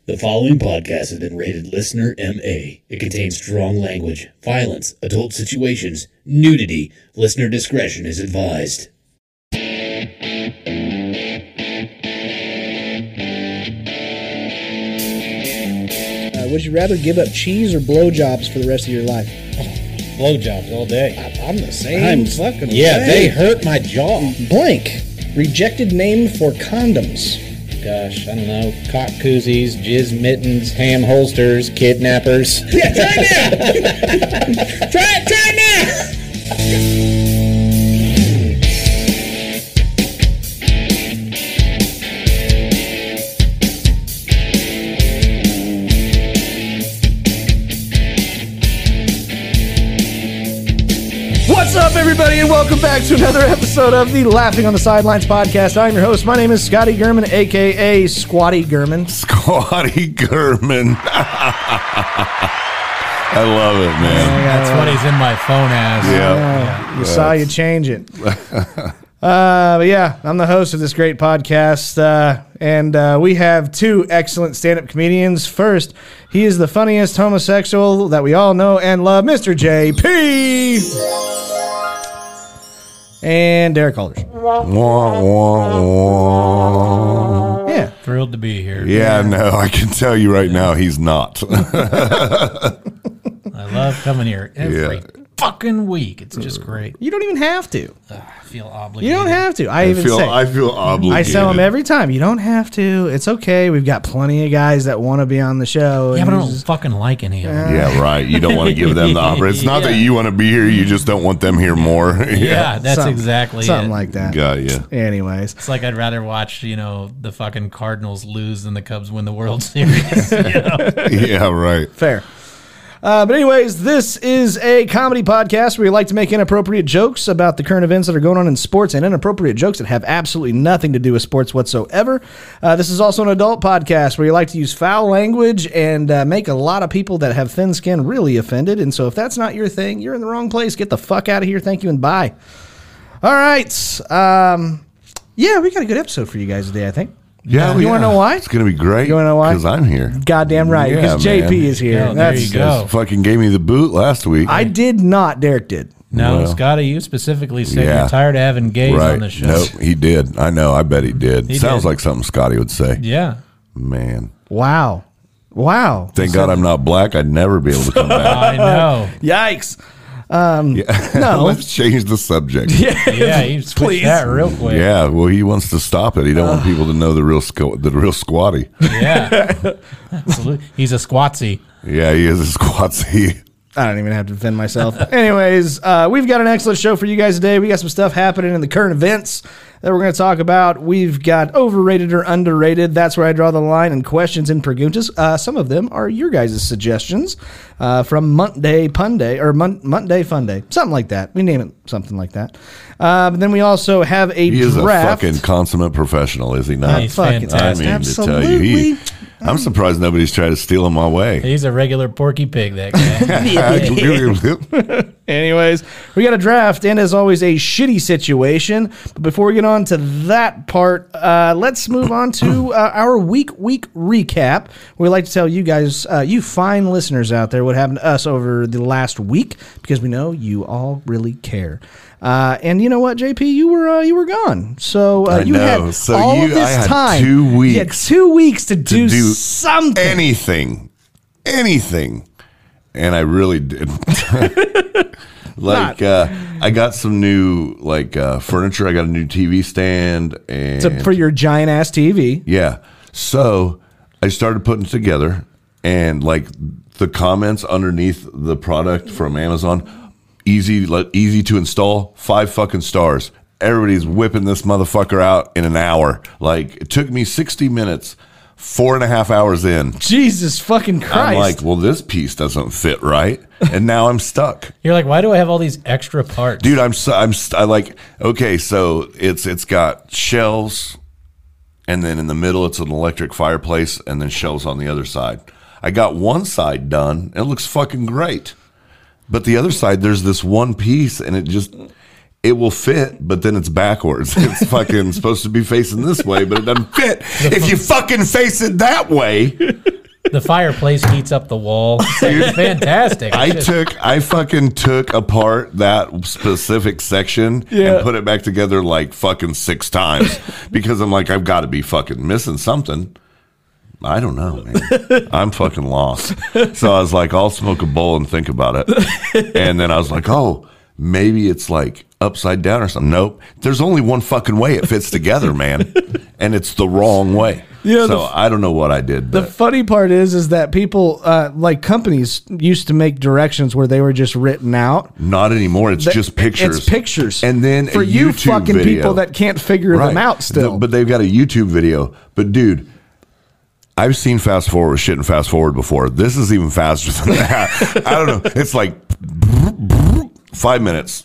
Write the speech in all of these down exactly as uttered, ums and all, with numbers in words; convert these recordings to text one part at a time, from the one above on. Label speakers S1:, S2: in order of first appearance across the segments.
S1: The following podcast has been rated Listener M A. It contains strong language, violence, adult situations, nudity. Listener discretion is advised.
S2: Uh, would you rather give up cheese or blowjobs for the rest of your life?
S3: Blowjobs all day.
S2: I, I'm the same.
S3: I'm
S2: fucking
S3: Yeah,
S2: way.
S3: they hurt my jaw.
S2: Blank. Rejected name for condoms.
S3: Gosh, I don't know. Cock koozies, jizz mittens, ham holsters, kidnappers.
S2: Yeah, try it now. try it, try it now. What's up, everybody, and welcome back to another episode of the Laughing on the Sidelines podcast. I'm your host. My name is Scotty Gurman, a k a. Squatty Gurman.
S4: Squatty Gurman. I love it, man.
S5: That's what he's in my phone as.
S4: Yeah.
S2: Uh, you saw you change it. uh, but yeah, I'm the host of this great podcast, uh, and uh, we have two excellent stand-up comedians. First, he is the funniest homosexual that we all know and love, Mister J P. And Derek Alders.
S4: Wah, wah, wah.
S2: Yeah.
S5: Thrilled to be here.
S4: Yeah, no, I can tell you right now he's not.
S5: I love coming here every
S4: Yeah.
S5: fucking week. It's just great.
S2: You don't even have to.
S5: Ugh, I feel obligated.
S2: You don't have to. I,
S4: I
S2: even
S4: feel
S2: say.
S4: I feel obligated.
S2: I tell them every time, you don't have to. It's okay. We've got plenty of guys that want to be on the show.
S5: Yeah,
S2: and
S5: but I
S2: you
S5: don't
S2: just-
S5: fucking like any of them.
S4: Yeah, right. You don't want to give them the opera. It's not that
S5: Yeah.
S4: you want to be here, you just don't want them here more.
S5: Yeah, that's
S2: something-
S5: exactly
S2: something
S5: it.
S2: like that.
S4: Got you.
S2: Anyways.
S5: It's like I'd rather watch, you know, the fucking Cardinals lose than the Cubs win the World Series. You know?
S4: Yeah, right.
S2: Fair. Uh, but anyways, this is a comedy podcast where we like to make inappropriate jokes about the current events that are going on in sports and inappropriate jokes that have absolutely nothing to do with sports whatsoever. Uh, this is also an adult podcast where we like to use foul language and uh, make a lot of people that have thin skin really offended. And so if that's not your thing, you're in the wrong place. Get the fuck out of here. Thank you and bye. All right. Um, yeah, we got a good episode for you guys today, I think.
S4: Yeah,
S2: You
S4: yeah.
S2: wanna know why?
S4: It's going to be great.
S2: You wanna know why?
S4: Because I'm here.
S2: Goddamn right.
S4: Yeah,
S2: Because J P
S4: man.
S2: is here.
S5: Yeah, there
S2: That's,
S5: you go.
S4: Just fucking gave me the boot last week.
S2: I did not. Derek did.
S5: No,
S4: Well.
S5: Scotty, you specifically said
S4: Yeah.
S5: you're tired of having gays
S4: right.
S5: on the show.
S4: Nope, he did. I know. I bet he did.
S5: He
S4: Sounds
S5: did.
S4: like something Scotty would say.
S5: Yeah.
S4: Man.
S2: Wow. Wow.
S4: Thank God I'm not black. I'd never be able to come back.
S5: I know.
S2: Yikes.
S4: Yeah.
S2: No.
S4: Let's change the subject. Yeah.
S5: Yeah, you switched
S2: Please.
S5: that real quick.
S4: Well, he wants to stop it. He don't want people to know the real squ- the real squatty.
S5: Yeah. Absolutely. He's a squatsy.
S4: Yeah, he is a squatsy.
S2: I don't even have to defend myself. Anyways, uh, we've got an excellent show for you guys today. We got some stuff happening in the current events that we're going to talk about. We've got overrated or underrated. That's where I draw the line, and questions and preguntas. Uh, some of them are your guys' suggestions uh, from Monday Pun Day or Mon- Monday Fun Day, something like that. We name it something like that. Uh, but then we also have a
S4: He is
S2: draft.
S4: a fucking consummate professional, is he not?
S5: He's
S2: Fucking-
S4: I
S5: fantastic.
S4: mean, to tell you, he.
S2: Absolutely.
S4: I'm surprised nobody's tried to steal him away.
S5: He's a regular Porky Pig, that guy.
S2: Anyways, we got a draft and, as always, a shitty situation. But before we get on to that part, uh, let's move on to uh, our week week recap. We like to tell you guys, uh, you fine listeners out there, what happened to us over the last week, because we know you all really care. Uh, and you know what, J P, you were uh, you were gone, so uh,
S4: I
S2: you
S4: know.
S2: had
S4: So
S2: all
S4: you-
S2: of this
S4: I had
S2: time.
S4: two
S2: You had
S4: weeks
S2: two weeks to, do,
S4: do
S2: something.
S4: anything, anything, and I really did. Like uh, I got some new like uh, furniture. I got a new T V stand, and
S2: to, for your giant ass T V.
S4: yeah. So I started putting it together, and like the comments underneath the product from Amazon, easy, like, easy to install, five fucking stars. Everybody's whipping this motherfucker out in an hour. Like it took me sixty minutes, four and a half hours in.
S2: Jesus fucking Christ!
S4: I'm like, well, this piece doesn't fit right, and now I'm stuck.
S5: You're like, why do I have all these extra parts?
S4: Dude, I'm so, I'm st- I like okay, so it's it's got shelves, and then in the middle it's an electric fireplace, and then shelves on the other side. I got one side done, and it looks fucking great, but the other side there's this one piece, and it just it will fit, but then it's backwards. It's fucking supposed to be facing this way, but it doesn't fit. If you fucking face it that way,
S5: the fireplace heats up the wall. It's, like, it's fantastic.
S4: I
S5: It's just-
S4: took, I fucking took apart that specific section
S2: Yeah.
S4: and put it back together like fucking six times because I'm like, I've got to be fucking missing something. I don't know, man. I'm fucking lost. So I was like, I'll smoke a bowl and think about it. And then I was like, oh, maybe it's like upside down or something. Nope. There's only one fucking way it fits together, man. And it's the wrong way.
S2: You know,
S4: so
S2: the-
S4: I don't know what I did.
S2: The
S4: But
S2: funny part is, is that people, uh, like companies, used to make directions where they were just written out.
S4: not anymore. It's
S2: That-
S4: just pictures.
S2: It's pictures,
S4: And then
S2: for
S4: a
S2: you
S4: YouTube
S2: fucking
S4: video.
S2: people that can't figure them out still.
S4: The- but they've got a YouTube video. But dude, I've seen fast forward shit and fast forward before. This is even faster than that. I don't know. It's like five minutes.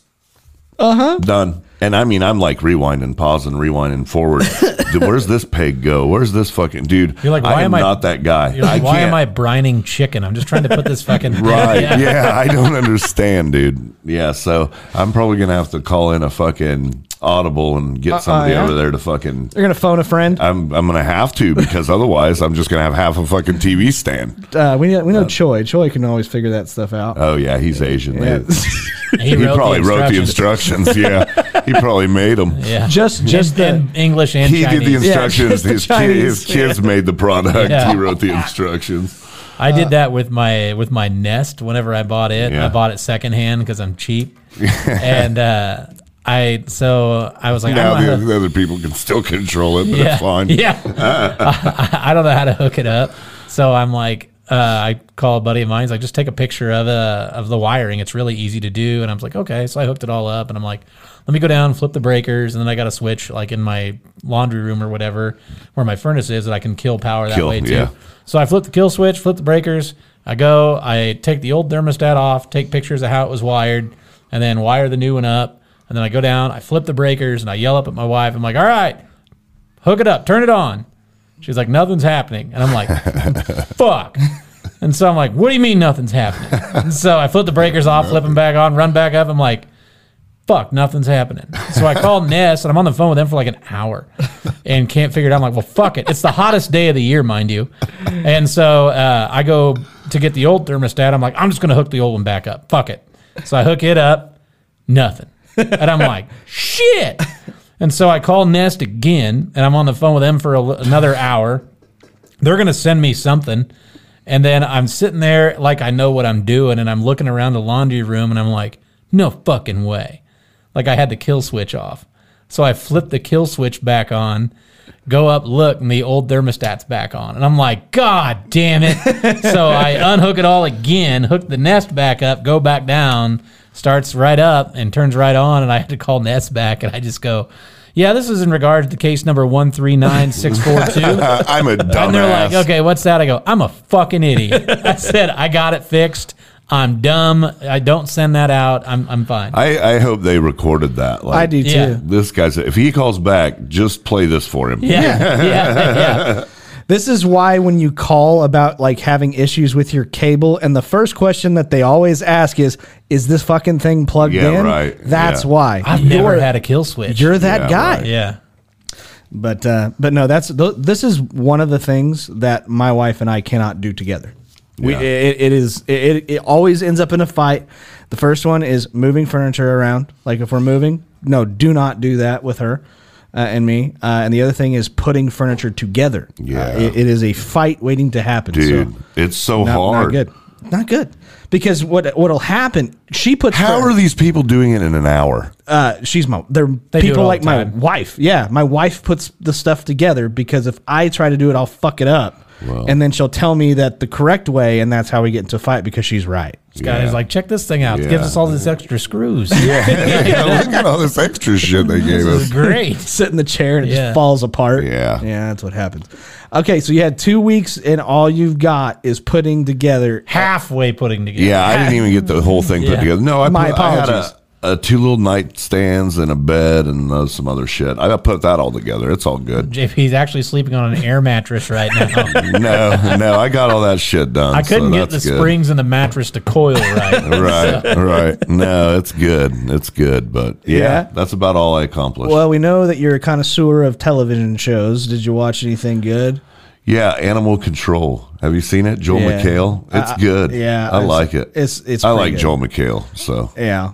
S4: Uh huh. Done. And I mean, I'm like rewinding, pausing, rewinding forward. Dude, where's this peg go? Where's this fucking dude?
S5: You're like, why
S4: I am
S5: am I-
S4: not that guy.
S5: You're like,
S4: I
S5: why
S4: can't.
S5: am I brining chicken? I'm just trying to put this fucking
S4: Right.
S5: Yeah.
S4: Yeah. I don't understand, dude. Yeah. So I'm probably going to have to call in a fucking Audible and get somebody
S2: yeah?
S4: over there to fucking.
S2: They're gonna phone a friend.
S4: I'm I'm going to have to because otherwise I'm just going to have half a fucking T V stand.
S2: Uh, we know, we know Choi. Choi can always figure that stuff out.
S4: Oh, yeah. He's Asian.
S2: Yeah.
S4: Man.
S5: He,
S4: He
S5: wrote
S4: probably
S5: the
S4: wrote the
S5: instructions.
S4: instructions. Yeah. He probably made them.
S5: Yeah.
S2: Just- just
S5: in, in English and
S4: He
S5: Chinese.
S4: did the instructions.
S2: just the
S4: his, kid,
S2: Chinese,
S4: his kids made the product.
S5: Yeah.
S4: He wrote the instructions.
S5: I did that with my with my Nest whenever I bought it.
S4: Yeah.
S5: I bought it secondhand because I'm cheap, and uh, I so I was like,
S4: Now
S5: I don't know how
S4: the,
S5: to-
S4: the other people can still control it, but
S5: yeah,
S4: it's fine.
S5: yeah. I, I don't know how to hook it up, so I'm like, uh, I call a buddy of mine. He's like, just take a picture of uh, of the wiring. It's really easy to do, and I was like, okay. So I hooked it all up, and I'm like, let me go down, flip the breakers, and then I got a switch like in my laundry room or whatever where my furnace is that I can kill power that
S4: Kill,
S5: way too.
S4: yeah.
S5: So I flip the kill switch, flip the breakers. I go, I take the old thermostat off, take pictures of how it was wired, and then wire the new one up. And then I go down, I flip the breakers, and I yell up at my wife. I'm like, all right, hook it up, turn it on. She's like, nothing's happening. And I'm like, fuck. And so I'm like, what do you mean nothing's happening? And so I flip the breakers off, flip them back on, run back up. I'm like, fuck, nothing's happening. So I called Nest, and I'm on the phone with them for like an hour and can't figure it out. I'm like, well, fuck it. It's the hottest day of the year, mind you. And so uh, I go to get the old thermostat. I'm like, I'm just going to hook the old one back up. Fuck it. So I hook it up, nothing. And I'm like, shit. And so I call Nest again, and I'm on the phone with them for a, another hour. They're going to send me something. And then I'm sitting there like I know what I'm doing, and I'm looking around the laundry room, and I'm like, no fucking way. Like I had the kill switch off. So I flipped the kill switch back on, go up, look, and the old thermostat's back on. And I'm like, God damn it. So I unhook it all again, hook the Nest back up, go back down, starts right up and turns right on. And I had to call Nest back, and I just go, yeah, this is in regards to case number one three nine six four two.
S4: I'm a dumbass.
S5: And they're like, okay, what's that? I go, I'm a fucking idiot. I said, I got it fixed. I'm dumb. I don't send that out. I'm I'm fine.
S4: I, I hope they recorded that. Like,
S2: I do too.
S5: Yeah.
S4: This guy's, if he calls back, just play this for him.
S5: yeah, yeah, yeah.
S2: This is why when you call about like having issues with your cable, and the first question that they always ask is, "Is this fucking thing plugged
S4: Yeah,
S2: in?"
S4: right.
S2: That's
S4: Yeah.
S2: why.
S5: I've
S2: You're-
S5: never had a kill switch.
S2: You're that
S4: Yeah,
S2: guy.
S4: right.
S5: yeah.
S2: But uh, but no, that's th- this is one of the things that my wife and I cannot do together. We
S4: Yeah.
S2: it, it is it, it always ends up in a fight. The first one is moving furniture around. Like if we're moving, no, do not do that with her uh, and me. Uh, and the other thing is putting furniture together.
S4: Yeah.
S2: Uh, it, it is a fight waiting to happen.
S4: Dude,
S2: so
S4: it's so
S2: not,
S4: hard.
S2: not good. Not good. Because what what'll happen? She puts
S4: How
S2: her-
S4: are these people doing it in an hour?
S2: uh, she's my they're
S5: do it
S2: people
S5: all
S2: like
S5: the
S2: my
S5: time.
S2: wife. Yeah, my wife puts the stuff together because if I try to do it, I'll fuck it up,
S4: Well.
S2: and then she'll tell me that the correct way, and that's how we get into a fight because she's right.
S5: This guy is like, check this thing out. It gives
S4: Yeah.
S5: us all these extra screws.
S4: Yeah, look at all this extra shit they gave
S5: This
S4: us.
S5: is great.
S2: Sit in the chair and it
S5: Yeah.
S2: just falls apart.
S4: Yeah.
S2: yeah, that's what happens. Okay, so you had two weeks, and all you've got is putting together.
S5: Halfway putting together.
S4: Yeah, I didn't even get the whole thing put
S5: Yeah.
S4: together. No, I,
S2: My
S4: put, I had
S2: apologies.
S4: a, a two little nightstands and a bed and uh, some other shit. I put that all together. It's all good.
S5: J P's actually sleeping on an air mattress right now.
S4: No, no, I got all that shit done.
S5: I couldn't
S4: so
S5: get the
S4: that's good.
S5: springs in the mattress to coil right.
S4: Right, right. No, it's good. It's good. But yeah,
S2: Yeah.
S4: that's about all I accomplished.
S2: Well, we know that you're a connoisseur of television shows. Did you watch anything good?
S4: Yeah, Animal Control. Have you seen it? Joel
S2: Yeah.
S4: McHale. It's
S2: Uh,
S4: good.
S2: yeah,
S4: I
S2: it's-
S4: like it.
S2: it's- it's
S4: I
S2: pretty
S4: like
S2: good.
S4: Joel McHale. So
S2: Yeah.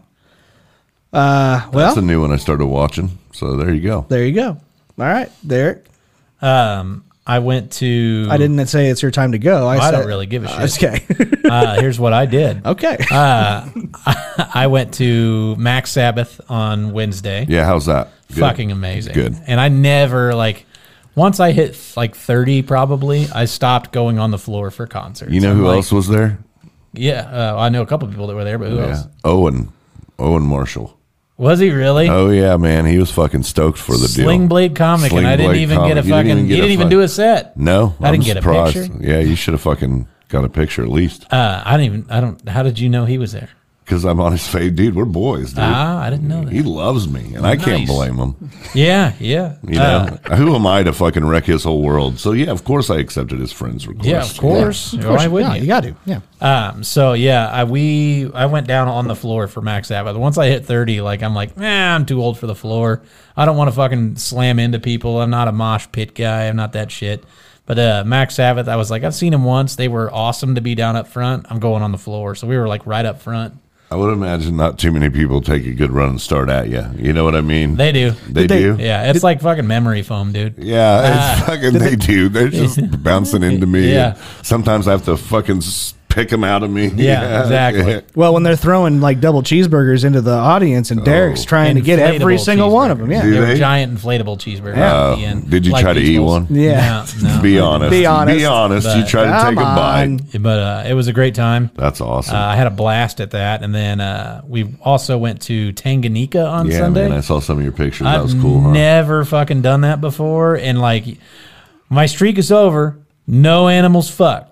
S2: Uh, well,
S4: that's a new one I started watching. So there you go.
S2: there you go. All right, Derek.
S5: Um, I went to.
S2: I didn't say it's your time to go. I,
S5: I
S2: said,
S5: don't really give a shit.
S2: Okay.
S5: Uh, here's what I did.
S2: okay.
S5: Uh, I went to Max Sabbath on Wednesday.
S4: Yeah, how's that? Good.
S5: Fucking amazing.
S4: Good.
S5: And I never like. Once I hit like thirty, probably I stopped going on the floor for concerts.
S4: You know
S5: I'm
S4: who
S5: like,
S4: else was there?
S5: Yeah, uh, I know a couple people that were there, but who else?
S4: Owen. Owen Marshall.
S5: Was he really?
S4: Oh yeah, man, he was fucking stoked for the deal.
S5: Sling Blade comic,
S4: Sling
S5: and I didn't
S4: Blade
S5: even
S4: comic.
S5: get a
S4: You
S5: fucking.
S4: didn't even
S5: he
S4: get
S5: didn't
S4: a
S5: even
S4: fuck-
S5: do a set.
S4: No,
S5: I
S4: I'm
S5: didn't get a
S4: surprised.
S5: picture.
S4: Yeah, you should have fucking got a picture at least.
S5: Uh, I didn't even. I don't. How did you know he was there?
S4: Because I'm on his face, dude. We're boys, dude.
S5: Ah, I didn't know that.
S4: He loves me, and I can't
S5: Nice.
S4: blame him.
S5: Yeah, yeah.
S4: You know, who am I to fucking wreck his whole world? So yeah, of course I accepted his friend's request.
S5: Yeah, of course.
S2: Of course,
S5: Why wouldn't
S2: yeah,
S5: you?
S2: you got to. Yeah.
S5: Um, so yeah, I we I went down on the floor for Max Sabbath. Once I hit thirty, like I'm like, man, I'm too old for the floor. I don't want to fucking slam into people. I'm not a mosh pit guy. I'm not that shit. But uh, Max Sabbath, I was like, I've seen him once. They were awesome to be down up front. I'm going on the floor. So we were like right up front.
S4: I would imagine not too many people take a good run and start at you. You know what I mean?
S5: They do.
S4: They
S2: Did they-
S4: do.
S5: Yeah, it's like fucking memory foam, dude.
S4: Yeah, it's fucking. They do. They're just bouncing into me.
S5: Yeah.
S4: And sometimes I have to fucking s- pick them out of me.
S5: Yeah, exactly.
S2: Well, when they're throwing like double cheeseburgers into the audience, and Derek's trying to get every
S5: Inflatable
S2: single one of them. Yeah.
S4: Do
S5: They were
S4: they?
S5: giant inflatable cheeseburgers.
S4: Uh,
S5: at the end,
S4: did you
S5: like
S4: try to
S5: Beach
S4: eat
S5: Balls.
S4: one?
S2: Yeah.
S5: No, no.
S4: Be honest.
S2: Be honest.
S4: Be honest. You
S5: But-
S4: try to
S2: Come
S4: take a
S2: on.
S4: bite.
S5: But uh, it was a great time.
S4: That's awesome.
S5: Uh, I had a blast at that, and then uh, we also went to Tanganyika on
S4: yeah,
S5: Sunday.
S4: man. I saw some of your pictures. That
S5: I've
S4: was cool, huh?
S5: never fucking done that before, and like, my streak is over. No animals fucked.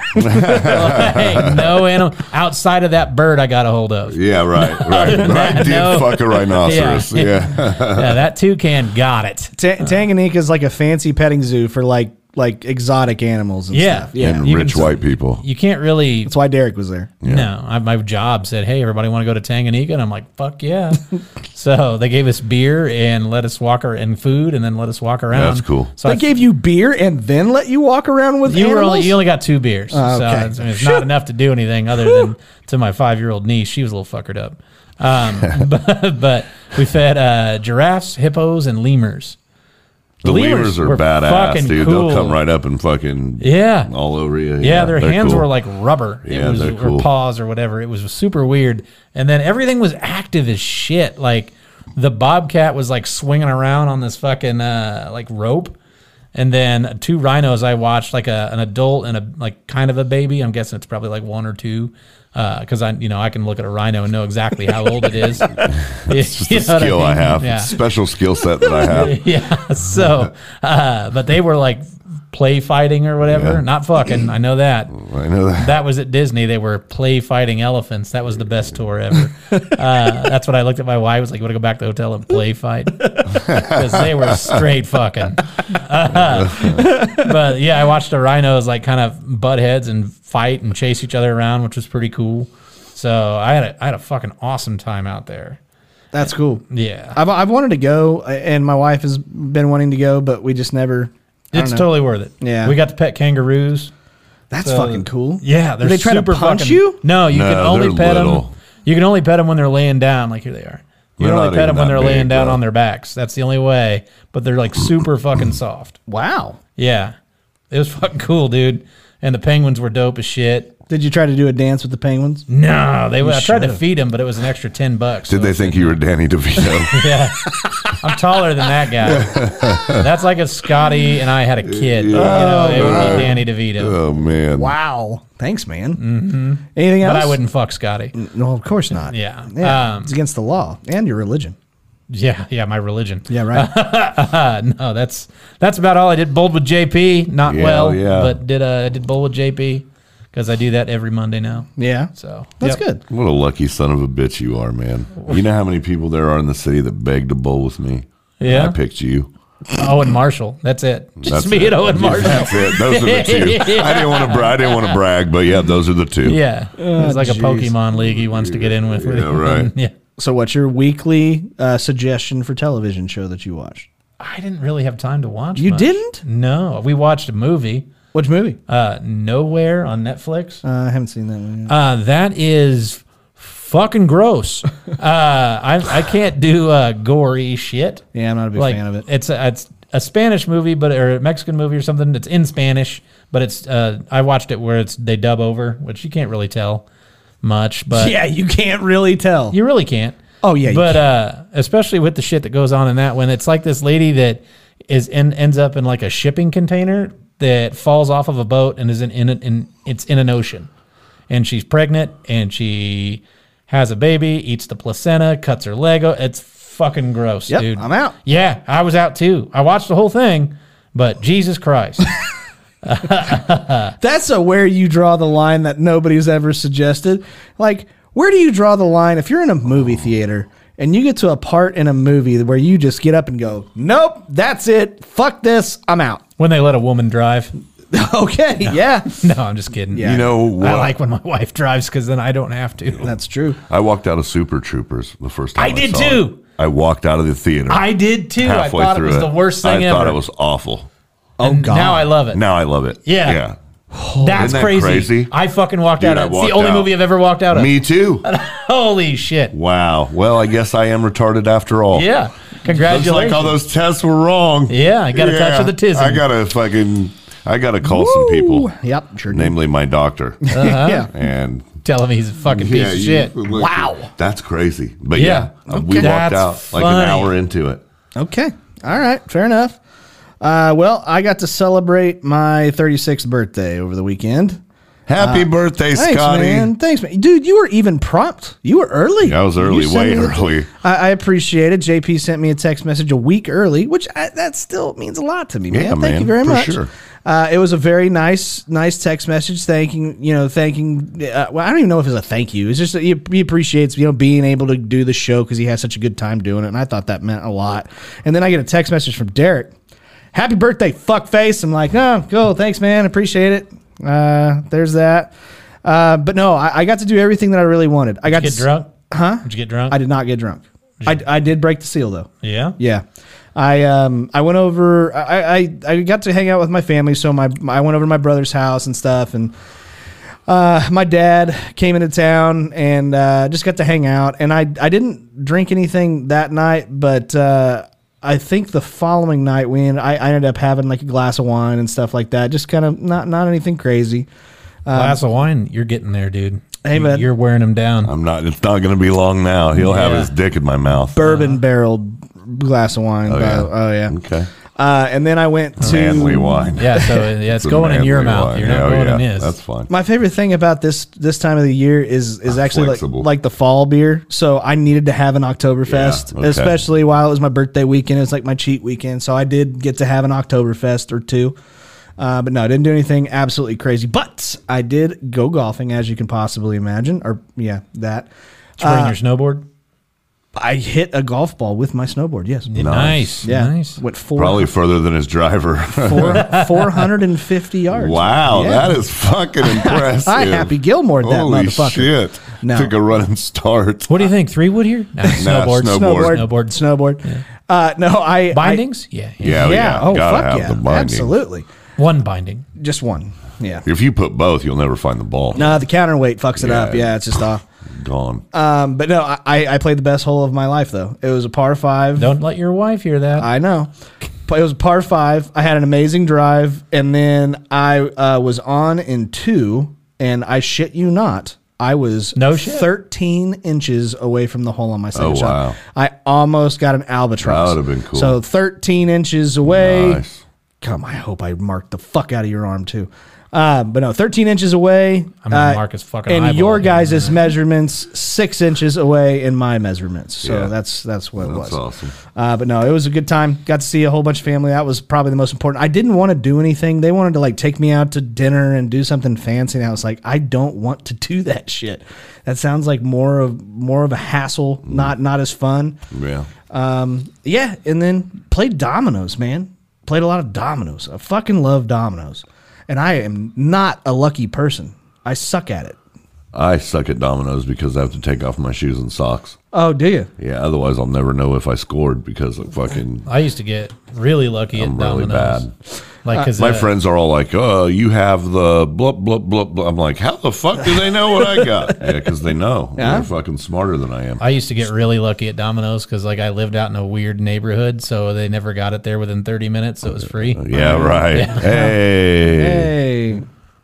S5: Like, no animal outside of that bird I got a hold of.
S4: Yeah, right, right. I did
S5: no.
S4: fuck a rhinoceros.
S5: Yeah.
S4: Yeah.
S5: Yeah, that toucan got it.
S2: Ta- Tanganyika is like a fancy petting zoo for like like exotic animals and
S5: Yeah.
S2: stuff. Yeah.
S4: And
S5: You
S4: rich
S5: can-
S4: white people.
S5: You can't really.
S2: That's why Derek was there.
S5: No, I, my job said, "Hey, everybody, want to go to Tanganyika?" And I'm like, "Fuck yeah!" So they gave us beer and let us walk ar- and food, and then let us walk around.
S4: That's cool.
S5: So
S2: They
S5: I,
S2: gave you beer and then let you walk around with
S5: you were
S2: animals?
S5: only you only got two beers,
S2: Oh,
S5: so
S2: okay.
S5: it's, I mean, it's not enough to do anything other than to my five year old niece. She was a little fuckered up. Um, but, but we fed uh, giraffes, hippos, and lemurs.
S4: The lemurs are
S5: were
S4: badass,
S5: fucking
S4: dude.
S5: cool.
S4: They'll come right up and fucking
S5: Yeah.
S4: all over you.
S5: Yeah, their
S4: they're
S5: hands
S4: cool.
S5: were like rubber.
S4: Yeah,
S5: it was,
S4: they're
S5: or
S4: cool.
S5: paws or whatever. It was super weird. And then everything was active as shit. Like the bobcat was like swinging around on this fucking uh, like rope. And then two rhinos I watched, like a, an adult and a like kind of a baby. I'm guessing it's probably like one or two, because I you know I can look at a rhino and know exactly how old it is.
S4: It's just a skill I, have.
S5: Yeah.
S4: Special skill set that I have.
S5: Yeah. So, uh, but they were like play fighting or whatever.
S4: Yeah.
S5: Not fucking. I know that.
S4: I know that.
S5: That was at Disney. They were play fighting elephants. That was the best tour ever. Uh, that's what I looked at my wife. I was like, "You want to go back to the hotel and play fight?" Because they were straight fucking. Uh, but yeah, I watched the rhinos like kind of butt heads and fight and chase each other around, which was pretty cool. So I had a I had a fucking awesome time out there.
S2: That's cool.
S5: Yeah,
S2: I've, I've wanted to go, and my wife has been wanting to go, but we just never. I
S5: it's
S2: don't know.
S5: totally worth it.
S2: Yeah.
S5: we got to pet kangaroos.
S2: That's
S5: So-
S2: fucking cool.
S5: Yeah, they're
S2: Do they try to
S5: super
S2: punch
S5: fucking-
S2: you?
S5: No, you
S4: No,
S5: can only
S4: they're
S5: pet
S4: little.
S5: them. You can only pet them when they're laying down. Like here they are. You
S4: They're
S5: can only
S4: not
S5: pet them
S4: even
S5: when they're
S4: that
S5: laying
S4: big,
S5: down
S4: though.
S5: on their backs. That's the only way. But they're like super fucking soft.
S2: Wow.
S5: Yeah, it was fucking cool, dude. And the penguins were dope as shit.
S2: Did you try to do a dance with the penguins?
S5: No, they. I tried to
S2: should've.
S5: feed them, but it was an extra ten bucks.
S4: Did
S5: so
S4: they
S5: it's-
S4: think you were Danny DeVito?
S5: Yeah, I'm taller than that guy. That's like if Scotty and I had a kid. You know, it would be Danny DeVito.
S4: Oh man.
S2: Wow. Thanks, man. Mm-hmm. Anything else?
S5: But I wouldn't fuck Scotty.
S2: No, of course not.
S5: Yeah.
S2: Yeah.
S5: Um,
S2: It's against the law and your religion.
S5: Yeah, yeah, my religion.
S2: Yeah, right.
S5: Uh, no, that's that's about all I did. Bowled with J P, not
S4: Yeah,
S5: well,
S4: yeah.
S5: but did uh, I did bowl with J P because I do that every Monday now.
S2: yeah.
S5: So
S2: That's
S5: yep.
S2: good.
S4: What a lucky son of a bitch you are, man. You know how many people there are in the city that beg to bowl with me?
S5: Yeah.
S4: I picked you.
S5: Owen Marshall. That's it. Just
S4: That's
S5: me
S4: it.
S5: and Owen Marshall.
S4: That's it. Those are the two. I didn't want to. Bra- I didn't want to brag, but yeah, those are the two.
S5: Yeah, it's like a
S2: jeez.
S5: Pokemon league he wants to get in with.
S4: Yeah, right.
S5: yeah.
S2: So, what's your weekly uh, suggestion for television show that you watch?
S5: I didn't really have time to watch.
S2: You
S5: much.
S2: didn't?
S5: No, we watched a movie.
S2: Which movie?
S5: Uh, Nowhere on Netflix.
S2: Uh, I haven't seen that one yet.
S5: Uh, that is fucking gross. uh, I I can't do uh, gory shit.
S2: Yeah, I'm not a big
S5: Like,
S2: fan of it.
S5: It's a, it's a Spanish movie, but or a Mexican movie or something that's in Spanish. But it's uh, I watched it where it's they dub over, which you can't really tell much. But
S2: Yeah, you can't really tell.
S5: you really can't.
S2: Oh, yeah, you
S5: but
S2: can't.
S5: uh, especially with the shit that goes on in that one, it's like this lady that is in, ends up in like a shipping container that falls off of a boat and is in in, in it's in an ocean, and she's pregnant and she has a baby, eats the placenta, cuts her leg. It's fucking gross,
S2: Yep,
S5: dude.
S2: I'm out.
S5: Yeah, I was out too. I watched the whole thing, but Jesus Christ.
S2: That's a where you draw the line that nobody's ever suggested. Like, where do you draw the line if you're in a movie theater and you get to a part in a movie where you just get up and go, nope, that's it. Fuck this. I'm out.
S5: When they let a woman drive.
S2: Okay, yeah.
S5: No, I'm just kidding.
S2: Yeah.
S4: You know what?
S5: I like when my wife drives because then I don't have to.
S2: That's true.
S4: I walked out of Super Troopers the first time
S5: I
S4: I,
S5: did
S4: saw
S5: too.
S4: It. I walked out of the theater.
S5: I did too. I
S4: halfway
S5: thought it
S4: through
S5: was the worst thing
S4: I
S5: ever.
S4: thought it was awful.
S2: Oh,
S5: And
S2: God.
S5: Now I love it.
S4: Now I love it.
S5: Yeah.
S4: Yeah.
S5: That's
S4: Isn't that
S5: crazy.
S4: crazy?
S5: I fucking walked
S4: Dude,
S5: out
S4: I
S5: of it. It's
S4: walked
S5: the only
S4: out.
S5: movie I've ever walked out of.
S4: Me too.
S5: Holy shit.
S4: Wow. Well, I guess I am retarded after all.
S5: Yeah.
S4: Looks
S5: Congratulations.
S4: like all those tests were wrong.
S5: Yeah, I got a touch of the tism.
S4: I gotta fucking. I gotta call some people,
S2: Yep, sure do.
S4: namely my doctor,
S2: Yeah.
S4: and
S5: Tell him he's a fucking piece
S4: yeah,
S5: of
S4: you-
S5: shit.
S4: look,
S5: Wow.
S4: that's crazy. But
S5: Yeah.
S4: yeah, uh, we
S5: Okay.
S4: walked
S5: That's
S4: out like
S5: funny.
S4: an hour into it.
S2: Okay. All right. Fair enough. Uh, well, I got to celebrate my thirty-sixth birthday over the weekend.
S4: Happy birthday,
S2: Thanks,
S4: Scotty!
S2: man. Thanks, man. Dude, you were even prompt. You were early.
S4: I was early,
S2: You sent
S4: way
S2: me the-
S4: early.
S2: I, I appreciate it. J P sent me a text message a week early, which I, that still means a lot to me, man.
S4: Yeah,
S2: Thank
S4: man,
S2: you very
S4: for
S2: much.
S4: sure.
S2: Uh, it was a very nice, nice text message. Thanking, you know, thanking. Uh, well, I don't even know if it's a thank you. It's just that he, he appreciates, you know, being able to do the show because he has such a good time doing it, and I thought that meant a lot. And then I get a text message from Derek. Happy birthday, fuckface. I'm like, oh, cool. Thanks, man. Appreciate it. Uh, there's that. Uh, but no, I, I got to do everything that I really wanted. I got
S5: Get
S2: to
S5: drunk?
S2: Huh?
S5: Did you get drunk?
S2: I did not get drunk. I, I did break the seal though.
S5: Yeah.
S2: Yeah, I um I went over. I, I I got to hang out with my family, so my I went over to my brother's house and stuff, and uh my dad came into town and uh, just got to hang out. And I I didn't drink anything that night, but uh, I think the following night we ended, I, I ended up having like a glass of wine and stuff like that. Just kind of not not anything crazy.
S5: Glass of wine, you're getting there, dude.
S2: Hey,
S5: You-
S2: bud.
S5: You're wearing them down.
S4: I'm not. It's not going to be long now. He'll have
S5: Yeah.
S4: his dick in my mouth.
S2: Bourbon barreled glass of wine.
S4: Oh
S2: by-
S4: yeah.
S2: oh yeah.
S4: Okay.
S2: Uh, and then I went to
S4: Manly wine.
S5: Yeah, so uh, yeah, it's
S4: a
S5: going in your
S4: manly
S5: mouth.
S4: wine.
S5: You're not
S4: Yeah, oh,
S5: going
S4: yeah.
S5: in his.
S4: That's fine.
S2: My favorite thing about this this time of the year is is actually like,
S4: Flexible.
S2: like the fall beer. So I needed to have an Oktoberfest,
S4: Yeah, okay.
S2: especially while it was my birthday weekend. It's like my cheat weekend, so I did get to have an Oktoberfest or two. Uh, but no, I didn't do anything absolutely crazy. But I did go golfing, as you can possibly imagine. Or yeah, that.
S5: Did you bring
S2: Uh,
S5: your snowboard?
S2: I hit a golf ball with my snowboard. Yes.
S5: Nice.
S2: Yeah.
S5: Nice.
S2: Went four,
S4: Probably further than his driver.
S2: four, four hundred fifty yards.
S4: Wow,
S2: Yeah.
S4: that is fucking impressive.
S2: I Happy Gilmore that
S4: Holy
S2: motherfucker.
S4: shit!
S2: No.
S4: Took a running start.
S5: What do you think? Three wood here? No, snowboard.
S4: snowboard.
S5: Snowboard.
S2: Snowboard. Uh, no, I
S5: Bindings? yeah, yeah.
S4: Yeah,
S2: I,
S4: yeah.
S2: yeah. Oh,
S4: gotta
S2: fuck
S4: have
S2: yeah.
S4: the binding.
S2: Absolutely.
S5: One binding.
S2: Just one. Yeah.
S4: If you put both, you'll never find the ball.
S2: No, the counterweight fucks it
S4: Yeah.
S2: up. Yeah, it's just off.
S4: Gone.
S2: Um, but no, I, I played the best hole of my life though. It was a par five.
S5: Don't let your wife hear that.
S2: I know. It was a par five. I had an amazing drive, and then I uh, was on in two, and I shit you not, I was
S5: No shit.
S2: thirteen inches away from the hole on my second
S4: Oh,
S2: shot.
S4: wow.
S2: I almost got an albatross.
S4: That would've been cool.
S2: So thirteen inches away.
S4: Nice.
S2: Come, I hope I marked the fuck out of your arm too. Uh, but no, thirteen inches away.
S5: I'm gonna
S2: uh,
S5: mark his fucking
S2: and
S5: eyeball
S2: your
S5: here.
S2: guys' measurements six inches away in my measurements. So
S4: Yeah.
S2: that's that's what it
S4: That's
S2: was.
S4: awesome.
S2: Uh, but no, it was a good time. Got to see a whole bunch of family. That was probably the most important. I didn't want to do anything. They wanted to like take me out to dinner and do something fancy. And I was like, I don't want to do that shit. That sounds like more of more of a hassle. Not not as fun.
S4: Yeah.
S2: Um, yeah, and then played dominoes, man. Played a lot of dominoes. I fucking love dominoes. And I am not a lucky person. I suck at it.
S4: I suck at dominoes because I have to take off my shoes and socks.
S2: Oh, do you?
S4: Yeah, otherwise I'll never know if I scored because of fucking.
S5: I used to get really lucky
S4: I'm
S5: at
S4: really
S5: dominoes.
S4: bad.
S5: Like, cause
S4: My
S5: uh,
S4: friends are all like, "Oh, you have the blah blah blah blah." I'm like, "How the fuck do they know what I got?" Yeah, because they know.
S2: Yeah.
S4: They're fucking smarter than I am.
S5: I used to get really lucky at Domino's because, like, I lived out in a weird neighborhood, so they never got it there within thirty minutes, so it was free.
S4: Yeah, right. Hey.
S2: Hey.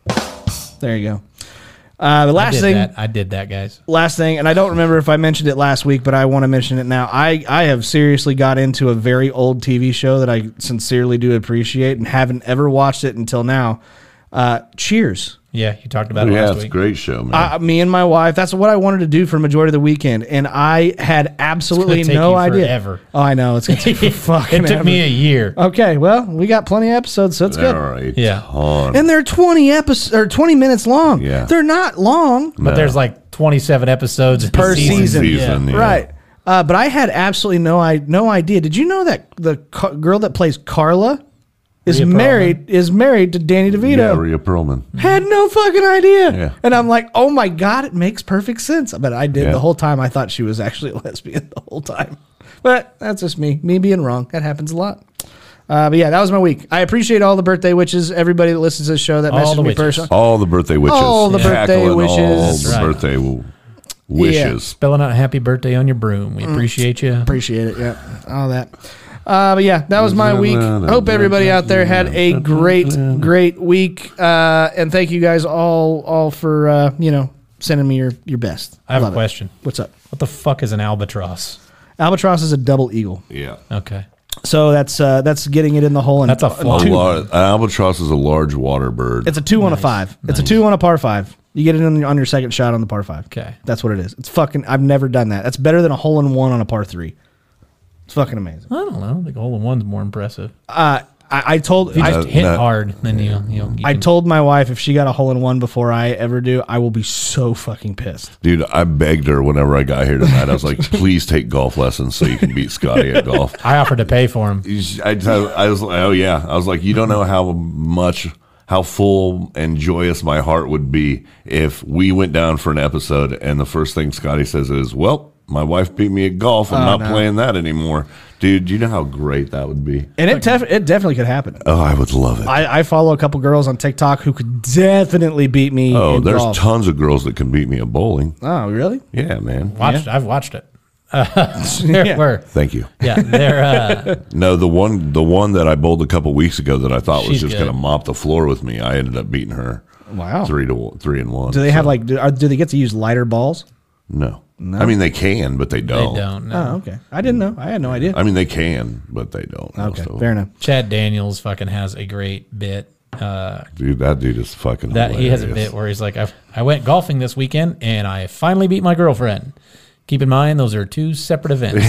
S2: There you go. Uh, the
S5: I
S2: last
S5: did
S2: thing,
S5: that. I did that, guys.
S2: last thing, and I don't remember if I mentioned it last week, but I want to mention it now. I, I have seriously got into a very old T V show that I sincerely do appreciate and haven't ever watched it until now. Uh, Cheers.
S5: Yeah, you talked about it
S4: Yeah,
S5: last
S4: it's a
S5: week.
S4: great show, man.
S2: Uh, me and my wife, that's what I wanted to do for majority of the weekend, and I had absolutely
S5: It's gonna take
S2: no
S5: you
S2: idea.
S5: forever.
S2: Oh, I know. It's going to take fucking
S5: It took
S2: ever.
S5: me a year.
S2: Okay, well, we got plenty of episodes, so it's
S4: There
S2: good.
S4: are a
S5: Yeah.
S4: ton.
S2: And they're twenty episodes or twenty minutes long.
S4: Yeah.
S2: They're not long.
S5: But there's like twenty-seven episodes in
S2: Per
S5: the season.
S2: season.
S4: Season,
S5: Yeah.
S4: yeah.
S2: Right. Uh, but I had absolutely no I no idea. Did you know that the ca- girl that plays Carla is
S5: Rhea Perlman?
S2: married is married to Danny
S4: Yeah,
S2: DeVito?
S4: Rhea Perlman.
S2: Had no fucking idea.
S4: Yeah.
S2: And I'm like, oh my God, it makes perfect sense. But I did
S4: Yeah.
S2: the whole time. I thought she was actually a lesbian the whole time. But that's just me. Me being wrong. That happens a lot. Uh, but yeah, that was my week. I appreciate all the birthday witches, everybody that listens to the show that
S5: All
S2: messaged
S5: the
S2: me
S5: witches.
S2: personally.
S4: All the birthday wishes.
S2: All the birthday
S4: Cackling
S2: wishes.
S4: All
S2: That's
S4: the
S5: right.
S4: birthday w- wishes.
S5: Spelling out happy birthday on your broom. We appreciate you.
S2: Appreciate it. Yeah. All that. Uh, but yeah, that was my week. I hope everybody out there had a great, great week. Uh, and thank you guys all, all for, uh, you know, sending me your, your best.
S5: I have
S2: Love
S5: a
S2: it.
S5: question.
S2: What's up?
S5: What the fuck is an albatross?
S2: Albatross is a double eagle.
S4: Yeah.
S5: Okay.
S2: So that's, uh, that's getting it in the hole. And
S5: That's a fly.
S4: A lar- an albatross is a large water bird.
S2: It's a two on a five. It's a two on a par five. You get it on, on your second shot on the par five.
S5: Okay.
S2: That's what it is. It's fucking, I've never done that. That's better than a hole in one on a par three. It's fucking amazing.
S5: I don't know. I think hole in one's more impressive.
S2: Uh, I, I told,
S5: If you
S2: I,
S5: just
S4: Uh,
S5: hit
S4: that-
S5: hard, then you, you, know, you
S2: I
S5: can-
S2: told my wife if she got a hole in one before I ever do, I will be so fucking pissed.
S4: Dude, I begged her whenever I got here tonight. I was like, please take golf lessons so you can beat Scotty at golf.
S5: I offered to pay for him.
S4: I, I was like, oh, yeah. I was like, you don't know how much, how full and joyous my heart would be if we went down for an episode and the first thing Scotty says is, well, my wife beat me at golf. I'm
S2: Oh,
S4: not
S2: no.
S4: playing that anymore. Dude, do you know how great that would be?
S2: And it, def- it definitely could happen.
S4: Oh, I would love it.
S2: I, I follow a couple girls on TikTok who could definitely beat me.
S4: oh,
S2: in
S4: there's
S2: golf.
S4: tons of girls that can beat me at bowling.
S2: Oh, really?
S4: Yeah, man.
S5: Watched. I've watched it. Uh, there
S2: Yeah.
S5: were.
S4: Thank you.
S5: Yeah, they're. Uh,
S4: No, the one the one that I bowled a couple weeks ago that I thought was
S5: She's
S4: just
S5: good.
S4: going to mop the floor with me, I ended up beating her.
S2: Wow.
S4: Three to one, three and one.
S2: Do they have
S4: So,
S2: like? Do, are, do they get to use lighter balls?
S4: no. I mean, they can, but they
S5: they
S4: don't.
S5: don't. No.
S2: Oh, okay. I didn't know. I had no idea.
S4: I mean, they can, but they don't. most
S2: Okay,
S4: of them.
S2: fair enough.
S5: Chad Daniels fucking has a great bit. Uh,
S4: Dude, that dude is fucking
S5: that he has a
S4: hilarious.
S5: bit where he's like, I, I went golfing this weekend and I finally beat my girlfriend. Keep in mind, those are two separate events.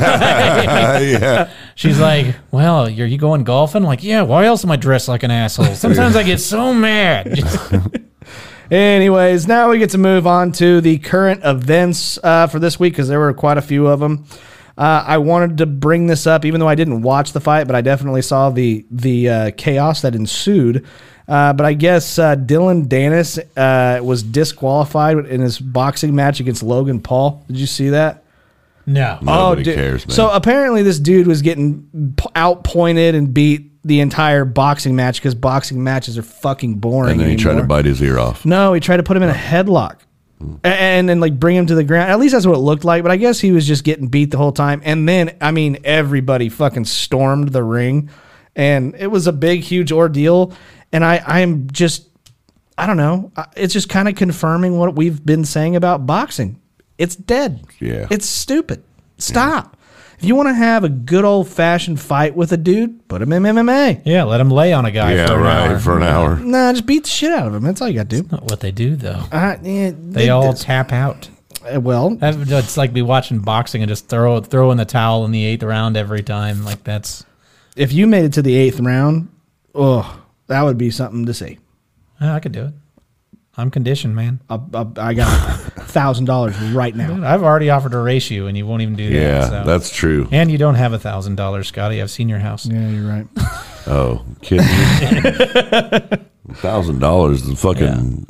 S4: yeah.
S5: She's like, well, are you going golfing? I'm like, yeah, why else am I dressed like an asshole? Sometimes I get so mad.
S2: Anyways, now we get to move on to the current events uh, for this week because there were quite a few of them. Uh, I wanted to bring this up, even though I didn't watch the fight, but I definitely saw the the uh, chaos that ensued. Uh, but I guess uh, Dylan Dennis uh, was disqualified in his boxing match against Logan Paul. Did you see that?
S5: No.
S4: Nobody
S2: dude.
S4: cares, man.
S2: So apparently, this dude was getting p- outpointed and beat the entire boxing match because boxing matches are fucking boring.
S4: and then he tried to
S2: anymore.
S4: bite his ear off.
S2: No, he tried to put him in a headlock. A- And then like bring him to the ground. At least that's what it looked like. But I guess he was just getting beat the whole time. And then I mean everybody fucking stormed the ring, and it was a big, huge ordeal. And I, I'm just, I don't know. I- It's just kind of confirming what we've been saying about boxing. It's dead.
S4: Yeah.
S2: It's stupid. Stop. If you want to have a good old fashioned fight with a dude, put him in M M A.
S5: Yeah, let him lay on a guy
S4: Yeah,
S5: for an
S4: right.
S5: hour.
S4: For an hour.
S2: Nah, just beat the shit out of him. That's all you got to do.
S5: Not what they do, though.
S2: Uh, yeah,
S5: They all tap out.
S2: uh, well,
S5: That- It's like be watching boxing and just throw throw in the towel in the eighth round every time. Like that's,
S2: if you made it to the eighth round, oh, that would be something to see.
S5: oh, I could do it. I'm conditioned, man.
S2: I, I, I got a thousand dollars right now.
S5: I've already offered to race you, and you won't even do that.
S4: Yeah,
S5: so.
S4: that's true.
S5: And you don't have a thousand dollars, Scotty. I've seen your house.
S2: Yeah, you're right.
S4: Oh, kidding me? Thousand dollars is fucking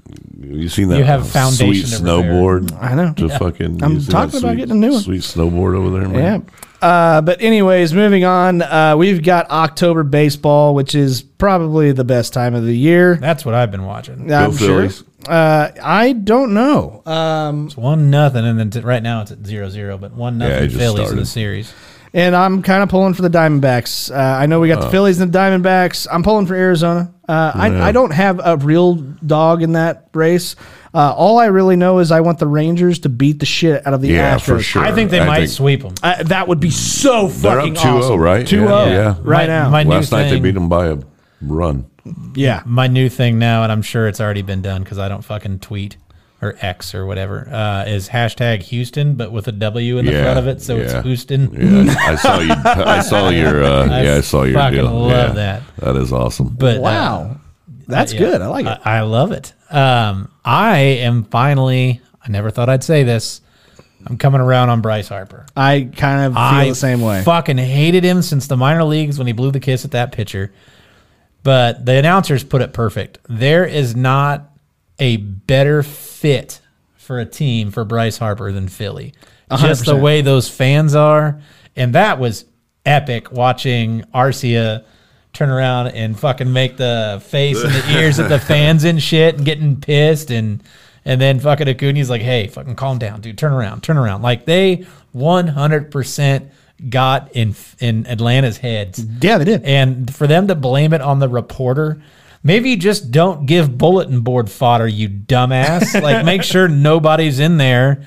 S4: You seen that?
S5: You have foundation
S4: sweet
S5: to repair.
S4: snowboard.
S2: I know.
S4: To fucking.
S2: I'm
S4: you seen
S2: talking
S4: that
S2: about
S4: sweet-
S2: getting a new one.
S4: Sweet snowboard over there, man.
S2: Yeah. Uh, but anyways, moving on, uh, we've got October baseball, which is probably the best time of the year.
S5: That's what I've been watching.
S2: I'm
S4: Go
S2: sure.
S4: Phillies.
S2: Uh, I don't know. Um,
S5: It's one nothing, and then t- right now it's at zero zero. But one
S4: Yeah,
S5: nothing
S4: it just
S5: Phillies in
S4: started.
S5: the series.
S2: and I'm kind of pulling for the Diamondbacks. Uh, I know we got the Phillies and the Diamondbacks. I'm pulling for Arizona. Uh, I, I don't have a real dog in that race. Uh, all I really know is I want the Rangers to beat the shit out of the
S4: Yeah,
S2: Astros.
S4: for sure.
S5: I think they
S4: I
S5: might
S4: think-
S5: sweep them.
S2: Uh, that would be so
S4: They're
S2: fucking
S4: up two oh,
S2: awesome.
S4: right?
S2: two oh
S4: Yeah, yeah.
S2: right
S5: My-
S2: now.
S5: my- new
S4: Last night they
S5: thing-
S4: beat them by a run.
S2: yeah.
S5: My new thing now, and I'm sure it's already been done because I don't fucking tweet or X or whatever, uh, is hashtag Houston, but with a W in the
S4: Yeah,
S5: front of it, so it's
S4: yeah.
S5: Houston.
S4: Yeah, I saw you. I saw your. Uh,
S5: I
S4: yeah, I saw your
S5: fucking
S4: deal.
S5: love
S4: yeah,
S5: that.
S4: That is awesome.
S5: But uh,
S2: Wow. That's
S5: yeah,
S2: good. I like it.
S5: I, I love it. Um, I am finally. I never thought I'd say this. I'm coming around on Bryce Harper.
S2: I kind of feel
S5: I
S2: the same way.
S5: Fucking hated him since the minor leagues when he blew the kiss at that pitcher. But the announcers put it perfect. There is not a better fit for a team for Bryce Harper than Philly.
S2: hundred
S5: Just the
S2: percent.
S5: way those fans are. And that was epic watching Arcia turn around and fucking make the face and the ears at the fans and shit and getting pissed and and then fucking Acuna's like, hey, fucking calm down, dude. Turn around, turn around. Like they one hundred percent got in in Atlanta's heads.
S2: Yeah, they did.
S5: And for them to blame it on the reporter, maybe just don't give bulletin board fodder, you dumbass. Like make sure nobody's in there.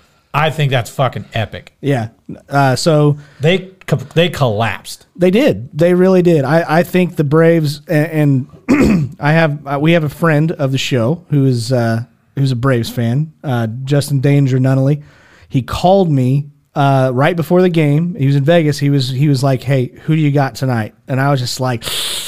S5: I think that's fucking epic.
S2: Yeah. Uh, so
S5: They co- they collapsed.
S2: they did. They really did. I, I think the Braves and, and I have uh, we have a friend of the show who is uh, who's a Braves fan, uh, Justin Danger Nunnally. He called me uh, right before the game. He was in Vegas. He was he was like, "Hey, who do you got tonight?" And I was just like,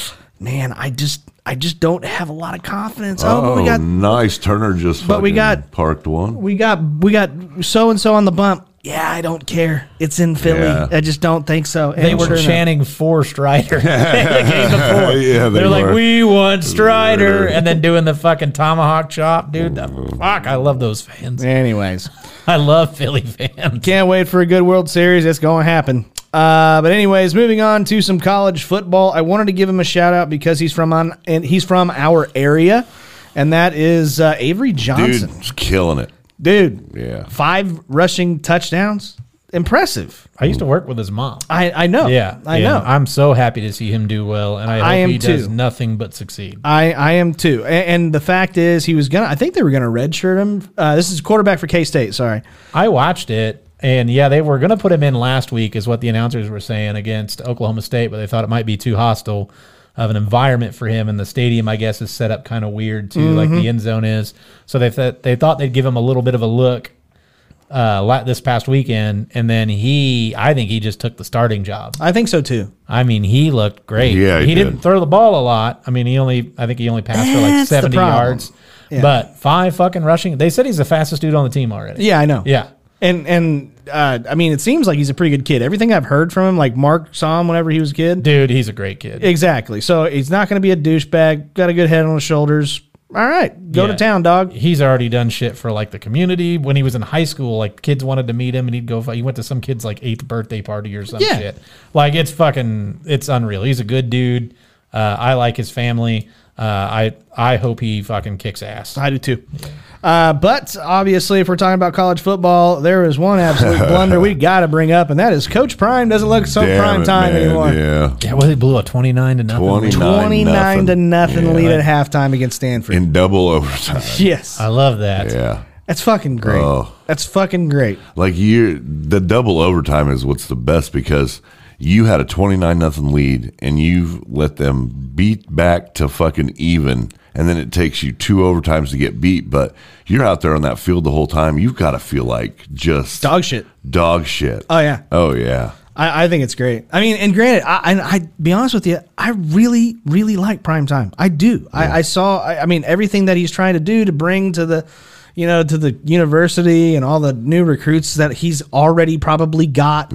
S2: "Man, I just I just don't have a lot of confidence." Oh, but
S4: Oh,
S2: we got
S4: nice. Turner just.
S2: But we
S4: fucking
S2: got-
S4: parked one.
S2: we got we got so and so on the bump. Yeah, I don't care. It's in Philly.
S4: Yeah.
S2: I just don't think so. And
S5: They were
S2: sure enough-
S5: chanting for Strider. the game before.
S4: Yeah, they
S5: They're like,
S4: were.
S5: we want Strider, and then doing the fucking tomahawk chop, dude. Fuck, I love those fans.
S2: Anyways,
S5: I love Philly fans.
S2: can't wait for a good World Series. It's going to happen. Uh, but anyways, moving on to some college football. I wanted to give him a shout out because he's from on and he's from our area, and that is uh, Avery Johnson.
S4: Dude's killing it.
S2: Dude,
S4: Yeah.
S2: five rushing touchdowns, impressive.
S5: I used to work with his mom.
S2: I I know.
S5: Yeah,
S2: I
S5: and
S2: know.
S5: I'm so happy to see him do well, and I hope
S2: I am
S5: he does
S2: too.
S5: nothing but succeed.
S2: I, I am too. And, and the fact is, he was gonna. I think they were gonna redshirt him. Uh, this is quarterback for K State. Sorry.
S5: I watched it, and yeah, they were going to put him in last week, is what the announcers were saying, against Oklahoma State, but they thought it might be too hostile of an environment for him, and the stadium, I guess, is set up kind of weird too, like
S2: Mm-hmm.
S5: the end zone is. So they th- they thought they'd give him a little bit of a look uh, la- this past weekend, and then he, I think he just took the starting job.
S2: I think so too.
S5: I mean, he looked great.
S4: Yeah, he
S5: he,
S4: did.
S5: didn't throw the ball a lot. I mean, he only, I think he only passed for like
S2: That's the
S5: seventy
S2: problem.
S5: yards,
S2: Yeah.
S5: but five fucking rushing. They said he's the fastest dude on the team already.
S2: Yeah, I know.
S5: Yeah.
S2: And and uh, I mean, it seems like he's a pretty good kid. Everything I've heard from him, like Mark saw him whenever he was a kid.
S5: Dude, he's a great kid.
S2: Exactly. So he's not going to be a douchebag. Got a good head on his shoulders. All right, go to
S5: Yeah.
S2: town, dog.
S5: He's already done shit for like the community. When he was in high school, like kids wanted to meet him, and he'd go. He went to some kid's like eighth birthday party or some
S2: Yeah.
S5: shit. Like it's fucking, it's unreal. He's a good dude. Uh, I like his family. Uh, I I hope he fucking kicks ass.
S2: I do too. Uh, but obviously, if we're talking about college football, there is one absolute blunder we got to bring up, and that is Coach Prime doesn't look so
S4: Damn
S2: prime
S4: it,
S2: time
S4: man.
S2: anymore.
S4: Yeah.
S5: Yeah, well, he blew a twenty-nine to nothing.
S4: twenty.
S2: twenty-nine to nothing
S4: Yeah.
S2: lead at halftime against Stanford.
S4: In double overtime.
S2: Yes,
S5: I love that.
S4: Yeah.
S2: that's fucking great.
S4: Oh.
S2: That's fucking great.
S4: Like you, the double overtime is what's the best because you had a twenty-nine nothing lead and you let them beat back to fucking even, and then it takes you two overtimes to get beat. But you're out there on that field the whole time. You've got to feel like just
S2: Dog shit.
S4: dog shit.
S2: Oh yeah.
S4: Oh yeah.
S2: I, I think it's great. I mean, and granted, I, I, I be honest with you, I really, really like prime time. I do. I, I saw. I, I mean, everything that he's trying to do to bring to the, you know, to the university and all the new recruits that he's already probably got.
S4: Yeah.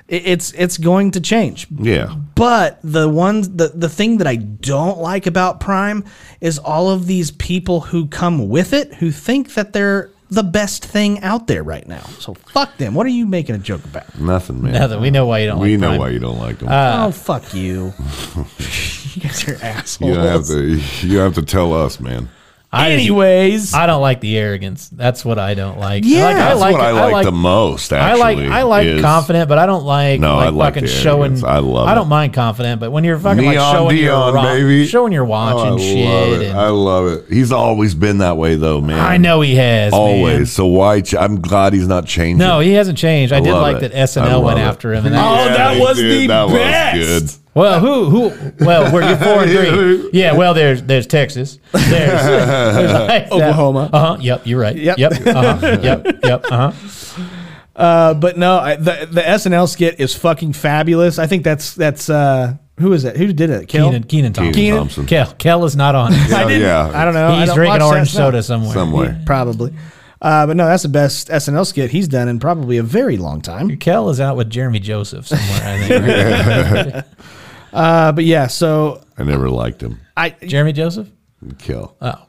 S2: It, it's it's going to change.
S4: Yeah.
S2: But the ones the the thing that I don't like about Prime is all of these people who come with it who think that they're the best thing out there right now. So fuck them. What are you making a joke about?
S4: Nothing, man.
S5: Nothing. We know why you don't
S4: We
S5: like
S4: know
S5: Prime.
S4: why you don't like them.
S2: oh fuck you. You guys are assholes.
S4: you don't have to. You don't have to tell us, man.
S5: I just-
S2: Anyways,
S5: I don't like the arrogance. That's what I don't like.
S2: Yeah.
S5: I like,
S4: That's
S5: I like,
S4: what I like, the most.
S5: I
S4: Actually,
S5: like I like
S4: is
S5: confident, but I don't like
S4: No,
S5: like
S4: I like
S5: fucking
S4: the
S5: showing.
S4: arrogance. I love
S5: I don't
S4: it.
S5: mind confident, but when you're fucking
S4: Neon
S5: like showing your
S4: Dion,
S5: rock,
S4: baby.
S5: showing your watch
S4: Oh, I
S5: and
S4: love
S5: shit.
S4: it.
S5: And
S4: I love it. He's always been that way, though, man.
S5: I know he has
S4: Always.
S5: man.
S4: So why? Ch- I'm glad he's not changing.
S5: No, he hasn't changed. I,
S4: I
S5: did
S4: love
S5: like
S4: it.
S5: that S N
S4: I
S5: L went
S4: love it.
S5: after him. And
S2: Oh,
S5: that,
S2: that
S4: he
S2: was
S4: did.
S2: the
S4: that
S2: best.
S4: Was good.
S5: well, who who? Well, we're you're four and three. Yeah. Well, there's there's Texas. There's, there's like
S2: Oklahoma.
S5: Uh huh. Yep. You're right.
S2: Yep.
S5: Yep. Uh-huh, yep. Yep. Uh huh.
S2: Uh, but no, I, the the S N L skit is fucking fabulous. I think that's that's uh, who is it? Who did it? Kel?
S5: Keenan Keenan Thompson.
S4: Keenan Thompson.
S5: Kel Kel is not on.
S2: I
S4: Oh,
S2: didn't.
S4: yeah.
S2: I don't know. I
S5: He's
S2: don't
S5: drinking
S2: watch
S5: orange
S2: S N L.
S5: soda somewhere.
S4: Somewhere.
S2: Probably. Uh, but no, that's the best S N L skit he's done in probably a very long time.
S5: Kel is out with Jeremy Joseph somewhere. I think. Right?
S2: Uh, but yeah, so
S4: I never liked him.
S2: I
S5: Jeremy Joseph.
S4: Kill.
S5: Oh,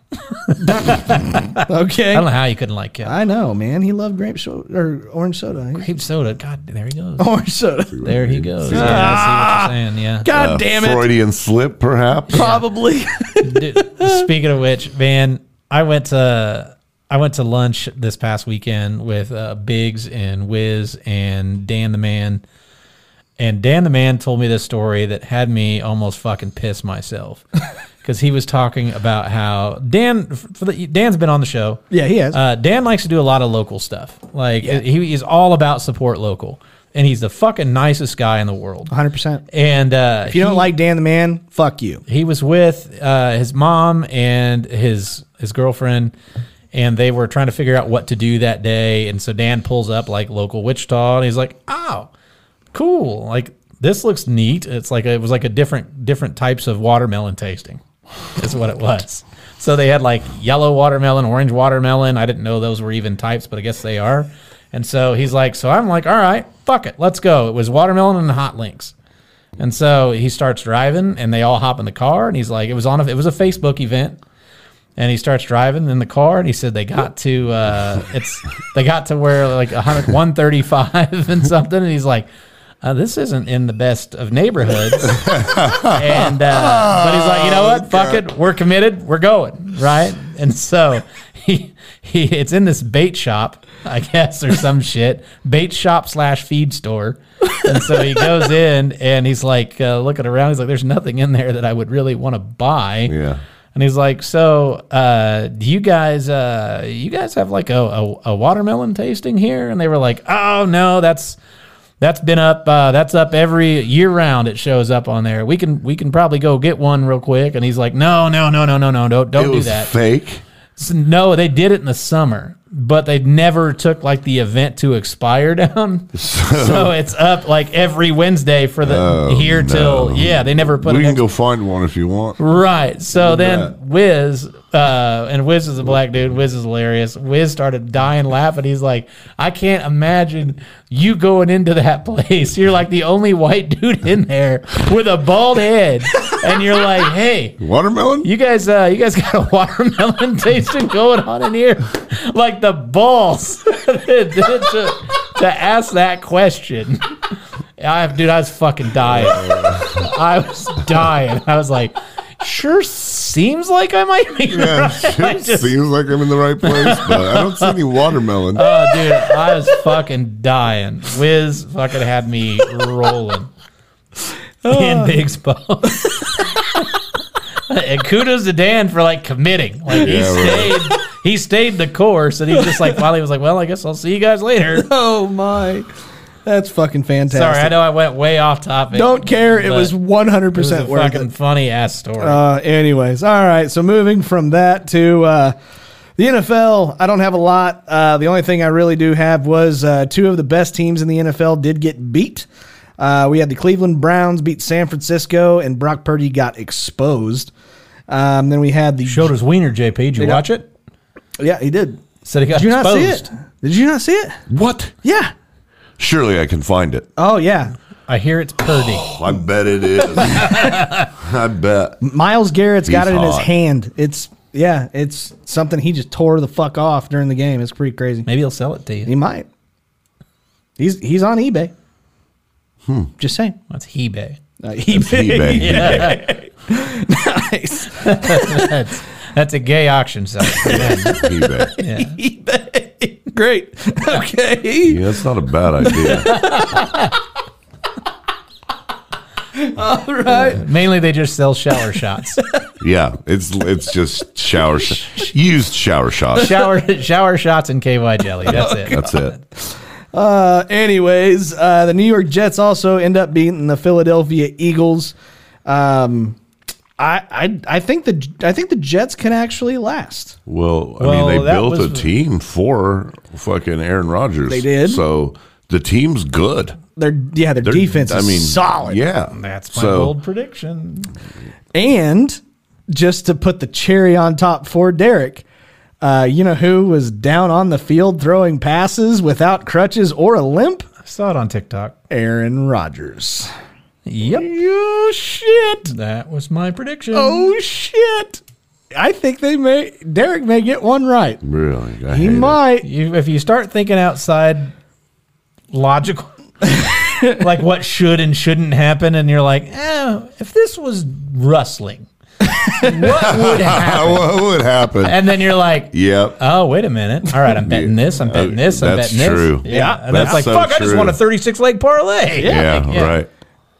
S2: okay.
S5: I don't know how you couldn't like Kel.
S2: I know, man. He loved grape soda or orange soda.
S5: Grape soda. God, there he goes.
S2: Orange soda.
S5: There he goes. Yeah, I see what you're saying. Yeah.
S2: God
S4: Uh,
S2: damn it.
S4: Freudian slip, perhaps.
S2: Probably.
S5: Dude, speaking of which, man, I went to I went to lunch this past weekend with uh, Biggs and Wiz and Dan the Man. And Dan the Man told me this story that had me almost fucking piss myself. Because he was talking about how Dan, for the, Dan's been on the show.
S2: Yeah, he has.
S5: Uh, Dan likes to do a lot of local stuff. Like, he is all about support local. And he's the fucking nicest guy in the world.
S2: one hundred percent.
S5: And uh,
S2: If you don't
S5: he-
S2: like Dan the Man, fuck you.
S5: he was with uh, his mom and his his girlfriend, and they were trying to figure out what to do that day. And so Dan pulls up like local Wichita, and he's like, "Oh, cool! Like this looks neat." It's like a, it was like a different different types of watermelon tasting. Is what it was. So they had like yellow watermelon, orange watermelon. I didn't know those were even types, but I guess they are. And so he's like, so I'm like, all right, fuck it, let's go. It was watermelon and hot links. And so he starts driving, and they all hop in the car. And he's like, it was on a, it was a Facebook event, and he starts driving in the car. And he said they got to, uh, it's they got to where like one thirty-five and something. And he's like, uh, this isn't in the best of neighborhoods. and uh, but he's like, you know what? Fuck it, we're committed. We're going right. And so he he it's in this bait shop, I guess, or some shit. Bait shop slash feed store. And so he goes in and he's like uh, looking around. He's like, there's nothing in there that I would really want to buy.
S4: Yeah.
S5: And he's like, so uh, do you guys uh, you guys have like a, a, a watermelon tasting here? And they were like, oh no, that's that's been up uh, that's up every year round. It shows up on there. We can we can probably go get one real quick. And he's like, no, no, no, no, no, no, don't don't
S4: It
S5: do
S4: was
S5: that.
S4: fake.
S5: So, no, they did it in the summer, but they never took like the event to expire down. So it's up like every Wednesday for the
S4: Oh,
S5: here till
S4: no.
S5: yeah. They never put
S4: We
S5: an
S4: can
S5: ex-
S4: go find one if you want.
S5: Right. So then
S4: that.
S5: Wiz, uh, and Wiz is a black dude. Wiz is hilarious. Wiz started dying laughing. He's like, I can't imagine you going into that place. You're like the only white dude in there with a bald head. And you're like, hey,
S4: Watermelon?
S5: you guys, uh, you guys got a watermelon tasting going on in here? Like the balls to, to ask that question. I, dude, I was fucking dying. I was dying. I was like, sure seems like I might be
S4: Yeah,
S5: right. I
S4: it
S5: just-
S4: seems like I'm in the right place, but I don't see any watermelon.
S5: oh, dude, I was fucking dying. Wiz fucking had me rolling. In Big's boat. And kudos to Dan for like committing. Like he
S4: Yeah, right.
S5: stayed, he stayed the course, and he just like finally was like, "Well, I guess I'll see you guys later."
S2: Oh my. That's fucking fantastic.
S5: Sorry, I know I went way off topic.
S2: Don't care. It
S5: but
S2: was one hundred
S5: it was a
S2: percent worth
S5: fucking
S2: it.
S5: funny ass story.
S2: Uh, anyways, all right. So moving from that to uh, the N F L, I don't have a lot. Uh, the only thing I really do have was uh, two of the best teams in the N F L did get beat. Uh, we had the Cleveland Browns beat San Francisco, and Brock Purdy got exposed. Um, then we had the
S5: Showed his wiener, J P. Did you
S2: Yeah.
S5: watch it?
S2: Yeah, he did.
S5: Said he got
S2: Did you not see
S5: exposed.
S2: it? Did you not see it?
S4: What?
S2: Yeah.
S4: Surely I can find it.
S2: Oh yeah,
S5: I hear it's Purdy.
S4: I bet it is. I bet.
S2: Miles Garrett's got
S4: He's
S2: it in his
S4: hot.
S2: hand. It's yeah, it's something he just tore the fuck off during the game. It's pretty crazy.
S5: Maybe he'll sell it to you.
S2: He might. He's he's on eBay. Hmm. Just saying.
S5: That's eBay.
S2: Uh, eBay.
S4: eBay.
S2: Nice.
S5: that's, that's a gay auction site.
S4: eBay.
S5: Yeah.
S2: eBay. Great. Okay.
S4: Yeah, that's not a bad idea.
S2: All right.
S5: Mainly, they just sell shower shots.
S4: Yeah, it's it's just shower sh- used shower shots.
S5: shower shower shots and K Y jelly. That's it.
S4: That's it.
S2: Uh, anyways, uh, the New York Jets also end up beating the Philadelphia Eagles. Um, I, I I think the I think the Jets can actually last.
S4: Well, I
S5: Well,
S4: mean, they
S5: that
S4: built a
S5: was-
S4: team for fucking Aaron Rodgers.
S2: They did.
S4: So the team's good.
S2: Their yeah, their
S4: They're-
S2: defense is
S4: I mean,
S2: solid.
S4: Yeah,
S5: That's my
S4: so,
S5: bold prediction.
S2: And just to put the cherry on top for Derek, uh, you know who was down on the field throwing passes without crutches or a limp?
S5: I saw it on TikTok.
S2: Aaron Rodgers.
S5: Yep.
S2: You shit.
S5: That was my prediction.
S2: Oh shit. I think they may Derek may get one right.
S4: Really, I
S2: He
S4: hate it.
S2: might.
S5: You, if you start thinking outside logical, like what should and shouldn't happen, and you're like, eh, if this was rustling, what would happen?
S4: what would happen?
S5: And then you're like,
S4: Yep.
S5: oh, wait a minute. All right, I'm betting this. I'm betting this. I'm
S4: That's
S5: betting
S4: true.
S5: this. Yeah. And
S4: That's
S5: that's like,
S4: so
S5: fuck, I just
S4: true.
S5: won a thirty-six leg parlay.
S4: Yeah,
S5: Like,
S4: right.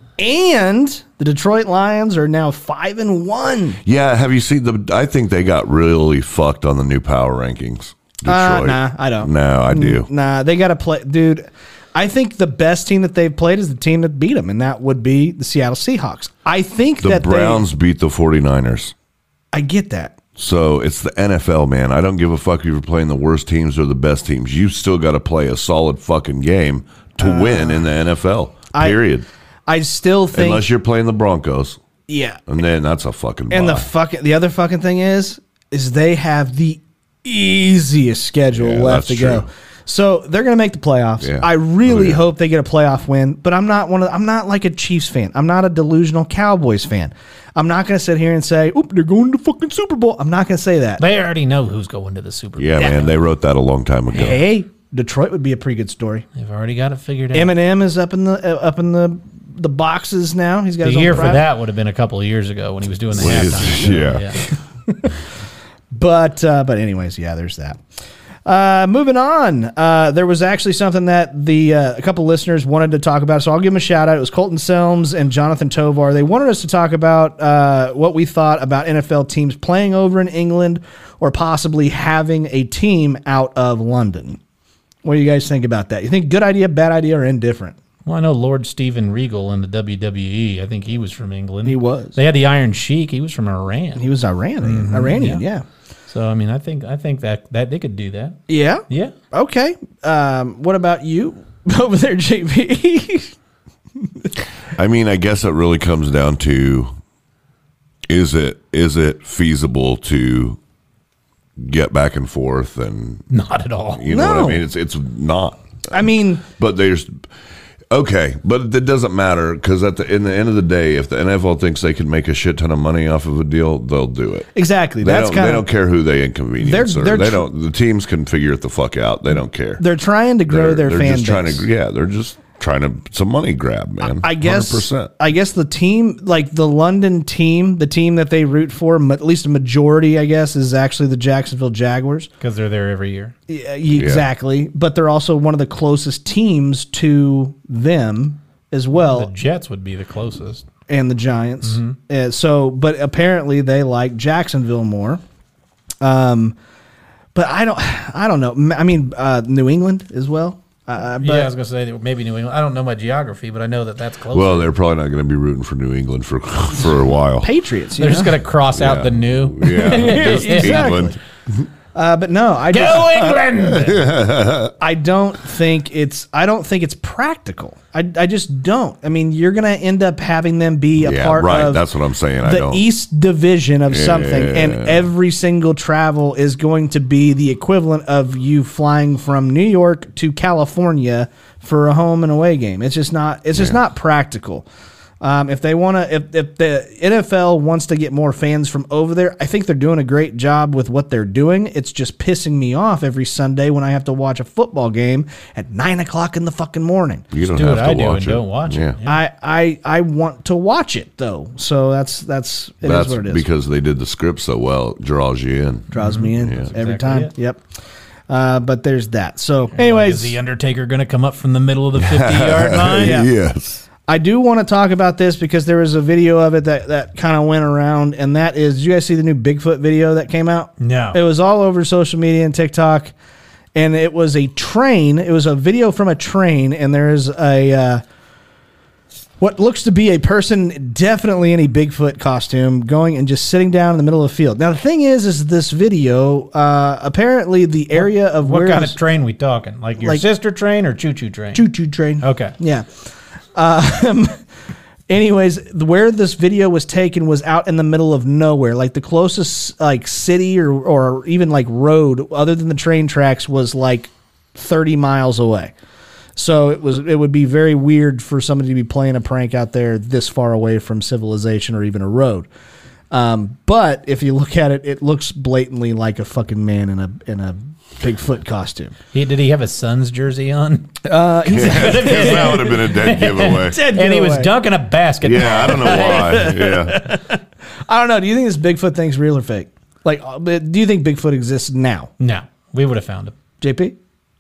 S2: And the Detroit Lions are now five and one.
S4: Yeah, have you seen the? I think they got really fucked on the new power rankings. Detroit.
S2: Uh, nah, I don't.
S4: No, I do.
S2: Nah, they got to play, dude. I think the best team that they've played is the team that beat them, and that would be the Seattle Seahawks. I think
S4: The
S2: that
S4: Browns beat the 49ers.
S2: They, I get that.
S4: So it's the N F L, man. I don't give a fuck if you're playing the worst teams or the best teams. You still got to play a solid fucking game to win in the N F L.
S2: I-
S4: Period.
S2: I still think,
S4: Unless you're playing the Broncos,
S2: yeah.
S4: and then that's a fucking.
S2: And the
S4: bye.
S2: fucking the other fucking thing is, is they have the easiest schedule
S4: Yeah,
S2: left to
S4: that's
S2: go.
S4: true.
S2: So they're going to make the playoffs.
S4: Yeah.
S2: I really
S4: Oh, yeah.
S2: hope they get a playoff win, but I'm not one of I'm not like a Chiefs fan. I'm not a delusional Cowboys fan. I'm not going to sit here and say, "Oop, they're going to the fucking Super Bowl." I'm not going to say that.
S5: They already know who's going to the Super Bowl.
S4: yeah, man, they wrote that a long time ago.
S2: Hey, Detroit would be a pretty good story.
S5: They've already got it figured out.
S2: Eminem is up in the uh, up in the the boxes now. He's got
S5: the
S2: his own
S5: year for
S2: private-
S5: that would have been a couple of years ago when he was doing the
S4: When
S5: halftime.
S4: he's- yeah.
S2: But uh, but anyways, yeah, there's that. Uh, moving on, uh, there was actually something that the uh, a couple listeners wanted to talk about, so I'll give them a shout out. It was Colton Selms and Jonathan Tovar. They wanted us to talk about uh, what we thought about N F L teams playing over in England or possibly having a team out of London. What do you guys think about that? You think good idea, bad idea, or indifferent?
S5: Well, I know Lord Stephen Regal in the W W E. I think he was from England.
S2: He was.
S5: They had the Iron Sheik. He was from Iran.
S2: He was Iranian. Iranian, yeah.
S5: So I mean, I think I think that that they could do that.
S2: Yeah.
S5: Yeah.
S2: Okay. Um, what about you over there, J P?
S4: I mean, I guess it really comes down to is it is it feasible to get back and forth and
S5: Not at all.
S4: you know what
S2: No.
S4: I mean? It's it's not.
S2: I mean,
S4: But there's okay, but it doesn't matter because at the in the end of the day, if the N F L thinks they can make a shit ton of money off of a deal, they'll do it.
S2: exactly.
S4: They
S2: That's
S4: don't.
S2: kind
S4: They
S2: of
S4: don't care who they inconvenience.
S2: They're-
S4: or
S2: they're
S4: they
S2: tr-
S4: don't. The teams can figure it the fuck out. They don't care.
S2: they're trying to grow
S4: They're,
S2: their
S4: they're
S2: fan
S4: just
S2: base.
S4: trying to. Yeah, they're just trying to. It's a money grab, man.
S2: I guess.
S4: one hundred percent.
S2: I guess the team, like the London team, the team that they root for, m- at least a majority, I guess, is actually the Jacksonville Jaguars.
S5: Because they're there every year.
S2: Yeah, exactly. But they're also one of the closest teams to them as
S5: The
S2: well,
S5: Jets would be the closest.
S2: and the Giants.
S4: Mm-hmm.
S2: Uh, so, but apparently they like Jacksonville more. Um, but I don't. I don't know. M- I mean, uh, New England as well. Uh, but
S5: yeah, I was gonna say that maybe New England. I don't know my geography, but I know that that's close.
S4: Well, they're probably not going to be rooting for New England for for a while.
S2: Patriots. You
S5: they're
S2: know?
S5: just gonna cross out
S4: Yeah.
S5: the new.
S4: Yeah, just
S2: Exactly.
S4: England.
S2: Uh, but no, I
S5: Go
S2: just,
S5: England!
S2: I don't think it's I don't think it's practical. I, I just don't. I mean, you're gonna end up having them be a
S4: Yeah,
S2: part
S4: right.
S2: of
S4: That's what I'm saying. I
S2: the
S4: don't.
S2: East Division of something, and
S4: Yeah.
S2: every single travel is going to be the equivalent of you flying from New York to California for a home and away game. It's just not. It's just not practical. Um, if they want to, if, if the N F L wants to get more fans from over there, I think they're doing a great job with what they're doing. It's just pissing me off every Sunday when I have to watch a football game at nine o'clock in the fucking morning.
S4: You don't
S5: do
S4: have
S5: what
S4: to
S5: I do
S4: watch
S5: and
S4: it.
S5: don't watch it.
S4: yeah.
S5: Yeah.
S2: I, I I want to watch it though, so that's that's it is
S4: That's
S2: what it is.
S4: because they did the script so well. It draws you in.
S2: Draws me in
S4: Yeah.
S2: every
S5: Exactly
S2: time.
S5: it.
S2: Yep. Uh, but there's that. So,
S5: Is
S2: anyways,
S5: the Undertaker going to come up from the middle of the fifty-yard line?
S2: Yeah.
S4: Yes.
S2: I do want to talk about this because there was a video of it that, that kind of went around, and that is, did you guys see the new Bigfoot video that came out?
S5: No.
S2: It was all over social media and TikTok, and it was a train. It was a video from a train, and there's a uh, what looks to be a person, definitely in a Bigfoot costume, going and just sitting down in the middle of the field. Now, the thing is, is this video, uh, apparently the area of
S5: What
S2: where
S5: kind
S2: this-
S5: of train we talking? Like your
S2: Like-
S5: sister train or choo-choo train?
S2: choo-choo train.
S5: Okay.
S2: Yeah. Um, anyways, where this video was taken was out in the middle of nowhere. Like the closest like city or or even like road other than the train tracks was like thirty miles away. So it was it would be very weird for somebody to be playing a prank out there this far away from civilization or even a road. Um, but if you look at it, it looks blatantly like a fucking man in a in a Bigfoot costume.
S5: He, did he have a Suns jersey on?
S2: Uh, he's
S4: that would have been a dead giveaway.
S2: dead
S5: And he was
S2: giveaway.
S5: dunking a basket.
S4: Yeah, I don't know why. Yeah.
S2: I don't know. Do you think this Bigfoot thing's real or fake? Like, uh, but do you think Bigfoot exists now?
S5: No, we would have found him.
S2: J P?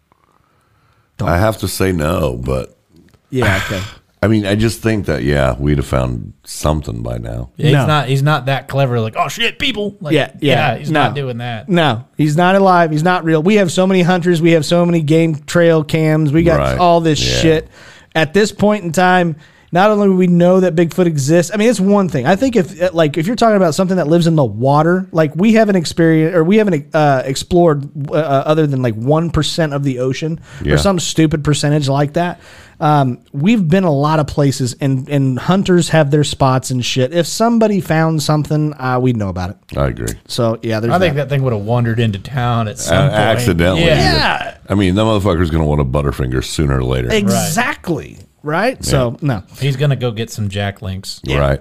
S4: I have to say no, but
S2: Yeah, okay.
S4: I mean, I just think that, yeah, we'd have found something by now.
S5: He's
S2: No.
S5: not. He's not that clever. Like, oh shit, people. Like,
S2: Yeah, yeah,
S5: He's
S2: no.
S5: not doing that.
S2: No, he's not alive. He's not real. We have so many hunters. We have so many game trail cams. We got
S4: Right.
S2: all this
S4: Yeah.
S2: shit. At this point in time, not only do we know that Bigfoot exists, I mean, it's one thing. I think if like if you're talking about something that lives in the water, like we haven't experienced or we haven't uh, explored uh, other than like one percent of the ocean
S4: Yeah.
S2: or some stupid percentage like that. Um, we've been a lot of places, and and hunters have their spots and shit. If somebody found something, uh, we'd know about it.
S4: I agree.
S2: So yeah, there's
S5: I think
S2: that.
S5: that thing would have wandered into town at some
S4: Uh,
S5: point.
S4: accidentally.
S5: Yeah.
S2: Yeah.
S4: I mean, that motherfucker's going to want a Butterfinger sooner or later.
S2: Exactly. Right. So no.
S5: He's gonna go get some Jack Links.
S4: Right.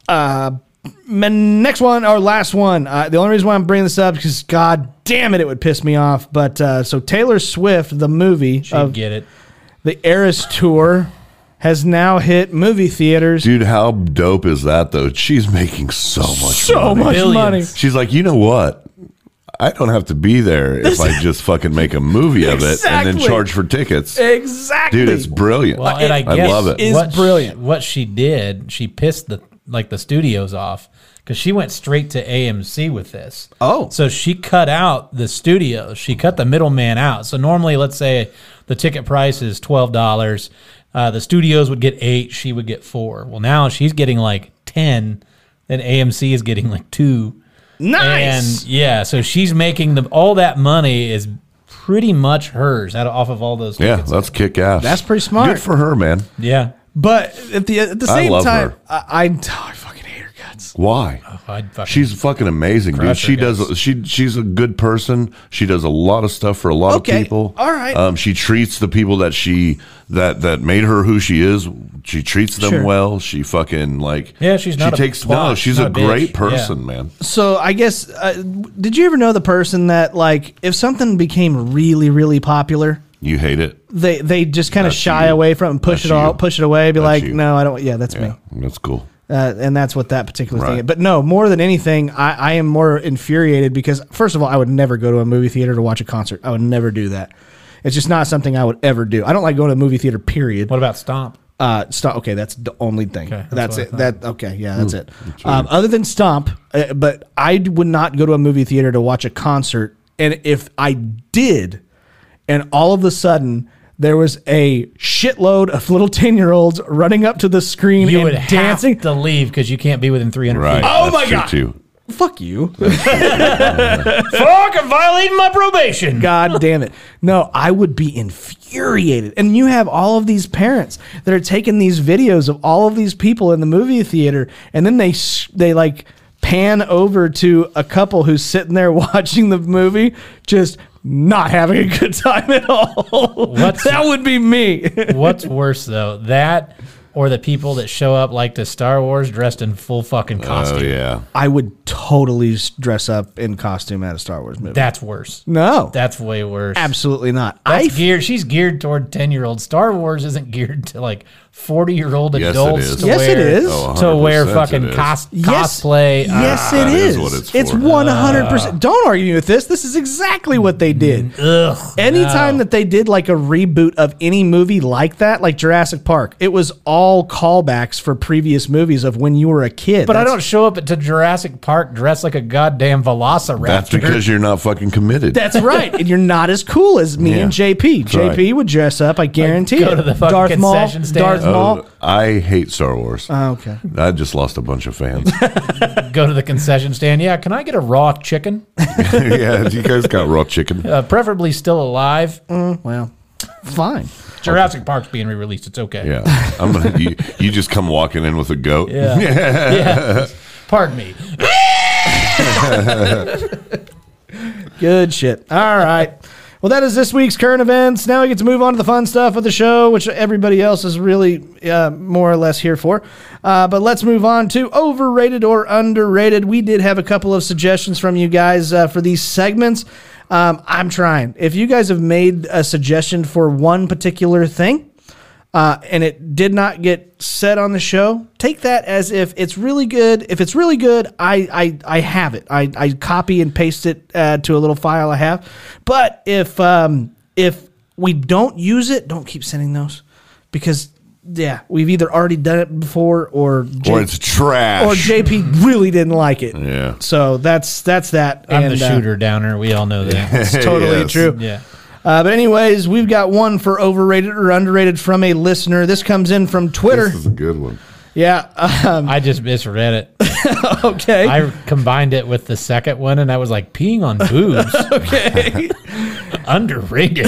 S2: My next one, or last one. Uh, the only reason why I'm bringing this up is because, God damn it, it would piss me off. But uh, so Taylor Swift, the movie
S5: She'd
S2: of
S5: get it.
S2: the Eras Tour, has now hit movie theaters.
S4: Dude, how dope is that, though? She's making so much
S2: so
S4: money.
S2: much
S5: Billions.
S2: money.
S4: She's like, you know what? I don't have to be there if I just fucking make a movie of it and then
S2: Exactly.
S4: charge for tickets.
S2: Exactly.
S4: Dude, it's brilliant.
S5: Well, and I,
S4: I
S5: guess
S4: love it.
S2: is
S5: what
S2: brilliant.
S5: She, what she did, she pissed the like the studios off because she went straight to A M C with this.
S2: Oh.
S5: so she cut out the studios. She cut the middleman out. So normally, let's say the ticket price is twelve dollars. Uh, the studios would get eight. She would get four. Well, now she's getting like ten. Then A M C is getting like two.
S2: Nice.
S5: And yeah, so she's making the all that money is pretty much hers out of, off of all those
S4: Yeah,
S5: tickets.
S4: that's kick ass.
S2: That's pretty smart.
S4: Good for her, man.
S5: yeah.
S2: But at the at the
S4: I
S2: same
S4: love
S2: time,
S4: her.
S2: I, I, oh, I fucking hate her guts.
S4: Why?
S5: I'd fucking
S4: She's fucking amazing, dude.
S5: Crush her
S4: She
S5: guts.
S4: does. She she's a good person. She does a lot of stuff for a lot
S2: Okay,
S4: of people.
S2: all right.
S4: Um, she treats the people that she that that made her who she is. She treats them
S2: Sure.
S4: well. She fucking like.
S5: Yeah, she's not
S4: She
S5: a
S4: takes
S5: twat.
S4: no.
S5: She's
S4: She's a
S5: not a bitch.
S4: great
S5: Yeah.
S4: person, man.
S2: So I guess, uh, did you ever know the person that like if something became really really popular,
S4: You hate it.
S2: they they just kind of
S4: That's
S2: shy
S4: you.
S2: away from it and push
S4: That's
S2: it all
S4: you.
S2: push it away, be
S4: That's
S2: like,
S4: you.
S2: no, I don't. Yeah, that's
S4: Yeah,
S2: me.
S4: that's cool.
S2: Uh, and that's what that particular thing
S4: Right.
S2: is. But no, more than anything, I, I am more infuriated because, first of all, I would never go to a movie theater to watch a concert. I would never do that. It's just not something I would ever do. I don't like going to a movie theater, period.
S5: What about Stomp?
S2: Uh, Stomp, okay, that's the only thing.
S5: Okay,
S2: that's
S5: that's
S2: it.
S5: what I
S2: That Okay, yeah, that's it. Um, other than Stomp, uh, but I would not go to a movie theater to watch a concert. And if I did, and all of a sudden there was a shitload of little ten-year-olds running up to the screen
S5: You
S2: and
S5: would
S2: dancing.
S5: have to leave because you can't be within three hundred
S4: Right.
S5: feet.
S2: Oh
S4: That's
S2: my
S4: true,
S2: God.
S4: Too.
S2: Fuck you.
S5: Fuck, I'm violating my probation.
S2: God damn it. No, I would be infuriated. And you have all of these parents that are taking these videos of all of these people in the movie theater, and then they they like pan over to a couple who's sitting there watching the movie, just not having a good time at all.
S5: What's-
S2: that would be me.
S5: What's worse though, that or the people that show up like to Star Wars dressed in full fucking costume?
S4: Oh yeah.
S2: I would totally dress up in costume at a Star Wars movie.
S5: That's worse.
S2: no,
S5: That's way worse.
S2: absolutely not.
S5: That's
S2: I
S5: geared. She's geared toward ten year olds. Star Wars isn't geared to like forty year old
S4: Yes, it
S5: adults.
S4: is.
S5: To
S2: Yes,
S5: wear,
S2: it is.
S4: Oh,
S5: to wear
S4: one hundred percent
S5: fucking
S4: it is.
S5: cos-
S2: Yes.
S5: cosplay.
S2: Yes,
S5: Ah,
S2: it
S4: that
S2: is.
S4: is what it's
S2: It's
S4: for.
S2: one hundred percent. Don't argue with this. This is exactly what they did.
S5: Ugh.
S2: Anytime
S5: no.
S2: that they did like a reboot of any movie like that, like Jurassic Park, it was all callbacks for previous movies of when you were a kid.
S5: But I
S2: That's-
S5: don't show up to Jurassic Park dressed like a goddamn velociraptor.
S4: That's because you're not fucking committed.
S2: That's right. And you're not as cool as me
S4: Yeah.
S2: and J P. J P
S4: right.
S2: would dress up, I guarantee
S5: go
S2: it.
S5: to the fucking
S2: Darth Maul.
S5: concession stand.
S2: Darth Maul.
S4: Oh, I hate Star Wars.
S2: Oh, okay.
S4: I just lost a bunch of fans.
S5: Go to the concession stand. Yeah, can I get a raw chicken?
S4: Yeah, you guys got raw chicken.
S5: Uh, preferably still alive.
S2: Well, fine.
S5: Jurassic Park's being re-released. It's okay.
S4: Yeah, I'm gonna. You, you just come walking in with a goat.
S5: Yeah. yeah. Pardon me.
S2: Good shit. All right. Well, that is this week's current events. Now we get to move on to the fun stuff of the show, which everybody else is really uh, more or less here for. Uh, but let's move on to overrated or underrated. We did have a couple of suggestions from you guys uh, for these segments. Um, I'm trying. If you guys have made a suggestion for one particular thing, Uh, and it did not get said on the show, take that as if it's really good. If it's really good, I I, I have it. I, I copy and paste it uh, to a little file I have. But if um, if we don't use it, don't keep sending those, because yeah, we've either already done it before or J-
S4: Or it's trash.
S2: or J P really didn't like it.
S4: Yeah.
S2: So that's that's that.
S5: I'm
S2: and,
S5: the
S2: uh,
S5: shooter downer. We all know that.
S2: it's totally
S4: Yes.
S2: true.
S5: Yeah.
S2: Uh, but anyways, we've got one for overrated or underrated from a listener. This comes in from Twitter.
S4: This is a good one.
S2: Yeah. Um,
S5: I just misread it.
S2: okay.
S5: I combined it with the second one, and I was like, peeing on boobs.
S2: okay.
S5: Underrated.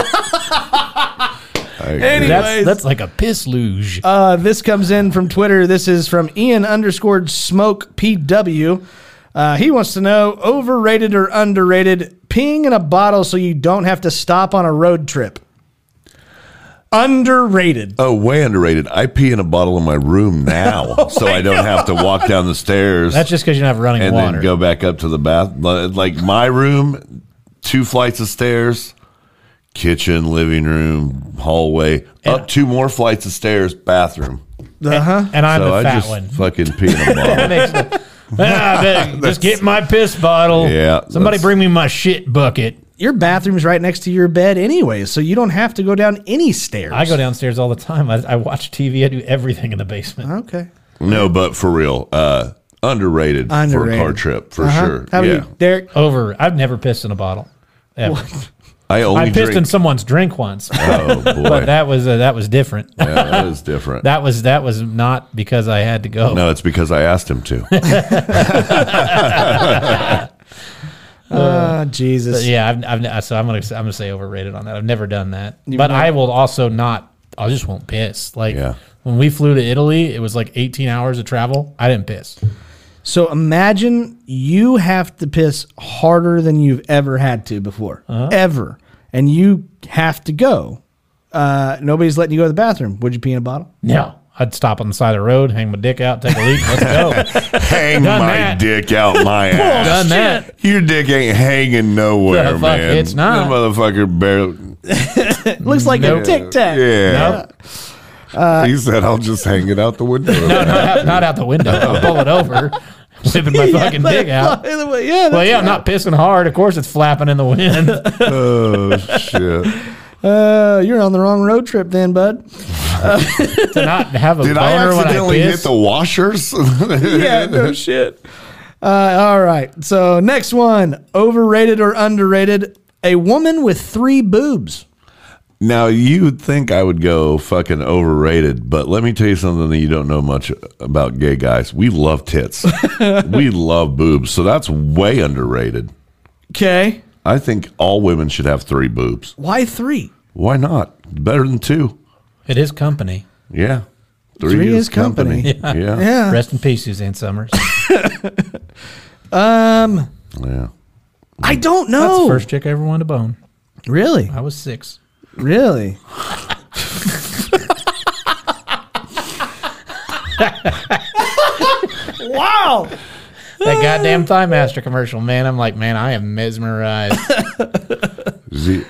S4: I agree.
S2: Anyways.
S5: That's, that's like a piss luge.
S2: Uh, this comes in from Twitter. This is from Ian underscored smoke P W. Uh, he wants to know overrated or underrated peeing in a bottle so you don't have to stop on a road trip. Underrated.
S4: Oh, way underrated. I pee in a bottle in my room now, so I don't have to walk down the stairs
S5: That's just because you don't have running
S4: and
S5: water.
S4: then go back up to the bath. Like my room, two flights of stairs, kitchen, living room, hallway, up two more flights of stairs, bathroom.
S2: Uh-huh.
S5: and I'm
S4: so
S5: the
S4: I
S5: fat
S4: just
S5: one.
S4: fucking pee in a
S5: That
S4: bottle.
S5: makes it- Ah, I bet- just get my piss bottle.
S4: Yeah,
S5: Somebody
S4: that's-
S5: bring me my shit bucket.
S2: Your bathroom's right next to your bed anyway, so you don't have to go down any stairs.
S5: I go downstairs all the time. I, I watch T V. I do everything in the basement.
S2: Okay.
S4: No, but for real, uh, underrated,
S2: Underrated.
S4: for a car trip for
S2: Uh-huh.
S4: sure.
S2: How about
S4: yeah,
S2: you, Derek?
S5: Over. I've never pissed in a bottle. Ever.
S4: I only
S5: I pissed
S4: drink.
S5: in someone's drink once,
S4: oh boy,
S5: but that was uh, that was different.
S4: yeah, that is different.
S5: That was that was not because I had to go.
S4: no, it's because I asked him to.
S2: Oh, Jesus.
S5: But yeah, I've, I've, so I'm gonna I'm gonna say overrated on that. I've never done that, but I will also not. I just won't piss. Like
S4: Yeah.
S5: when we flew to Italy, it was like eighteen hours of travel. I didn't piss.
S2: So imagine you have to piss harder than you've ever had to before,
S5: Uh-huh.
S2: ever, and you have to go. Uh, nobody's letting you go to the bathroom. Would you pee in a bottle?
S5: No, I'd stop on the side of the road, hang my dick out, take a leak, let's go.
S4: Hang
S5: Done
S4: my
S5: that.
S4: dick out my ass.
S5: Done that.
S4: Your dick ain't hanging nowhere,
S5: The fuck,
S4: man.
S5: it's not.
S4: That motherfucker barely.
S2: It looks like a
S5: Nope.
S2: tic tac.
S4: Yeah.
S5: No,
S4: he said, "I'll just hang it out the window."
S5: no, not out, not out the window. I'll pull it over, whipping my fucking dick out.
S2: Yeah,
S5: Well,
S2: that's
S5: yeah, I'm not pissing hard. Of course, it's flapping in the wind.
S4: Oh shit!
S2: Uh, you're on the wrong road trip then, bud.
S5: to not have a
S4: Did I
S5: boner when I
S4: accidentally hit
S5: piss.
S4: the washers?
S2: Yeah, no shit. Uh, all right. So next one, overrated or underrated? A woman with three boobs.
S4: Now, you would think I would go fucking overrated, but let me tell you something that you don't know much about gay guys. We love tits. We love boobs, so that's way underrated.
S2: Okay.
S4: I think all women should have three boobs.
S2: Why three?
S4: Why not? Better than two.
S5: It is company.
S4: Yeah.
S2: Three is company.
S4: Yeah. Yeah.
S2: Yeah.
S5: Rest in peace, Suzanne Summers.
S2: Um,
S4: Yeah.
S2: I don't
S5: That's
S2: know.
S5: the first chick I ever wanted to bone.
S2: Really?
S5: I was six.
S2: Really? Wow.
S5: That goddamn Thigh Master commercial, man. I'm like, man, I am mesmerized.
S4: Z-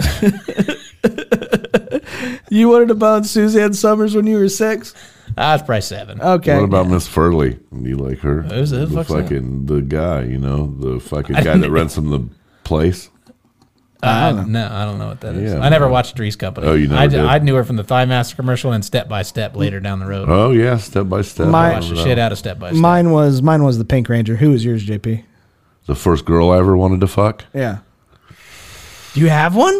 S2: You wanted to bone Suzanne Summers when you were six?
S5: I was probably seven.
S2: Okay.
S4: What about Miss Furley? You like her?
S5: Who's the
S4: the
S5: fuck's that?
S4: fucking the guy, you know, the fucking guy that rents him the place.
S5: I don't know. No, I don't know what that is.
S4: Yeah,
S5: I never
S4: no.
S5: watched Three's Company.
S4: Oh, you never
S5: I,
S4: did?
S5: I knew her from the Thigh Master commercial and Step by Step later down the road.
S4: Oh yeah, step by step.
S2: My-
S4: I
S5: Watched the
S4: don't
S5: shit
S4: know.
S5: out of Step by Step.
S2: Mine was mine was the Pink Ranger. Who was yours, J P?
S4: The first girl I ever wanted to fuck.
S2: Yeah. Do you have one?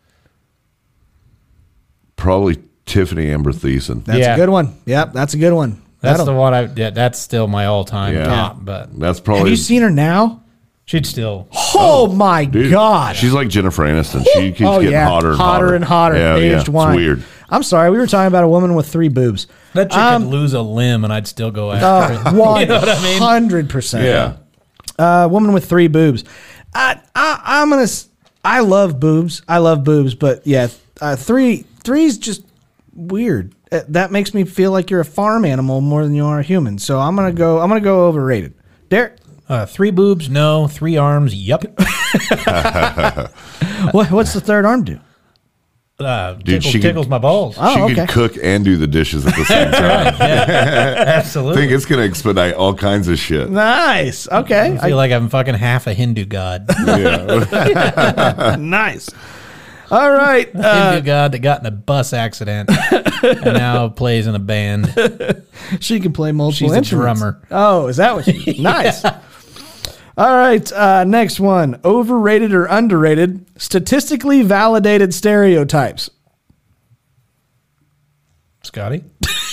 S4: Probably Tiffany Amber Thiessen.
S2: That's
S5: Yeah.
S2: a good one. Yep, that's a good one.
S5: That's
S2: That'll-
S5: the one I. Yeah, that's still my all-time
S4: Yeah.
S5: top. But
S4: That's probably.
S2: Have you seen her now?
S5: she'd still.
S2: Oh, my
S4: Dude,
S2: God.
S4: she's like Jennifer Aniston. She keeps
S2: oh,
S4: getting
S2: yeah.
S4: hotter and hotter.
S2: and hotter.
S4: Yeah,
S2: aged
S4: yeah.
S2: wine.
S4: It's weird.
S2: I'm sorry. We were talking about a woman with three boobs.
S5: That chick
S2: Um,
S5: could lose a limb and I'd still go after
S2: Uh,
S5: it.
S2: one
S5: You know what I mean?
S2: hundred percent.
S4: Yeah.
S2: Uh, woman with three boobs. I, I, I'm gonna. s- I love boobs. I love boobs, but yeah, uh, three three's just weird. Uh, That makes me feel like you're a farm animal more than you are a human. So I'm gonna go. I'm gonna go overrated. Derek,
S5: Uh, three boobs, no. Three arms, yup.
S2: what, what's the third arm do?
S5: Uh,
S4: Dude,
S5: tickles,
S4: she could-
S5: tickles my balls.
S2: Oh,
S4: she
S2: okay.
S4: could cook and do the dishes at the same time. I
S5: Absolutely.
S4: think it's going to expedite all kinds of shit.
S2: Nice. Okay.
S5: I feel like I'm fucking half a Hindu god.
S4: Yeah.
S2: nice. All right. Uh,
S5: Hindu god that got in a bus accident and now plays in a band.
S2: she can play multiple
S5: She's a
S2: instruments.
S5: drummer.
S2: Oh, is that what she Nice. All right. Uh, next one. Overrated or underrated? Statistically validated stereotypes.
S5: Scotty?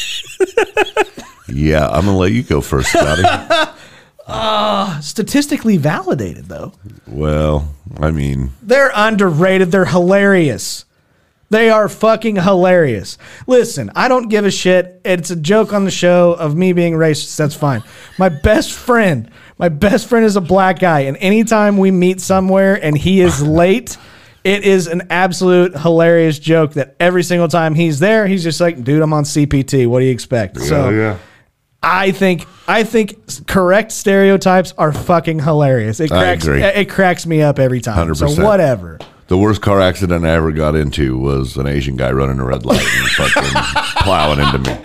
S4: Yeah, I'm going to let you go first, Scotty.
S2: Statistically validated, though.
S4: Well, I mean,
S2: They're underrated. They're hilarious. They are fucking hilarious. Listen, I don't give a shit. It's a joke on the show of me being racist. That's fine. My best friend, my best friend is a black guy. And anytime we meet somewhere and he is late, it is an absolute hilarious joke that every single time he's there, he's just like, dude, I'm on C P T. What do you expect? so
S4: yeah.
S2: I think I think correct stereotypes are fucking hilarious. It
S4: I
S2: cracks
S4: agree.
S2: it cracks me up every time.
S4: one hundred percent.
S2: So whatever.
S4: The worst car accident I ever got into was an Asian guy running a red light and fucking plowing into me.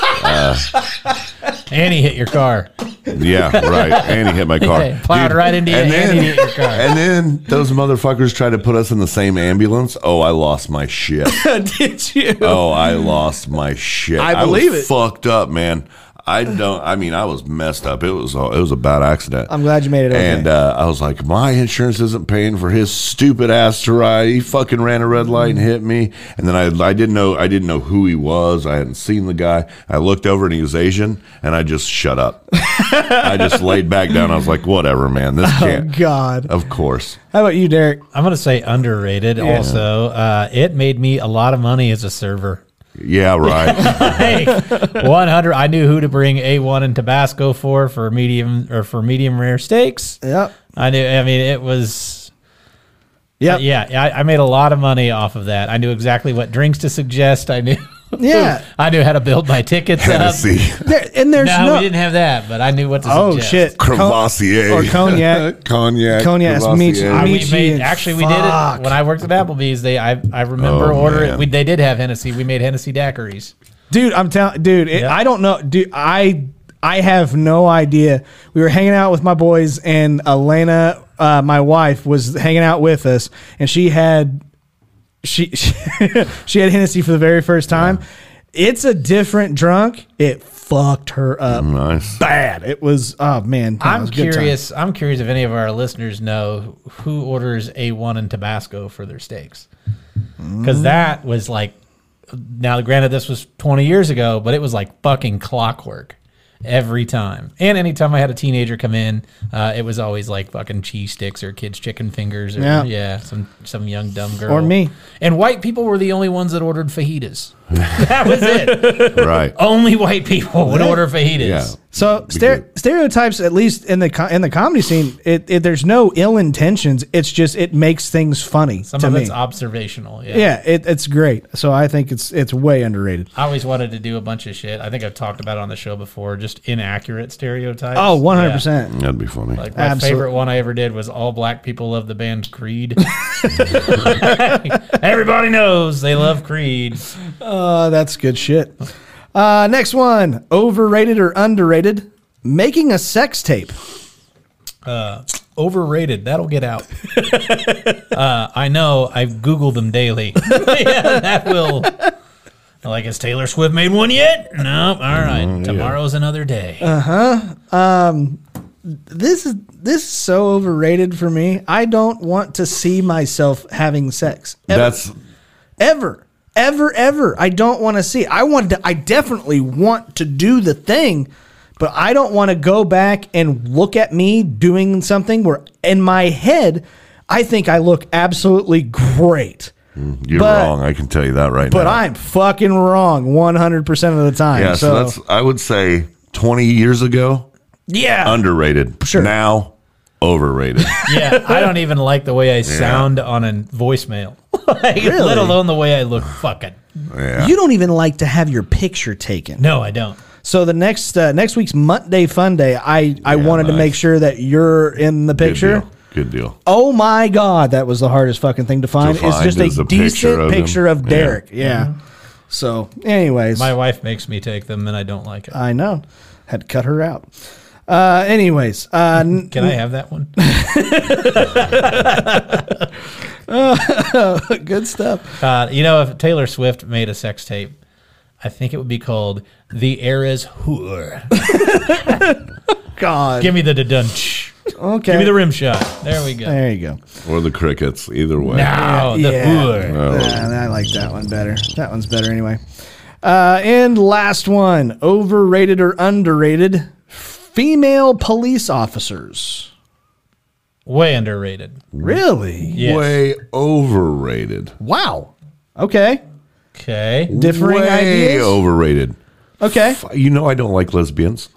S5: And he hit your car.
S4: Yeah, right. And he hit my car.
S5: Hey, plowed right into you and he hit your car.
S4: And then those motherfuckers tried to put us in the same ambulance. Oh, I lost my shit.
S2: Did you?
S4: Oh, I lost my shit.
S2: I believe
S4: was
S2: it.
S4: Fucked up, man. I don't. I mean, I was messed up. It was. a- It was a bad accident.
S2: I'm glad you made it okay.
S4: And uh, I was like, my insurance isn't paying for his stupid ass to ride. He fucking ran a red light and hit me. And then I, I didn't know. I didn't know who he was. I hadn't seen the guy. I looked over and he was Asian. And I just shut up. I just laid back down. I was like, whatever, man. This
S2: Oh
S4: can't.
S2: God.
S4: Of course.
S2: How about you, Derek?
S5: I'm going to say underrated also. Uh, it made me a lot of money as a server.
S4: Yeah. Right.
S5: Hey, one hundred. I knew who to bring A one and Tabasco for for medium or for medium rare steaks.
S2: Yep.
S5: I knew. I mean, it was.
S2: Yep.
S5: Yeah, I, I made a lot of money off of that. I knew exactly what drinks to suggest. I knew.
S2: Yeah.
S5: I knew how to build my tickets
S4: Tennessee.
S5: up.
S2: There, and there's
S5: No,
S2: no.
S5: we didn't have that, but I knew what to
S2: oh
S5: suggest.
S2: shit.
S4: Crevassier.
S2: Or cognac.
S4: Cognac.
S2: Cognac,
S4: Crevassier.
S2: meat-
S5: I, we
S2: Michi
S5: made
S2: and
S5: actually we did
S2: fuck.
S5: it when I worked at Applebee's. They I I remember
S4: Oh,
S5: ordering.
S4: man.
S5: We, they did have Hennessy. We made Hennessy daiquiris.
S2: Dude, I'm telling, dude, it,
S5: Yeah.
S2: I don't know, dude. I I have no idea. We were hanging out with my boys, and Elena, uh, my wife, was hanging out with us, and she had she she had Hennessy for the very first time. It's a different drunk. It fucked her up
S4: Nice.
S2: bad. It was oh man. no, it
S5: I'm
S2: was a good time.
S5: curious. I'm curious if any of our listeners know who orders A one and Tabasco for their steaks. because that was like. Now, granted, this was twenty years ago, but it was like fucking clockwork every time. And anytime I had a teenager come in, uh, it was always like fucking cheese sticks or kids' chicken fingers or
S2: Yeah.
S5: yeah, some some young dumb girl.
S2: Or me.
S5: And white people were the only ones that ordered fajitas. That was it.
S4: Right.
S5: Only white people would order fajitas.
S4: Yeah.
S2: So stere- stereotypes, at least in the co- in the comedy scene, it, it there's no ill intentions. It's just it makes things funny
S5: Some
S2: to
S5: of
S2: me.
S5: it's observational. Yeah.
S2: yeah, it, it's great. So I think it's it's way underrated.
S5: I always wanted to do a bunch of shit. I think I've talked about it on the show before, just inaccurate stereotypes.
S2: Oh, one hundred
S5: Yeah.
S2: percent.
S4: That'd be funny.
S5: Like my
S2: Absolute-
S5: favorite one I ever did was all black people love the band Creed. Everybody knows they love Creed.
S2: Uh, that's good shit. Uh, next one, overrated or underrated? Making a sex tape.
S5: Uh, overrated. That'll get out. uh, I know. I Google them daily. Yeah, that will. Like, has Taylor Swift made one yet? No. All right.
S4: Mm, yeah.
S5: Tomorrow's another day.
S2: This is this is so overrated for me. I don't want to see myself having sex. Ever.
S4: That's
S2: ever. Ever, ever. I don't want to see. I want to I definitely want to do the thing, but I don't want to go back and look at me doing something where in my head I think I look absolutely great.
S4: you're
S2: But-
S4: wrong. I can tell you that right
S2: But
S4: now.
S2: I'm fucking wrong one hundred percent of the time.
S4: yeah. So, that's I would say twenty years ago
S2: yeah.
S4: underrated.
S2: Sure.
S4: Now overrated.
S5: Yeah, I don't even like the way I sound on a voicemail. Like,
S2: Really?
S5: Let alone the way I look fucking.
S4: Yeah.
S2: You don't even like to have your picture taken.
S5: No, I don't.
S2: So the next uh, next week's Monday Fun Day, I, I
S4: Yeah,
S2: wanted to
S4: nice.
S2: make sure that you're in the
S4: Good
S2: picture.
S4: deal. Good deal.
S2: Oh my God, that was the hardest fucking thing to find.
S4: To
S2: it's just
S4: find is
S2: a
S4: a picture
S2: decent
S4: of
S2: picture
S4: him.
S2: of,
S4: Yeah.
S2: Derek. Yeah. So, anyways,
S5: My wife makes me take them, and I don't like it.
S2: I know. Had to cut her out. Uh, anyways, uh, n-
S5: Can I have that one?
S2: good stuff.
S5: Uh, you know, if Taylor Swift made a sex tape, I think it would be called "The Era's Whore."
S2: God.
S5: Give me the da-dunch.
S2: Okay.
S5: Give me the rim shot. There we go.
S2: There you go.
S4: Or the crickets. Either way.
S5: Now the
S2: Yeah.
S5: whore.
S4: Oh.
S2: Uh, I like that one better. That one's better anyway. Uh, and last one, overrated or underrated? Female police officers.
S5: Way underrated.
S2: Really?
S5: Yes.
S4: Way overrated.
S2: Wow. Okay.
S5: Okay.
S2: Differing
S4: Way
S2: ideas.
S4: overrated.
S2: Okay.
S4: You know I don't like lesbians.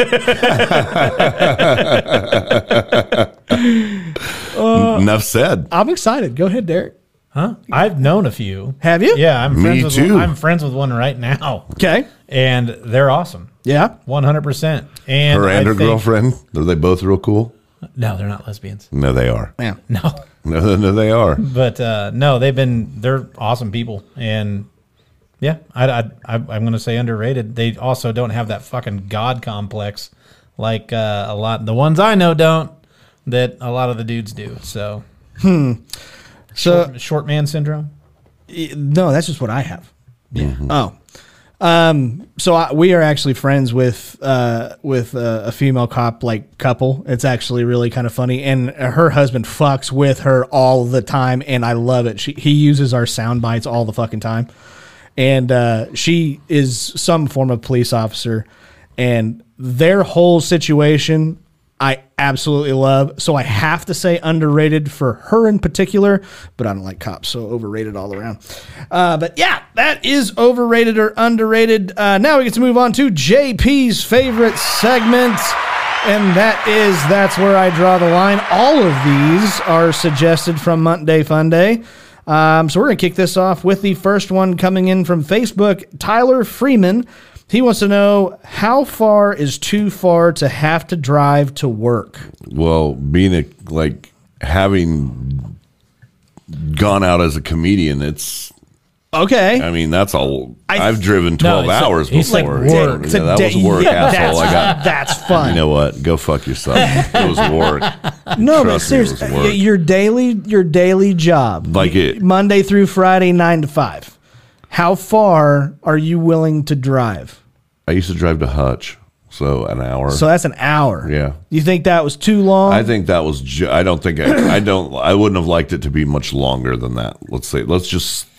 S4: Enough said.
S2: I'm excited. Go ahead, Derek.
S5: Huh? I've known a few.
S2: Have you?
S5: Yeah, I'm
S4: Me
S5: friends with
S4: too.
S5: One, I'm friends with one right now,
S2: Okay.
S5: and they're awesome.
S2: Yeah.
S5: one hundred percent. And
S4: Her
S5: I
S4: and her
S5: think-
S4: girlfriend, are they both real cool?
S5: No, they're not lesbians.
S4: No, they are.
S2: Yeah.
S5: No.
S4: No, no, they are.
S5: But uh, no, they've been they're awesome people, and yeah, I, I, I I'm going to say underrated. They also don't have that fucking god complex like uh, a lot. The ones I know don't. That a lot of the dudes do. So
S2: So
S5: short, short man syndrome.
S2: no, that's just what I have. Yeah. Oh. Um, so I, we are actually friends with uh, with uh, a female cop like couple. It's actually really kind of funny, and her husband fucks with her all the time, and I love it. She he uses our sound bites all the fucking time, and uh, she is some form of police officer, and their whole situation I absolutely love. So I have to say underrated for her in particular, but I don't like cops, so overrated all around. Uh, but yeah, that is overrated or underrated. Uh, now we get to move on to J P's favorite segment, and that is That's Where I Draw the Line. All of these are suggested from Monday Fun Day. Um, so we're going to kick this off with the first one coming in from Facebook, Tyler Freeman. He wants to know, how far is too far to have to drive to work?
S4: Well, being a like having gone out as a comedian, it's.
S2: Okay.
S4: I mean, that's all.
S2: I-
S4: I've driven twelve
S5: No, it's like-
S4: hours
S5: it's like
S4: before.
S5: work.
S4: Yeah, that was
S2: Today-
S4: work,
S2: yeah,
S4: asshole. I got.
S2: That's fun.
S4: You know what? Go fuck yourself. It was work.
S2: no, but
S4: trust me, it was
S2: seriously,
S4: work.
S2: your daily your daily job,
S4: Like it-
S2: Monday through Friday, nine to five. How far are you willing to drive?
S4: I used to drive to Hutch, so an hour.
S2: So that's an hour.
S4: Yeah.
S2: You think that was too long?
S4: I think that was. Ju- I don't think. I, I don't. I wouldn't have liked it to be much longer than that. Let's say. Let's just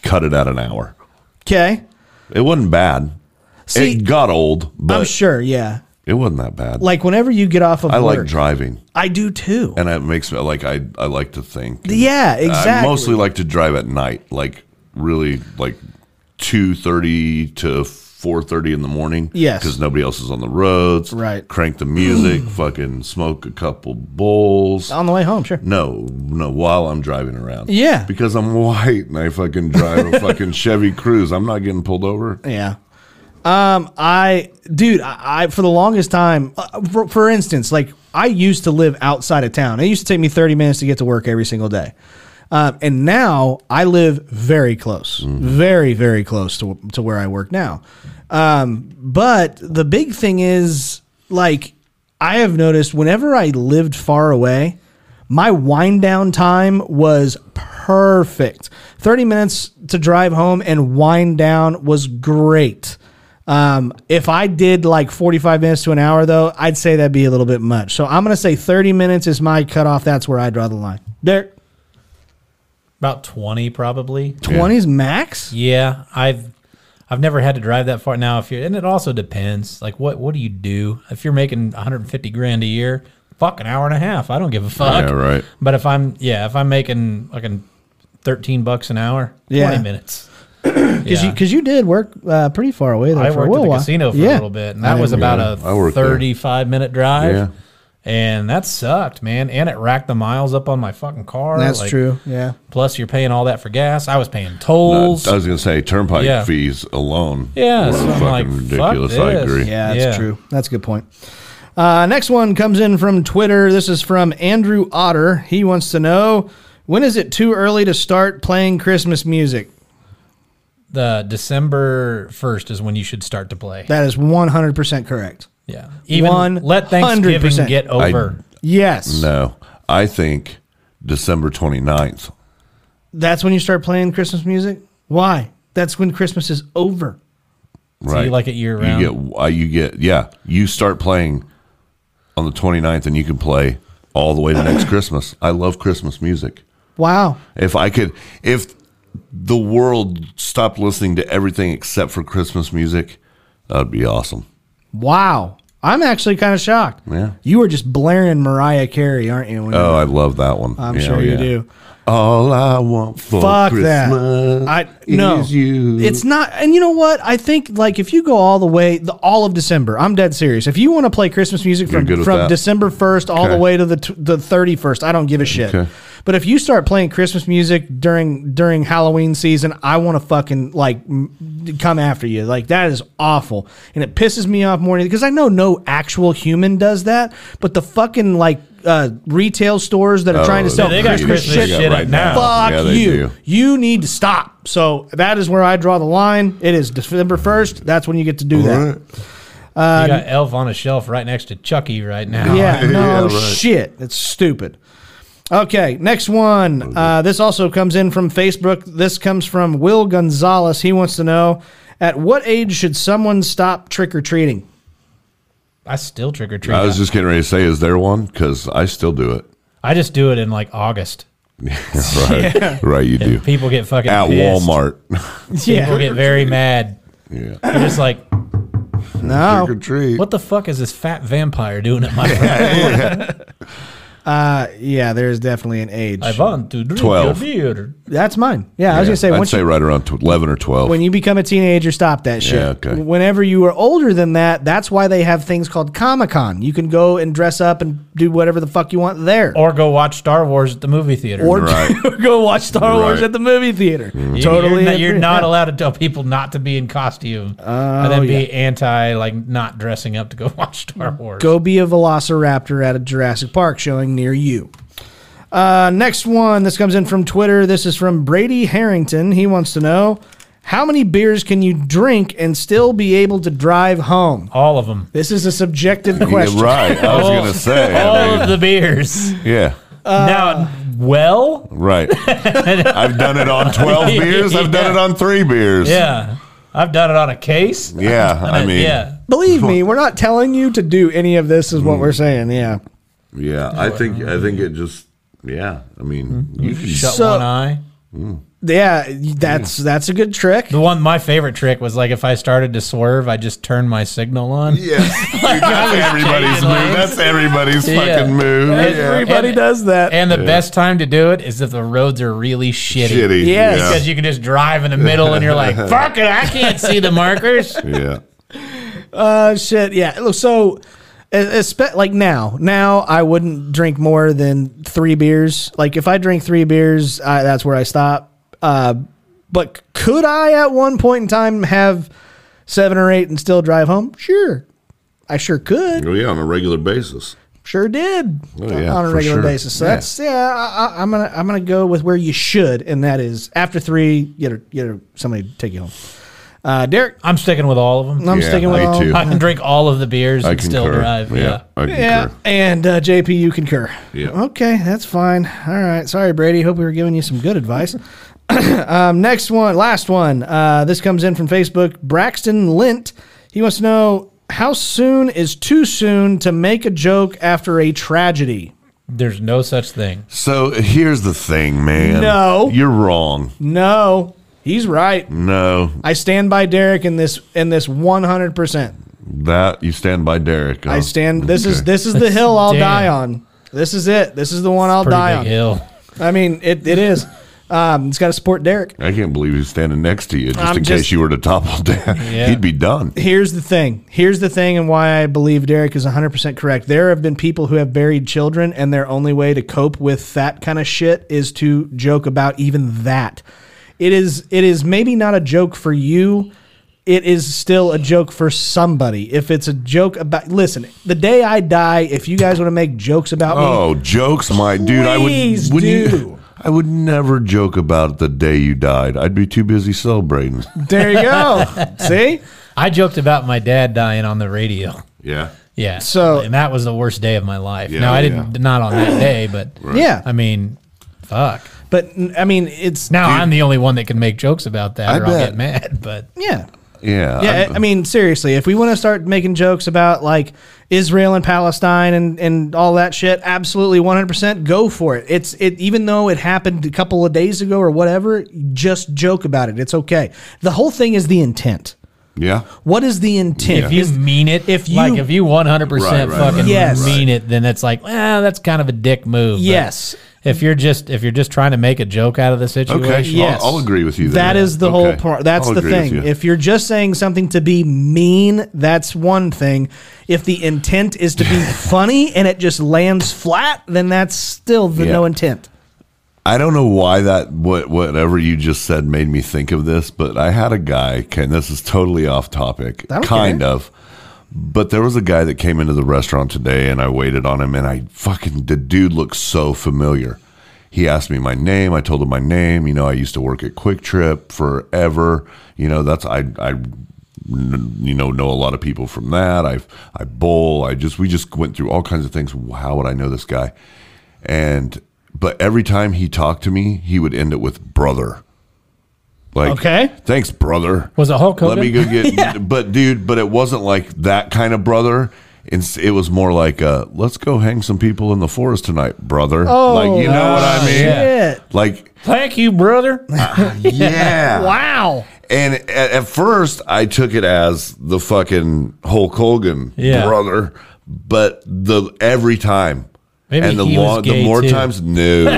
S4: cut it at an hour.
S2: Okay.
S4: It wasn't bad.
S2: See,
S4: it got old, but
S2: I'm sure, yeah.
S4: it wasn't that bad.
S2: Like whenever you get off of
S4: I
S2: work.
S4: like driving.
S2: I do too.
S4: And it makes me like I I like to think.
S2: Yeah, exactly.
S4: I mostly like to drive at night, like really like two thirty to four thirty in the morning.
S2: Yes.
S4: Because nobody else is on the roads.
S2: Right.
S4: Crank the music, fucking smoke a couple bowls.
S2: On the way home, sure.
S4: No, no, while I'm driving around.
S2: Yeah.
S4: Because I'm white and I fucking drive a fucking Chevy Cruze. I'm not getting pulled over.
S2: Yeah. Um, I, dude, I, I for the longest time, uh, for, for instance, like I used to live outside of town. It used to take me thirty minutes to get to work every single day. Um, and now I live very close, mm-hmm. very, very close to, to where I work now. Um, but the big thing is, like, I have noticed whenever I lived far away, my wind down time was perfect. thirty minutes to drive home and wind down was great. Um, if I did like forty-five minutes to an hour, though, I'd say that'd be a little bit much. So I'm going to say thirty minutes is my cutoff. That's where I draw the line. Derek?
S5: About twenty, probably.
S2: twenty's max?
S5: Yeah, I've I've never had to drive that far. Now, if you and it also depends. Like, what what do you do if you're making one hundred fifty grand a year? Fuck, an hour and a half. I don't give a fuck.
S4: Yeah, right.
S5: But if I'm yeah, if I'm making like thirteen bucks an hour,
S2: Yeah.
S5: twenty minutes.
S2: Because
S5: Yeah.
S2: you, cause you did work uh, pretty far away there
S5: I
S2: for
S5: worked
S2: a
S5: at the
S2: while.
S5: casino for
S2: Yeah.
S5: a little bit, and that
S2: I
S5: was
S2: didn't-
S5: about
S4: Yeah, I
S5: a
S4: worked there.
S5: thirty-five minute drive.
S4: Yeah.
S5: And that sucked, man. And it racked the miles up on my fucking car.
S2: That's
S5: Like,
S2: true. Yeah.
S5: Plus, you're paying all that for gas. I was paying tolls.
S4: I was going to say turnpike
S5: Yeah.
S4: fees alone.
S5: Yeah,
S4: were
S5: so I'm
S4: fucking
S5: like, fuck
S4: ridiculous. I
S5: this.
S4: agree.
S2: Yeah, that's
S5: Yeah.
S2: true. That's a good point. Uh, next one comes in from Twitter. This is from Andrew Otter. He wants to know, when is it too early to start playing Christmas music?
S5: The December first is when you should start to play.
S2: That is one hundred percent correct.
S5: Yeah. Even
S2: one
S5: let
S2: hundred
S5: Thanksgiving
S2: percent.
S5: get over.
S2: Yes.
S4: No, I think December twenty-ninth.
S2: That's when you start playing Christmas music? Why? That's when Christmas is over.
S5: So you like it year round?
S4: You get, uh, you get, yeah. You start playing on the twenty-ninth, and you can play all the way to next Christmas. I love Christmas music.
S2: Wow.
S4: If I could, if the world stopped listening to everything except for Christmas music, that'd be awesome.
S2: Wow. I'm actually kind of shocked.
S4: Yeah.
S2: You were just blaring Mariah Carey, aren't you? when
S4: Oh,
S2: you-
S4: I love that one.
S2: I'm
S4: Yeah,
S2: sure you
S4: yeah.
S2: do.
S4: All I want for
S2: Fuck
S4: Christmas
S2: that. I no.
S4: is you.
S2: It's not. And you know what? I think like if you go all the way, the all of December, I'm dead serious. If you want to play Christmas music
S4: You're
S2: from
S4: good with
S2: from
S4: that?
S2: December first all
S4: Okay.
S2: the way to the t- the thirty-first, I don't give a shit.
S4: Okay.
S2: But if you start playing Christmas music during during Halloween season, I want to fucking like m- come after you. Like that is awful, and it pisses me off more because I know no actual human does that, but the fucking like. Uh, retail stores that are
S4: Oh,
S2: trying to sell
S5: they got
S2: Christmas
S5: Christmas
S2: shit.
S5: shit up now.
S2: Fuck
S4: Yeah, they
S2: you.
S4: do.
S2: You need to stop. So that is where I draw the line. It is December first. That's when you get to do that.
S5: you got Elf on a shelf right next to Chucky right now.
S2: Yeah, no
S4: Yeah, right.
S2: shit. It's stupid. Okay, next one. Uh, this also comes in from Facebook. This comes from Will Gonzalez. He wants to know, at what age should someone stop trick-or-treating?
S5: I still trick or treat.
S4: I was just getting ready to say, is there one? Because I still do it.
S5: I just do it in like August.
S4: right, right. You do
S5: And people get fucking
S4: at
S5: pissed.
S4: Walmart.
S5: People get very mad.
S4: Yeah,
S5: They're just like,
S2: No.
S4: trick or treat.
S5: what the fuck is this fat vampire doing at my front door?
S2: Uh, yeah, there's definitely an age.
S5: I want to drink
S4: twelve.
S5: your beer.
S2: That's mine. Yeah, I was
S4: Yeah,
S2: going to say,
S4: I'd
S2: once
S4: say
S2: you,
S4: right around tw- eleven or twelve.
S2: when you become a teenager, stop that shit.
S4: Yeah, okay.
S2: Whenever you are older than that, that's why they have things called Comic-Con. You can go and dress up and do whatever the fuck you want there.
S5: Or go watch Star Wars at the movie theater.
S2: Or
S4: Right.
S2: go watch Star Wars
S4: Right.
S2: at the movie theater.
S5: You-
S2: Totally.
S5: You're not, you're
S2: agree.
S5: not
S2: Yeah.
S5: allowed to tell people not to be in costume and then be anti, like, not dressing up to go watch Star Wars.
S2: Go be a velociraptor at a Jurassic Park showing near you. Uh, next one. This comes in from Twitter. This is from Brady Harrington. He wants to know, how many beers can you drink and still be able to drive home?
S5: All of them.
S2: This is a subjective
S4: Yeah,
S2: question.
S4: right. I was going to say.
S5: All
S4: I mean,
S5: of the beers.
S4: yeah.
S5: now, well,
S4: Right. I've done it on twelve beers. I've done
S5: Yeah.
S4: it on three beers.
S5: yeah. I've done it on a case.
S4: Yeah. I mean,
S5: yeah.
S2: Believe me, we're not telling you to do any of this, is what we're saying. Yeah.
S4: yeah. I think, I think it just, yeah. I mean, you can
S5: Shut
S2: So-
S5: one eye.
S2: Yeah, that's that's a good trick.
S5: The one, my favorite trick was like if I started to swerve, I just turned my signal on.
S4: Yes. Dude, that's everybody's move.
S5: lanes.
S4: That's everybody's
S5: Yeah.
S4: fucking move. Yeah.
S2: Everybody
S5: And-
S2: does that.
S5: And the best time to do it is if the roads are really shitty.
S4: Shitty.
S2: Yes.
S4: Yeah.
S5: Because you can just drive in the middle and you're like, fuck it, I can't see the markers.
S4: Yeah.
S2: Uh, shit. Yeah. Look, so, espe- like now, now I wouldn't drink more than three beers. Like if I drink three beers, I, that's where I stop. Uh, but could I at one point in time have seven or eight and still drive home? Sure. I sure could.
S4: Oh, yeah, on a regular basis.
S2: Sure did
S4: Oh, yeah,
S2: on a
S4: for
S2: regular
S4: sure.
S2: basis. So
S4: Yeah.
S2: that's yeah. I, I- I'm gonna I'm gonna go with where you should, and that is after three, you get get somebody to take you home. Uh, Derek,
S5: I'm sticking with all of them.
S2: I'm
S4: Yeah,
S2: sticking with
S4: me
S2: all.
S4: too.
S5: I can drink all of the beers
S4: I
S5: and still
S4: concur.
S5: drive. Yeah.
S4: I concur.
S2: Yeah, and uh, J P, you concur.
S4: Yeah.
S2: Okay, that's fine. All right. Sorry, Brady. Hope we were giving you some good advice. um, next one, last one. Uh, this comes in from Facebook. Braxton Lint. He wants to know how soon is too soon to make a joke after a tragedy.
S5: There's no such thing.
S4: So here's the thing, man.
S2: No.
S4: You're wrong.
S2: No, he's right.
S4: No.
S2: I stand by Derek in this in this one hundred percent.
S4: That you stand by Derek.
S2: I
S4: huh?
S2: stand. This is
S4: Okay.
S2: this is the hill I'll
S5: Damn.
S2: die on. This is it. This is the one I'll
S5: Pretty
S2: die
S5: big
S2: on.
S5: hill.
S2: I mean, it, it is. Um, it's got to support Derek.
S4: I can't believe he's standing next to you just
S2: I'm
S4: in
S2: just-
S4: case you were to topple down.
S5: Yeah.
S4: He'd be done.
S2: Here's the thing. Here's the thing, and why I believe Derek is one hundred percent correct. There have been people who have buried children, and their only way to cope with that kind of shit is to joke about even that. It is. It is maybe not a joke for you. It is still a joke for somebody. If it's a joke about, listen, the day I die, if you guys want to make jokes about me,
S4: Oh, jokes, my dude. I would.
S2: Please
S4: wouldn't you-
S2: do.
S4: I would never joke about the day you died. I'd be too busy celebrating.
S2: there you go. See?
S5: I joked about my dad dying on the radio.
S4: Yeah.
S5: Yeah.
S2: So-
S5: and that was the worst day of my life.
S4: Yeah,
S5: now I didn't
S4: yeah.
S5: not on that day, but
S2: Yeah.
S5: I mean, fuck.
S2: But I mean, it's
S5: Now
S4: Dude.
S5: I'm the only one that can make jokes about that,
S4: I
S5: or I'll
S4: bet.
S5: get mad. But
S2: yeah.
S4: Yeah.
S2: Yeah,
S4: I'm-
S2: I mean, seriously, if we want to start making jokes about like Israel and Palestine and, and all that shit, absolutely one hundred percent go for it. It's it even though it happened a couple of days ago or whatever, just joke about it. It's okay. The whole thing is the intent.
S4: yeah.
S2: What is the intent?
S5: if you
S2: Is-
S5: mean it,
S2: if you-
S5: like if you one hundred percent
S4: Right, right,
S5: fucking
S2: right. Yes.
S5: mean it, then it's like, well, that's kind of a dick move. But
S2: Yes.
S5: If you're just if you're just trying to make a joke out of the situation,
S4: Okay.
S2: Yes.
S4: I'll, I'll agree with you there.
S2: That is the
S4: Okay.
S2: whole part. That's
S4: I'll
S2: the
S4: agree with
S2: thing.
S4: you.
S2: If you're just saying something to be mean, that's one thing. If the intent is to be funny and it just lands flat, then that's still the
S4: Yeah.
S2: no intent.
S4: I don't know why that what whatever you just said made me think of this, but I had a guy. Okay, and this is totally off topic,
S2: I don't
S4: kind
S2: care.
S4: of. But there was a guy that came into the restaurant today, and I waited on him, and I fucking the dude looked so familiar. He asked me my name. I told him my name. You know, I used to work at Quick Trip forever. You know, that's I I you know know a lot of people from that. I I bowl. I just we just went through all kinds of things. How would I know this guy? And but every time he talked to me, he would end it with brother. Like,
S2: Okay.
S4: thanks, brother.
S5: Was it Hulk
S4: Let me
S5: Hogan?
S4: go get. But dude, but it wasn't like that kind of brother. It's, it was more like, uh, let's go hang some people in the forest tonight, brother.
S2: Oh,
S4: like you know what I mean?
S2: shit.
S4: Like,
S5: Thank you, brother.
S4: yeah.
S2: Wow.
S4: And at, at first, I took it as the fucking Hulk Hogan
S5: Yeah.
S4: brother, but the every time.
S5: Maybe
S4: and the
S5: he was
S4: long, the
S5: gay,
S4: more
S5: too.
S4: times, no,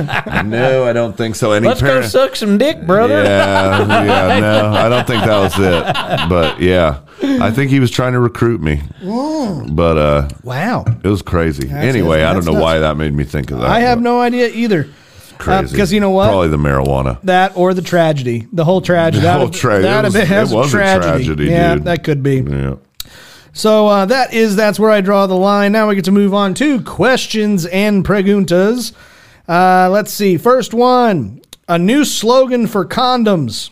S4: no, I don't think so. Any
S5: Let's go
S4: parent,
S5: suck some dick, brother.
S4: yeah, yeah, no, I don't think that was it. But yeah, I think he was trying to recruit me. But uh,
S2: Wow.
S4: it was crazy.
S2: That's-
S4: anyway, I don't
S2: that's
S4: know
S2: nuts.
S4: why that made me think of that.
S2: I have
S4: but
S2: no idea either.
S4: crazy
S2: because you know what?
S4: Probably the marijuana.
S2: That or the tragedy. The whole tragedy.
S4: The whole
S2: That'd-
S4: tra- it
S2: that'd
S4: was-
S2: be- that's
S4: it was a tragedy,
S2: Yeah,
S4: dude.
S2: that could be.
S4: Yeah.
S2: So uh, that is that's where I draw the line. Now we get to move on to questions and preguntas. Uh, let's see. First one: a new slogan for condoms.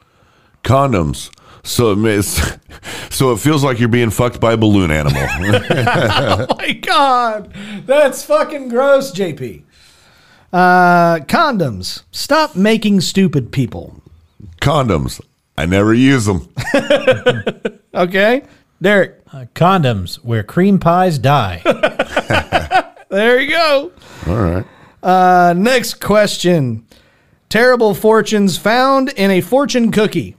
S4: Condoms. So it makes, so it feels like you're being fucked by a balloon animal.
S2: Oh my god, that's fucking gross, J P. Uh, condoms. Stop making stupid people.
S4: Condoms. I never use them.
S2: Okay, Derek.
S5: Uh, condoms where cream pies die.
S2: There you go.
S4: All right.
S2: Uh, next question. terrible fortunes found in a fortune cookie?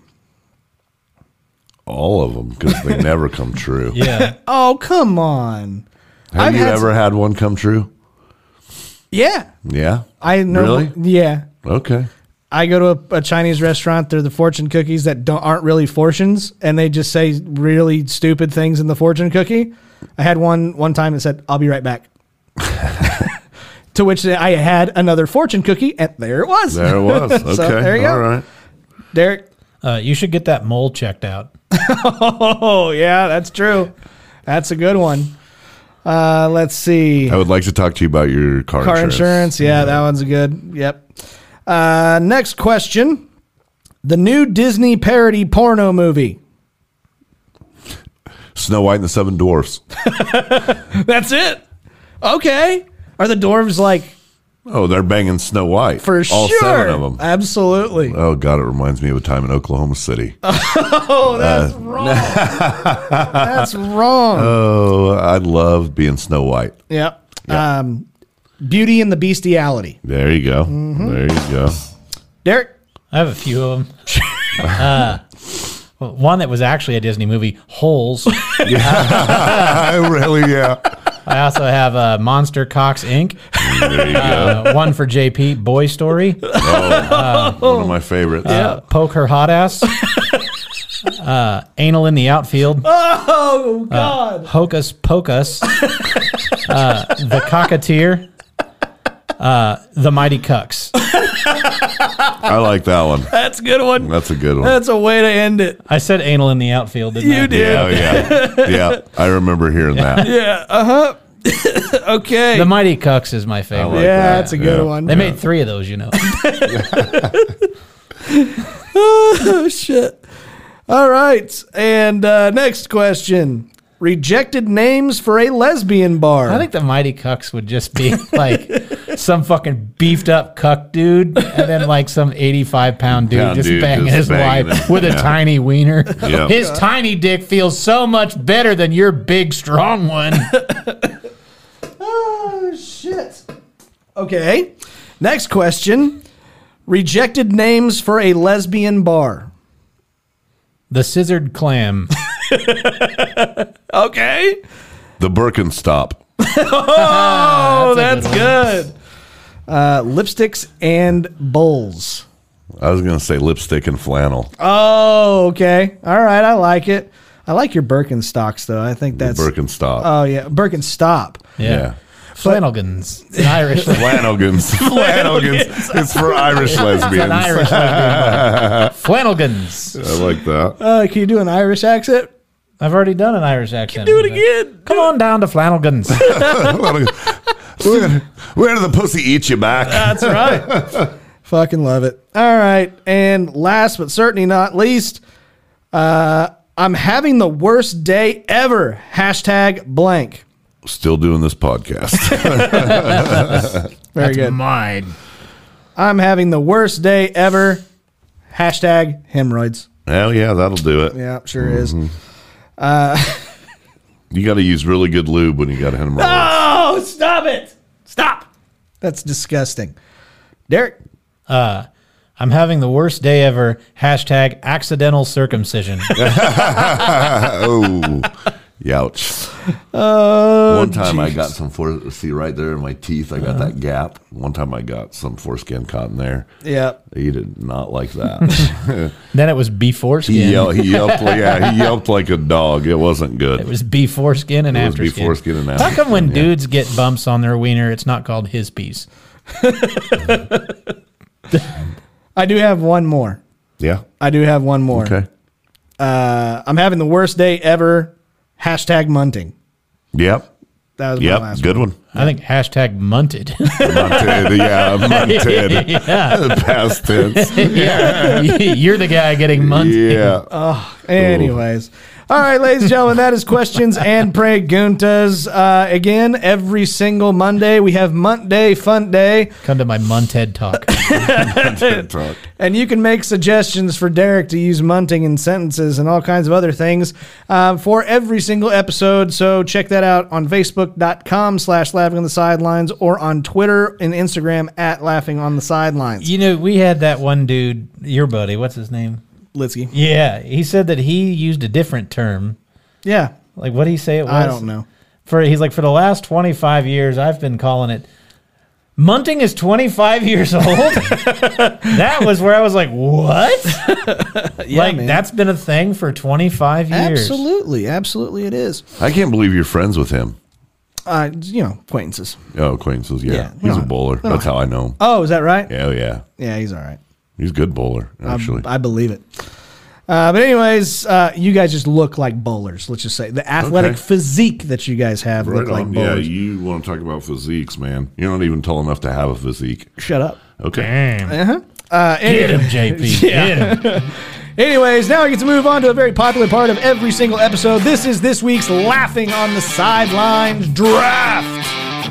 S4: All of them, because they never come true.
S5: Yeah.
S2: Oh, come on.
S4: Have
S2: I've
S4: you
S2: had
S4: ever had one come true?
S2: Yeah.
S4: Yeah.
S2: I know.
S4: Really?
S2: Yeah.
S4: Okay.
S2: I go to a, a Chinese restaurant. They're the fortune cookies that don't, aren't really fortunes, and they just say really stupid things in the fortune cookie. I had one one time that said, "I'll be right back." To which I had another fortune cookie, and there it was.
S4: There it was. Okay.
S2: So, there you go.
S4: All right.
S2: Derek.
S5: Uh, you should get that mole checked out.
S2: Oh, yeah, that's true. That's a good one. Uh, let's see.
S4: I would like to talk to you about your car,
S2: Car
S4: insurance.
S2: insurance. Yeah, that one's a good. Yep. Uh, next question. The new Disney parody porno movie.
S4: Snow White and the Seven Dwarfs.
S2: That's it. Okay. Are the dwarves like
S4: Oh, they're banging Snow White.
S2: for
S4: All
S2: sure?
S4: seven of them.
S2: Absolutely.
S4: Oh, God, it reminds me of a time in Oklahoma City.
S2: Oh, that's wrong. That's wrong.
S4: Oh, I love being Snow White.
S2: Yep. Um, Beauty and the Bestiality.
S4: There you go.
S2: Mm-hmm.
S4: There you go.
S2: Derek.
S5: I have a few of them. uh, well, one that was actually a Disney movie, Holes.
S4: Really, yeah.
S5: I also have uh, Monster Cox Incorporated.
S4: There you go.
S5: Uh, one for J P, Boy Story.
S4: Oh, one of my favorites.
S5: Uh, Poke Her Hot Ass. uh, Anal in the Outfield.
S2: Oh, God.
S5: Uh, Hocus Pocus. uh, the Cocketeer. Uh, the Mighty Cucks.
S4: I like that one.
S2: That's a good one.
S4: That's a good one.
S2: That's a way to end it.
S5: I said anal in the outfield, didn't I?
S2: You did.
S4: Yeah, yeah. Yeah, I remember hearing that.
S2: Yeah. Uh huh. Okay.
S5: The Mighty Cucks is my favorite.
S4: like
S2: yeah,
S4: that.
S2: that's a good
S4: Yeah.
S2: one.
S5: They made three of those, you know.
S2: Oh, shit. All right. And uh, next question. Rejected names for a lesbian bar.
S5: I think the Mighty Cucks would just be like some fucking beefed up cuck dude, and then like some eighty-five pound dude
S4: Pound
S5: just
S4: dude
S5: banging
S4: just
S5: his
S4: banging
S5: wife
S4: it.
S5: with a
S4: Yeah.
S5: tiny wiener.
S4: Yeah.
S5: His tiny dick feels so much better than your big strong one.
S2: Oh, shit. Okay. Next question. Rejected names for a lesbian bar.
S5: The Scissored Clam.
S2: Okay.
S4: The Birkenstop.
S2: Oh,
S5: That's
S2: that's,
S5: a good
S2: good. Uh, lipsticks and bowls.
S4: I was going to say lipstick and flannel.
S2: Oh, okay. All right. I like it. I like your Birkenstocks, though. I think that's.
S4: Birkenstop.
S2: Oh, yeah. Birkenstop.
S5: Yeah.
S4: Yeah.
S5: Flannelgans. It's an Irish. It's
S4: Flannelgans. Flannelgans. It's for Irish lesbians.
S5: an Irish lesbian. Flannelgans.
S4: I like that.
S2: Uh, can you do an Irish accent?
S5: I've already done an Irish accent.
S2: Do it again.
S5: Come on down to Flannelgans.
S4: where, where did the pussy eat you back?
S2: That's right. Fucking love it. All right. And last but certainly not least, uh, I'm having the worst day ever. Hashtag blank.
S4: Still doing this podcast.
S2: Very good.
S5: Mine.
S2: I'm having the worst day ever. Hashtag hemorrhoids.
S4: Hell yeah, that'll do it.
S2: Yeah, sure is.
S4: You got to use really good lube when you got hemorrhoids.
S2: Oh, stop it. Stop. That's disgusting. Derek.
S5: Uh, I'm having the worst day ever. Hashtag accidental circumcision.
S4: Oh, youch.
S2: Oh,
S4: One time I got some for see right there in my teeth. I got that gap. One time I got some foreskin caught in there.
S2: yeah.
S4: He did not like that.
S5: Then it was before
S4: he
S5: skin.
S4: yelled. He yelped. Like, yeah, he yelped like a dog. It wasn't good.
S5: It was before skin and
S4: It was
S5: after
S4: before
S5: skin.
S4: skin and
S5: How
S4: after
S5: come when
S4: skin, yeah.
S5: dudes get bumps on their wiener, it's not called his piece?
S2: I do have one more.
S4: Yeah.
S2: I do have one more.
S4: Okay.
S2: Uh, I'm having the worst day ever. Hashtag munting.
S4: Yep.
S2: That was my
S4: Yep.
S2: last
S4: Good
S2: one.
S4: one.
S5: I think hashtag munted.
S4: Munted. Yeah. Munted.
S5: yeah.
S4: Past tense.
S5: yeah. You're the guy getting munted.
S4: Yeah.
S2: Anyways, All right, ladies and gentlemen, that is Questions and Preguntas. Uh, again, every single Monday, we have Monday Fun Day.
S5: Come to my Munted talk.
S4: Talk.
S2: And you can make suggestions for Derek to use munting in sentences and all kinds of other things uh, for every single episode. So check that out on Facebook.com slash Laughing on the Sidelines or on Twitter and Instagram at Laughing on the Sidelines.
S5: You know, we had that one dude, your buddy, what's his name?
S2: Litsky.
S5: Yeah, he said that he used a different term.
S2: Yeah.
S5: Like, what did he say it was?
S2: I don't know.
S5: For He's like, for the last twenty-five years, I've been calling it, munting is twenty-five years old? That was where I was like, what?
S2: Yeah,
S5: like,
S2: man.
S5: that's been a thing for twenty-five years.
S2: Absolutely. Absolutely it is.
S4: I can't believe you're friends with him.
S2: Uh, you know, acquaintances.
S4: Oh, acquaintances, yeah.
S2: Yeah,
S4: He's
S2: no,
S4: a bowler.
S2: no.
S4: That's how I know him.
S2: Oh, is that right?
S4: Yeah, oh, yeah.
S2: Yeah, he's all right.
S4: He's a good bowler, actually.
S2: I believe it. Uh, but anyways, uh, you guys just look like bowlers. Let's just say the athletic
S4: Okay.
S2: physique that you guys have
S4: right
S2: look like
S4: on. Yeah,
S2: bowlers.
S4: you want to talk about physiques, man. You're not even tall enough to have a physique.
S2: Shut up.
S4: Okay.
S5: Damn.
S2: Uh,
S5: Get
S2: any-
S5: him, J P. Get him.
S2: anyways, now we get to move on to a very popular part of every single episode. This is this week's Laughing on the Sidelines draft.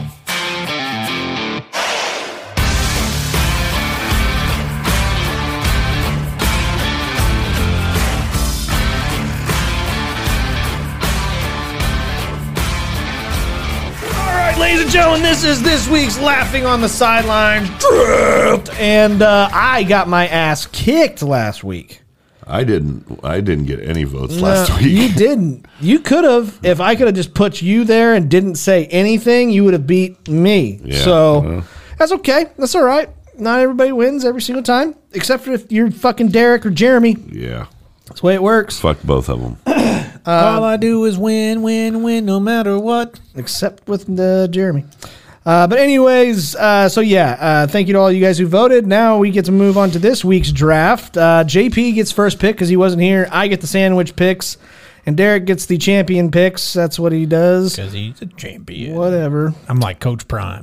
S2: Ladies and gentlemen, this is this week's Laughing on the Sidelines draft, and uh, I got my ass kicked last week.
S4: I didn't I didn't get any votes last
S2: No,
S4: week.
S2: You didn't. You could have. If I could have just put you there and didn't say anything, you would have beat me.
S4: Yeah,
S2: so
S4: well.
S2: that's okay. That's all right. Not everybody wins every single time, except for if you're fucking Derek or Jeremy.
S4: Yeah.
S2: That's the way it works.
S4: Fuck both of them.
S5: All I do is win, win, win, no matter what.
S2: Except with uh, Jeremy. Uh, but anyways, uh, so yeah, uh, thank you to all you guys who voted. Now we get to move on to this week's draft. Uh, J P gets first pick because he wasn't here. I get the sandwich picks, and Derek gets the champion picks. That's what he does.
S5: Because he's a champion.
S2: Whatever.
S5: I'm like Coach Prime.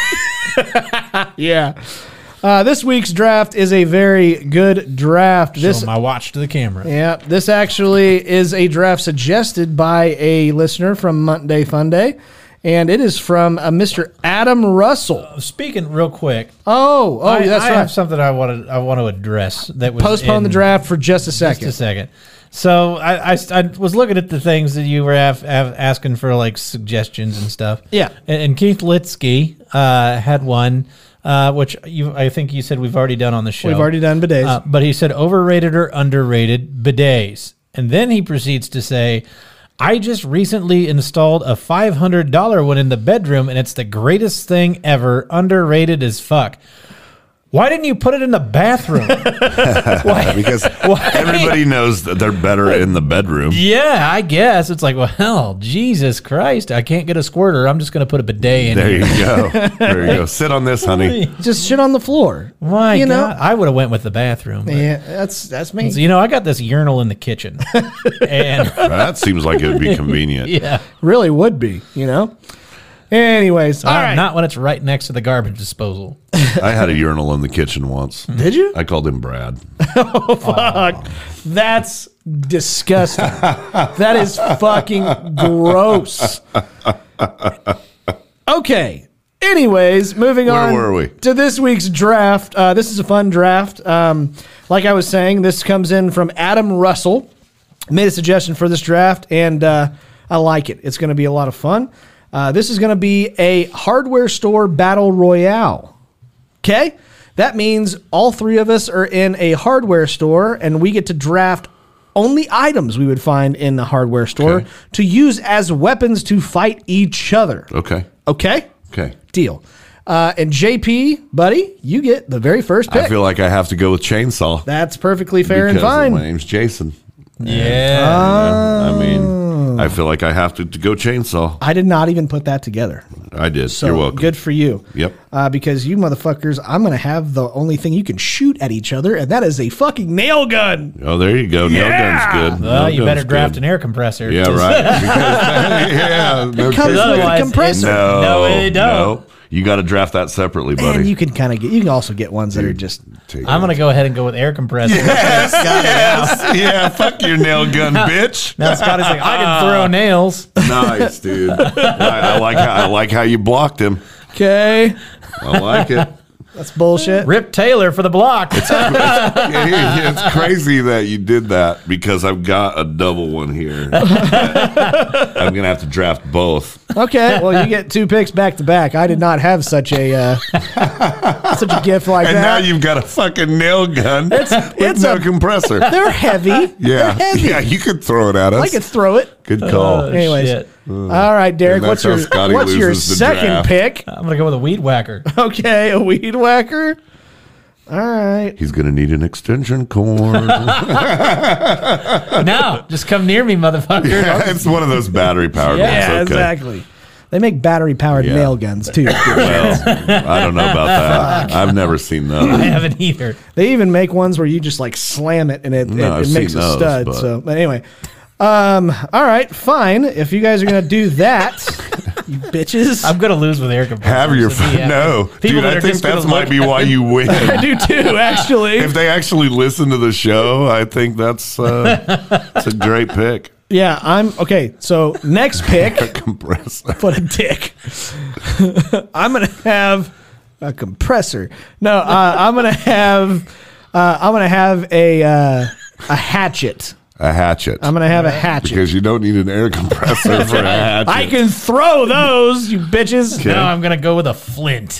S2: Yeah. Uh, this week's draft is a very good draft. This,
S5: Show my watch to the camera.
S2: yeah, this actually is a draft suggested by a listener from Monday Fun Day, and it is from uh, Mister Adam Russell.
S5: Speaking real quick,
S2: Oh, oh,
S5: I,
S2: that's
S5: I
S2: right.
S5: have something I want to I want to address that was
S2: Postpone
S5: in-
S2: the draft for just a second.
S5: Just a second. So I, I, I was looking at the things that you were af, af, asking for, like suggestions and stuff.
S2: Yeah.
S5: And, and Keith Litsky uh, had one, uh, which you I think you said we've already done on the show.
S2: We've already done bidets.
S5: Uh, but he said overrated or underrated bidets. And then he proceeds to say, I just recently installed a five hundred dollars one in the bedroom, and it's the greatest thing ever. Underrated as fuck. Why didn't you put it in the bathroom?
S4: Because everybody knows that they're better in the bedroom.
S5: Yeah, I guess. It's like, well, Jesus Christ, I can't get a squirter. I'm just going to put a bidet in
S4: There
S5: here.
S4: you go. There you go. Sit on this, honey.
S2: Just shit on the floor.
S5: My
S2: you
S5: God.
S2: know?
S5: I would have went with the bathroom. but-
S2: Yeah, that's that's me.
S5: So, you know, I got this urinal in the kitchen. and
S4: That seems like it would be convenient.
S5: yeah.
S2: Really would be, you know. Anyways, all
S5: Uh,
S2: right.
S5: Not when it's right next to the garbage disposal.
S4: I had a urinal in the kitchen once.
S2: Did you?
S4: I called him Brad.
S2: Fuck. That's disgusting. That is fucking gross. Okay. Anyways, moving
S4: Where
S2: on
S4: were we?
S2: to this week's draft. Uh, this is a fun draft. Um, like I was saying, this comes in from Adam Russell. Made a suggestion for this draft, and uh, I like it. It's going to be a lot of fun. Uh, this is going to be a hardware store battle royale. Okay? That means all three of us are in a hardware store, and we get to draft only items we would find in the hardware store
S4: Okay.
S2: to use as weapons to fight each other.
S4: Okay.
S2: Okay?
S4: Okay.
S2: Deal. Uh, and J P, buddy, you get the very first pick.
S4: I feel like I have to go with chainsaw.
S2: That's perfectly fair and
S4: because
S2: fine.
S4: My name's Jason.
S5: Yeah.
S4: I mean, I feel like I have to, to go chainsaw.
S2: I did not even put that together.
S4: I did.
S2: So
S4: You're welcome.
S2: good for you.
S4: Yep.
S2: Uh, because you motherfuckers, I'm going to have the only thing you can shoot at each other, and that is a fucking nail gun.
S4: Oh, there you go. Nail
S2: Yeah!
S4: gun's good.
S5: well,
S4: Nail
S5: you
S4: gun's
S5: better draft
S4: good.
S5: an air compressor.
S4: Yeah, right. Because, yeah. No
S2: Comes
S4: kidding.
S2: with a
S5: Otherwise,
S2: compressor.
S4: No,
S5: No, they don't.
S4: no. You got to draft that separately, buddy.
S2: And you can kind of get. You can also get ones that are just.
S4: Take
S5: I'm
S4: it.
S5: gonna go ahead and go with air compressor.
S4: Yes, yes, yeah. Fuck your nail gun, bitch.
S5: Now Scotty's like, I can throw nails.
S4: Nice, dude. I, I like how I like how you blocked him.
S2: Okay,
S4: I like it.
S2: that's bullshit.
S5: Rip Taylor for the block.
S4: It's crazy that you did that because I've got a double one here. I'm gonna have to draft both.
S2: Okay, well, you get two picks back to back. I did not have such a uh, such a gift like
S4: And
S2: that.
S4: now you've got a fucking nail gun with
S2: it's
S4: no
S2: a-
S4: compressor.
S2: They're heavy.
S4: Yeah,
S2: They're heavy.
S4: yeah. You could throw it at us.
S2: I could throw it.
S4: Good call.
S5: Oh,
S2: Anyways,
S5: shit.
S2: all right, Derek.
S4: And
S2: What's
S4: that's how
S2: your
S4: Scotty
S2: what's your
S4: loses the
S2: second
S4: draft.
S2: pick?
S5: I'm gonna go with a weed whacker.
S2: Okay, a weed whacker. All right.
S4: He's gonna need an extension cord.
S5: No, just come near me, motherfucker.
S4: Yeah, it's one of those battery powered
S2: Yeah,
S4: ones. Okay.
S2: exactly. They make battery powered
S4: Yeah.
S2: nail guns too.
S4: Well, I don't know about that. I've never seen
S5: I
S4: those.
S5: haven't either.
S2: They even make ones where you just like slam it and it,
S4: No,
S2: it,
S4: I've
S2: it makes
S4: seen
S2: a
S4: those,
S2: stud.
S4: but-
S2: So, but anyway, um, all right, fine. If you guys are gonna do that, you bitches,
S5: I'm gonna lose with air compressor.
S4: Have your
S5: so be
S4: fun.
S5: happy.
S4: No,
S5: People
S4: dude.
S5: that
S4: I
S5: are
S4: think
S5: just
S4: that
S5: gonna
S4: might
S5: look
S4: be
S5: at
S4: why
S5: me.
S4: you win.
S2: I do too. Actually,
S4: If they actually listen to the show, I think that's uh, it's a great pick.
S2: yeah. I'm okay. So next pick,
S4: Compressor.
S2: what a dick. I'm gonna have a compressor. No, uh, I'm gonna have uh, I'm gonna have a uh, a hatchet.
S4: A hatchet.
S2: I'm gonna have a hatchet.
S4: Because you don't need an air compressor for a hatchet.
S2: I can throw those, you bitches.
S4: Okay.
S5: No, I'm gonna go with a flint.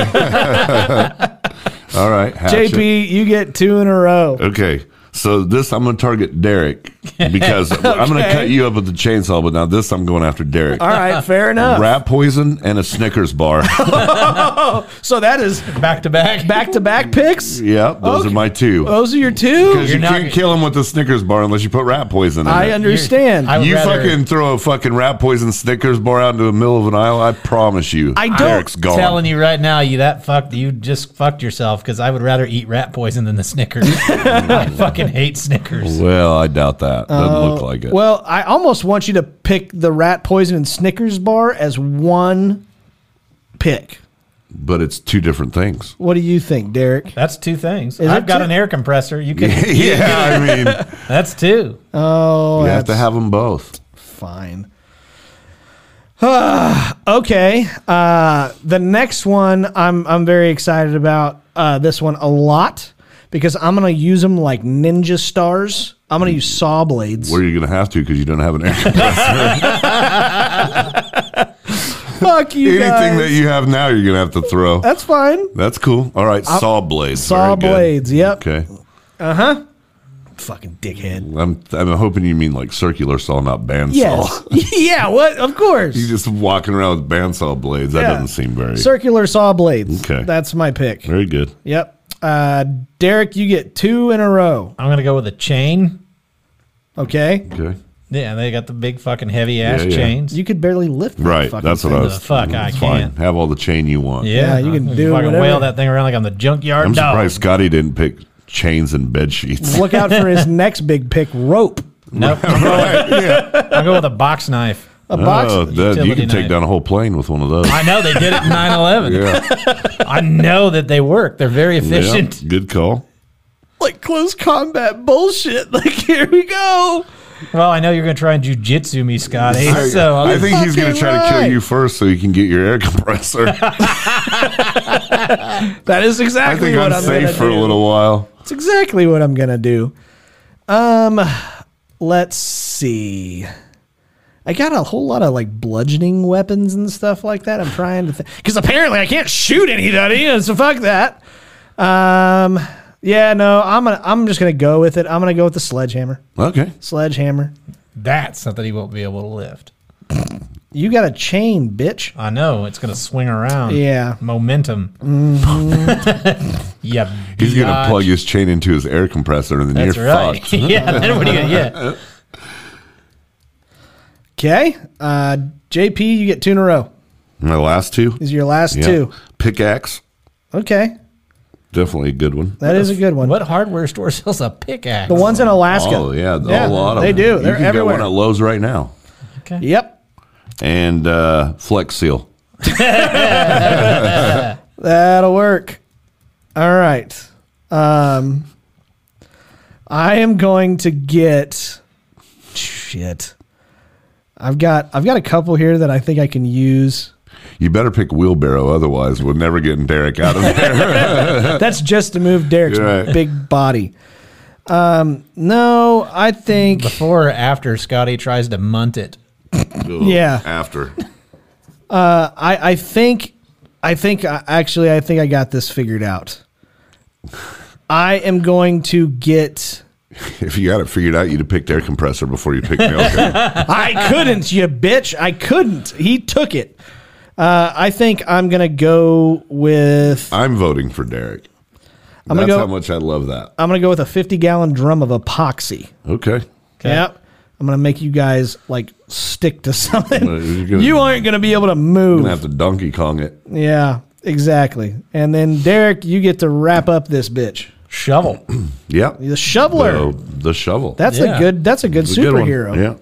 S4: All right,
S2: J
S4: hatchet.
S2: P, you get two in a row.
S4: Okay, so this I'm going to target Derek because I'm going to
S2: Okay.
S4: cut you up with the chainsaw, but now this I'm going after Derek.
S2: All right, fair enough.
S4: Rat poison and a Snickers bar.
S2: So that is
S5: Back to back.
S2: back to back picks.
S4: Yep, those
S2: Okay.
S4: are my two.
S2: Those are your two.
S4: Because you
S5: You're not-
S4: can't kill him with the Snickers bar unless you put rat poison in
S2: I
S4: it.
S2: understand.
S5: I would
S4: You
S5: rather-
S4: fucking throw a fucking rat poison Snickers bar out into the middle of an aisle, I promise you,
S2: I don't-
S4: Derek's gone.
S5: Telling you right now, you that fucked, you just fucked yourself because I would rather eat rat poison than the Snickers. I fucking hate Snickers.
S4: Well, I doubt that. Doesn't look like it.
S2: Well, I almost want you to pick the rat poison and Snickers bar as one pick.
S4: but it's two different things.
S2: What do you think, Derek?
S5: That's two things.
S2: Is
S5: I've
S2: it
S5: got
S2: two?
S5: an air compressor. You can.
S4: Yeah, I mean,
S5: That's two.
S2: Oh,
S4: you
S2: that's
S4: have to have them both.
S2: fine. Okay. Uh, the next one I'm I'm very excited about uh, this one a lot because I'm gonna use them like ninja stars. I'm gonna use saw blades.
S4: Where are you going to have to because you don't have an air compressor?
S2: Fuck you
S4: Anything
S2: guys.
S4: that you have now, you're going to have to throw.
S2: That's fine.
S4: That's cool. All right, saw blades.
S2: Saw
S4: Very good.
S2: blades. Yep.
S4: Okay.
S2: Fucking dickhead.
S4: I'm I'm hoping you mean like circular saw, not bandsaw.
S2: Yes. yeah. What? Of course.
S4: You just walking around with bandsaw blades. That
S2: Yeah.
S4: doesn't seem very
S2: Circular saw blades.
S4: Okay.
S2: That's my pick.
S4: very good.
S2: Yep. Uh, Derek, you get two in a row.
S5: I'm gonna go with a chain.
S2: Okay.
S4: Okay.
S5: Yeah, they got the big fucking heavy ass
S4: Yeah, yeah.
S5: chains.
S2: You could barely lift that
S4: Right.
S2: fucking
S4: That's what
S2: thing.
S4: I was.
S5: The fuck, I
S4: it's fine.
S5: can't.
S4: Have all the chain you want.
S5: yeah,
S2: Yeah, you can
S5: I
S2: do
S5: fucking
S2: whatever.
S5: whale that thing around like I'm the junkyard
S4: I'm
S5: dog.
S4: surprised Scotty didn't pick chains and bed sheets.
S2: Look out for his next big pick, rope.
S5: Nope. I'm going, I'll go with a box knife.
S2: A box.
S4: Oh, that, you
S5: utility
S4: can take
S5: knife.
S4: down a whole plane with one of those.
S5: I know they did it in nine eleven.
S4: Yeah.
S5: I know that they work. They're very efficient.
S4: Yeah, good call.
S2: Like close combat bullshit. Like, here we go.
S5: Well, I know you're going to try and jujitsu me, Scotty. So I'll
S4: I think he's going to
S2: fucking
S4: try to kill
S2: right.
S4: you first so you can get your air compressor.
S2: That is
S4: I
S2: exactly
S4: think
S2: what
S4: I'm
S2: I'm
S4: safe
S2: gonna
S4: for
S2: do.
S4: a little while.
S2: That's exactly what I'm gonna do. Um, let's see. I got a whole lot of like bludgeoning weapons and stuff like that. I'm trying to think because apparently I can't shoot anybody, and so fuck that. Um, yeah, no, I'm gonna I'm just gonna go with it. I'm gonna go with the sledgehammer.
S4: Okay.
S2: Sledgehammer.
S5: That's something he won't be able to lift.
S2: You got a chain, bitch.
S5: I know. It's going to swing around.
S2: Yeah.
S5: Momentum. yeah.
S4: He's going to
S5: biatch.
S4: plug his chain into his air compressor and then
S5: That's
S4: you're
S5: right.
S4: fucked.
S5: yeah. Then what do you Yeah.
S2: Okay. Uh, J P, you get two in a row.
S4: My last two?
S2: These are your last
S4: Yeah.
S2: two.
S4: Pickaxe.
S2: Okay.
S4: Definitely a good one.
S2: That is a good one.
S5: What hardware store sells a pickaxe?
S2: The ones in Alaska.
S4: Oh, yeah.
S2: Yeah,
S4: a lot of
S2: they
S4: them.
S2: do.
S4: You
S2: They're
S4: can
S2: everywhere.
S4: get one at Lowe's right now.
S5: Okay.
S2: Yep.
S4: And uh, Flex Seal.
S2: That'll work. All right. Um, I am going to get shit. I've got I've got a couple here that I think I can use.
S4: You better pick wheelbarrow, otherwise we're never getting Derek out of there.
S2: That's just to move Derek's
S4: You're right.
S2: big body. Um, no, I think
S5: Before or after Scotty tries to munt it.
S2: Yeah.
S4: After.
S2: uh, I I think I think uh, actually I think I got this figured out. I am going to get.
S4: If you got it figured out, you'd have picked air compressor before you picked nail gun.
S2: I couldn't, you bitch. I couldn't. He took it. Uh, I think I'm gonna go with.
S4: I'm voting for Derek.
S2: I'm
S4: That's
S2: gonna go,
S4: how much I love that.
S2: I'm gonna go with a fifty gallon drum of epoxy.
S4: Okay.
S2: Yep. I'm gonna make you guys like stick to something.
S4: Well, you're gonna-
S2: you aren't gonna be able to
S4: I'm
S2: move.
S4: gonna have to Donkey Kong it.
S2: Yeah, exactly. And then Derek, you get to wrap up this bitch.
S5: Shovel.
S4: Yep.
S2: The shoveler.
S4: The, the shovel.
S2: That's
S5: Yeah.
S2: a good. That's a good
S4: It's a good one.
S2: superhero.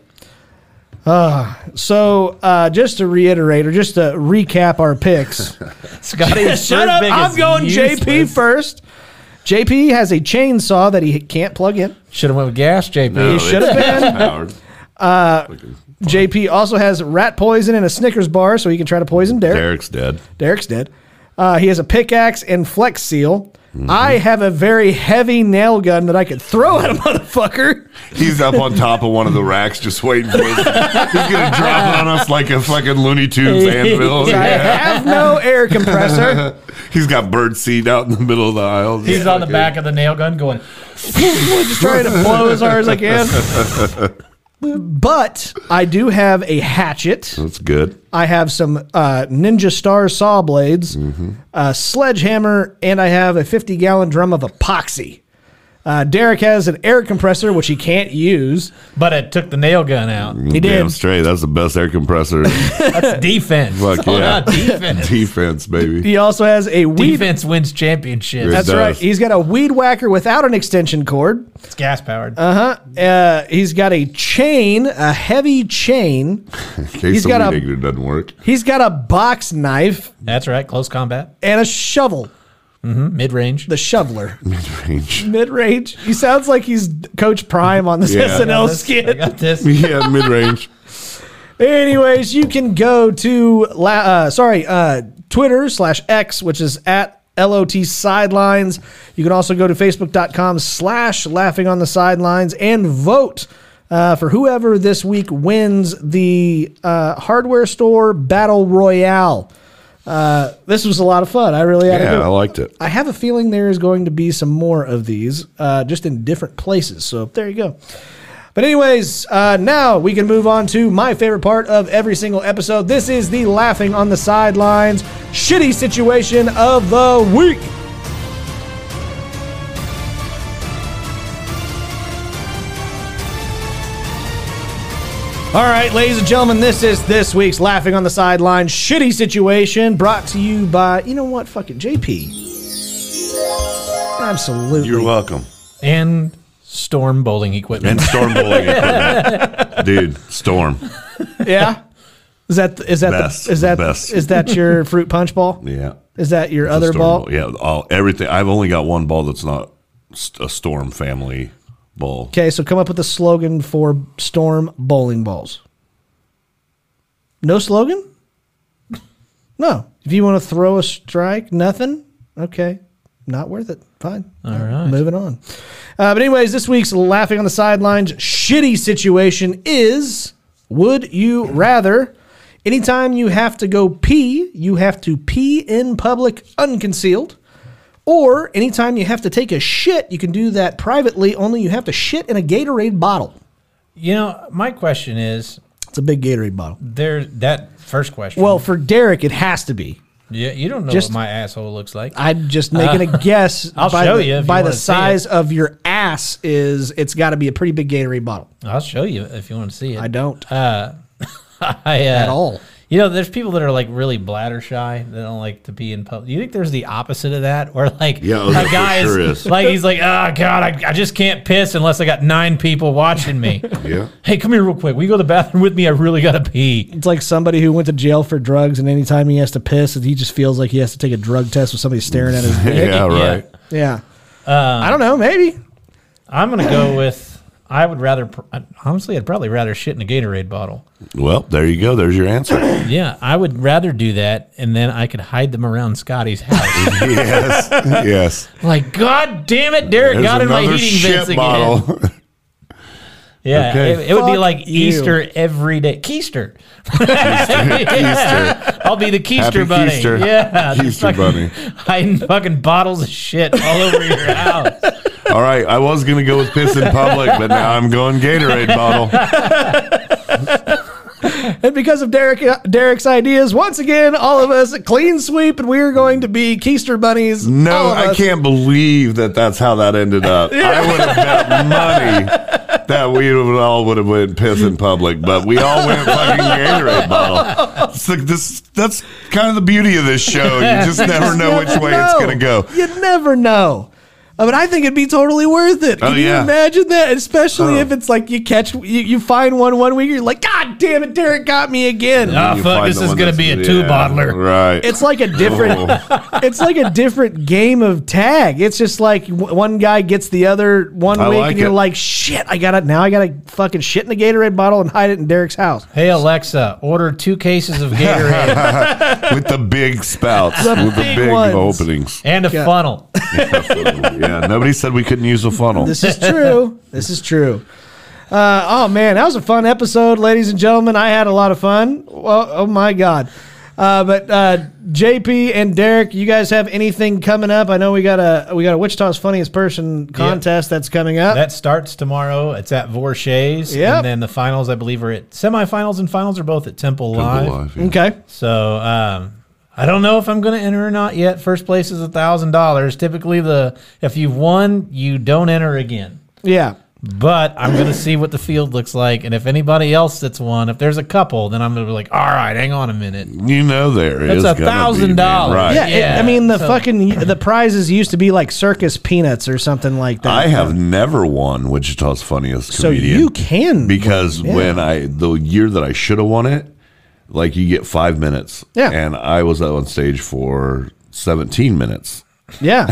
S4: Yeah.
S2: So uh, just to reiterate, or just to recap our picks.
S5: Scotty's
S2: Shut
S5: first
S2: up!
S5: pick
S2: I'm
S5: is
S2: going J P
S5: useless.
S2: first. J P has a chainsaw that he can't plug in.
S5: Should have went with gas, J P.
S4: No,
S2: He should have
S4: it's
S2: been.
S4: Howard.
S2: Uh, J P also has rat poison and a Snickers bar, so he can try to poison Derek.
S4: Derek's dead.
S2: Derek's dead. Uh, he has a pickaxe and Flex Seal.
S4: Mm-hmm.
S2: I have a very heavy nail gun that I could throw at a motherfucker.
S4: He's up on top of one of the racks just waiting for us. He's going to drop it on us like a fucking Looney Tunes anvil.
S2: I have no air compressor.
S4: He's got bird seed out in the middle of the aisle.
S5: He's
S4: Just
S5: on the
S4: fucking-
S5: back of the nail gun going,
S2: Just trying to blow as hard as I can. But I do have a hatchet.
S4: That's good.
S2: I have some uh, Ninja Star saw blades, a sledgehammer, and I have a fifty gallon drum of epoxy. Uh, Derek has an air compressor, which he can't use.
S5: but it took the nail gun out.
S2: He
S4: Damn
S2: did.
S4: straight. That's the best air compressor.
S5: That's defense.
S4: Fuck
S5: It's all
S4: yeah.
S5: about defense.
S4: Defense, baby.
S2: He also has a weed.
S5: Defense wins championships.
S2: That's
S4: It
S2: right.
S4: does.
S2: He's got a weed whacker without an extension cord.
S5: It's gas powered.
S2: Uh, he's got a chain, a heavy chain.
S4: In case
S2: He's
S4: the
S2: got
S4: weed
S2: a-
S4: eater doesn't work.
S2: He's got a box knife
S5: That's right. Close combat.
S2: and a shovel.
S5: Mid range.
S2: The shoveler.
S4: Mid-range.
S2: Mid range. He sounds like he's Coach Prime on this
S4: Yeah.
S2: S N L
S5: I
S2: skit.
S5: got this.
S4: Yeah, mid-range.
S2: Anyways, you can go to la- uh, sorry uh, Twitter slash X, which is at L O T Sidelines. You can also go to Facebook.com slash Laughing on the Sidelines and vote uh, for whoever this week wins the uh, hardware store battle royale. Uh, this was a lot of fun. I really had a
S4: Yeah,
S2: good
S4: I liked it.
S2: I have a feeling there is going to be some more of these, uh, just in different places. So there you go. But anyways, uh, now we can move on to my favorite part of every single episode. This is the Laughing on the Sidelines shitty situation of the week. All right, ladies and gentlemen, this is this week's Laughing on the Sidelines shitty situation, brought to you by, you know what, fucking J P. Absolutely.
S4: You're welcome.
S5: And storm bowling equipment.
S4: And storm bowling equipment. Dude, storm.
S2: Yeah. Is that is that
S4: Best.
S2: the, is that
S4: Best.
S2: is that your fruit punch ball?
S4: Yeah.
S2: Is that your
S4: It's a
S2: other
S4: storm
S2: ball?
S4: Yeah, all everything. I've only got one ball that's not st- a storm family ball.
S2: Okay, so come up with a slogan for Storm bowling balls. No slogan? No. If you want to throw a strike, nothing? Okay. Not worth it. Fine.
S5: All right.
S2: Moving on. Uh, but anyways, this week's Laughing on the Sidelines shitty situation is, would you rather, anytime you have to go pee, you have to pee in public unconcealed, or anytime you have to take a shit, you can do that privately, only you have to shit in a Gatorade bottle.
S5: You know, my question is,
S2: It's a big Gatorade bottle.
S5: there that first question.
S2: Well, for Derek, it has to be.
S5: yeah, you don't know
S2: just-
S5: what my asshole looks like.
S2: I'm just making a guess.
S5: I'll
S2: by
S5: show
S2: the,
S5: you if you
S2: by the
S5: wanna see
S2: size
S5: it.
S2: of your ass is it's got to be a pretty big Gatorade bottle.
S5: I'll show you if you want to see it.
S2: I don't
S5: Uh, I, uh,
S2: at all.
S5: You know, there's people that are like really bladder shy. They don't like to pee in public. Do you think there's the opposite of that? Where like
S4: Yeah, oh,
S5: a
S4: there for
S5: guy
S4: sure
S5: is
S4: is.
S5: like, he's like, oh God, I, I just can't piss unless I got nine people watching me.
S4: Yeah.
S5: Hey, come here real quick. Will you go to the bathroom with me? I really got to pee.
S2: It's like somebody who went to jail for drugs, and anytime he has to piss, he just feels like he has to take a drug test with somebody staring at his dick.
S4: Yeah, right.
S2: Yeah.
S5: Uh,
S2: I don't know. Maybe.
S5: I'm going to go with, I would rather, honestly, I'd probably rather shit in a Gatorade bottle.
S4: Well, there you go. There's your answer.
S5: Yeah, I would rather do that, and then I could hide them around Scotty's house.
S4: Yes. Yes.
S5: Like, God damn it, Derek
S4: There's
S5: got in my
S4: another
S5: heating
S4: shit
S5: vents again.
S4: bottle.
S5: Yeah,
S4: Okay.
S5: it, it would be
S2: Fuck
S5: like
S2: you.
S5: Easter every day. Keister. Yeah. I'll be the Keister
S4: Happy
S5: bunny.
S4: Keister.
S5: Yeah,
S4: Keister
S5: fucking-
S4: bunny.
S5: hiding fucking bottles of shit all over your house.
S4: All right. I was going to go with piss in public, but now I'm going Gatorade bottle.
S2: And because of Derek, Derek's ideas, once again, all of us a clean sweep, and we're going to be Keister bunnies.
S4: No,
S2: all of
S4: I
S2: us.
S4: can't believe that that's how that ended up. I would have bet money that we would all would have went piss in public, but we all went fucking Gatorade bottle. It's like this. That's kind of the beauty of this show. You just never know which way it's going to go.
S2: You never know. Uh, But I think it'd be totally worth it. Can
S4: Oh,
S2: you
S4: yeah.
S2: imagine that? Especially
S4: Oh.
S2: if it's like you catch, you, you find one one week, you're like, God damn it, Derek got me again.
S5: Oh,
S4: You
S5: fuck,
S4: find
S5: this
S4: the
S5: is
S4: one
S5: going to
S4: that's-
S5: be a two
S4: yeah,
S5: bottler.
S4: right?
S2: It's like a different.
S4: Oh.
S2: It's like a different game of tag. It's just like w- one guy gets the other one
S4: I
S2: week,
S4: like
S2: and you're
S4: it.
S2: like, shit, I gotta now. I gotta fucking shit in a Gatorade bottle and hide it in Derek's house.
S5: Hey, Alexa, order two cases of Gatorade
S4: With the big spouts,
S2: The
S4: with the
S2: big
S4: big
S2: ones.
S4: openings.
S5: and a
S2: Yeah.
S5: funnel.
S4: Yeah, nobody said we couldn't use a funnel.
S2: This is true. This is true. Uh, oh man, that was a fun episode, ladies and gentlemen. I had a lot of fun. Well, oh my god. Uh, but uh, J P and Derek, you guys have anything coming up? I know we got a we got a Wichita's Funniest Person contest that's coming up.
S5: That starts tomorrow. It's at Vorshay's.
S2: Yep.
S5: And then the finals, I believe, are at semifinals and finals are both at Temple, Live.
S4: Temple Live, yeah.
S2: Okay.
S5: So um, I don't know if I'm going to enter or not yet. First place is a thousand dollars. Typically, the if you've won, you don't enter again.
S2: Yeah.
S5: But I'm going to see what the field looks like, and if anybody else that's won, if there's a couple, then I'm going to be like, all right, hang on a minute.
S4: You know there is
S5: That's a
S4: gonna be,
S5: thousand
S4: man.
S5: dollars.
S4: Right.
S2: Yeah, it-
S5: Yeah,
S2: I mean the
S5: so-
S2: fucking the prizes used to be like circus peanuts or something like that.
S4: I have never won Wichita's Funniest
S2: So
S4: Comedian.
S2: you can
S4: because
S2: win, yeah.
S4: when I the year that I should have won it, like you get five minutes,
S2: Yeah.
S4: and I was on stage for seventeen minutes.
S2: Yeah.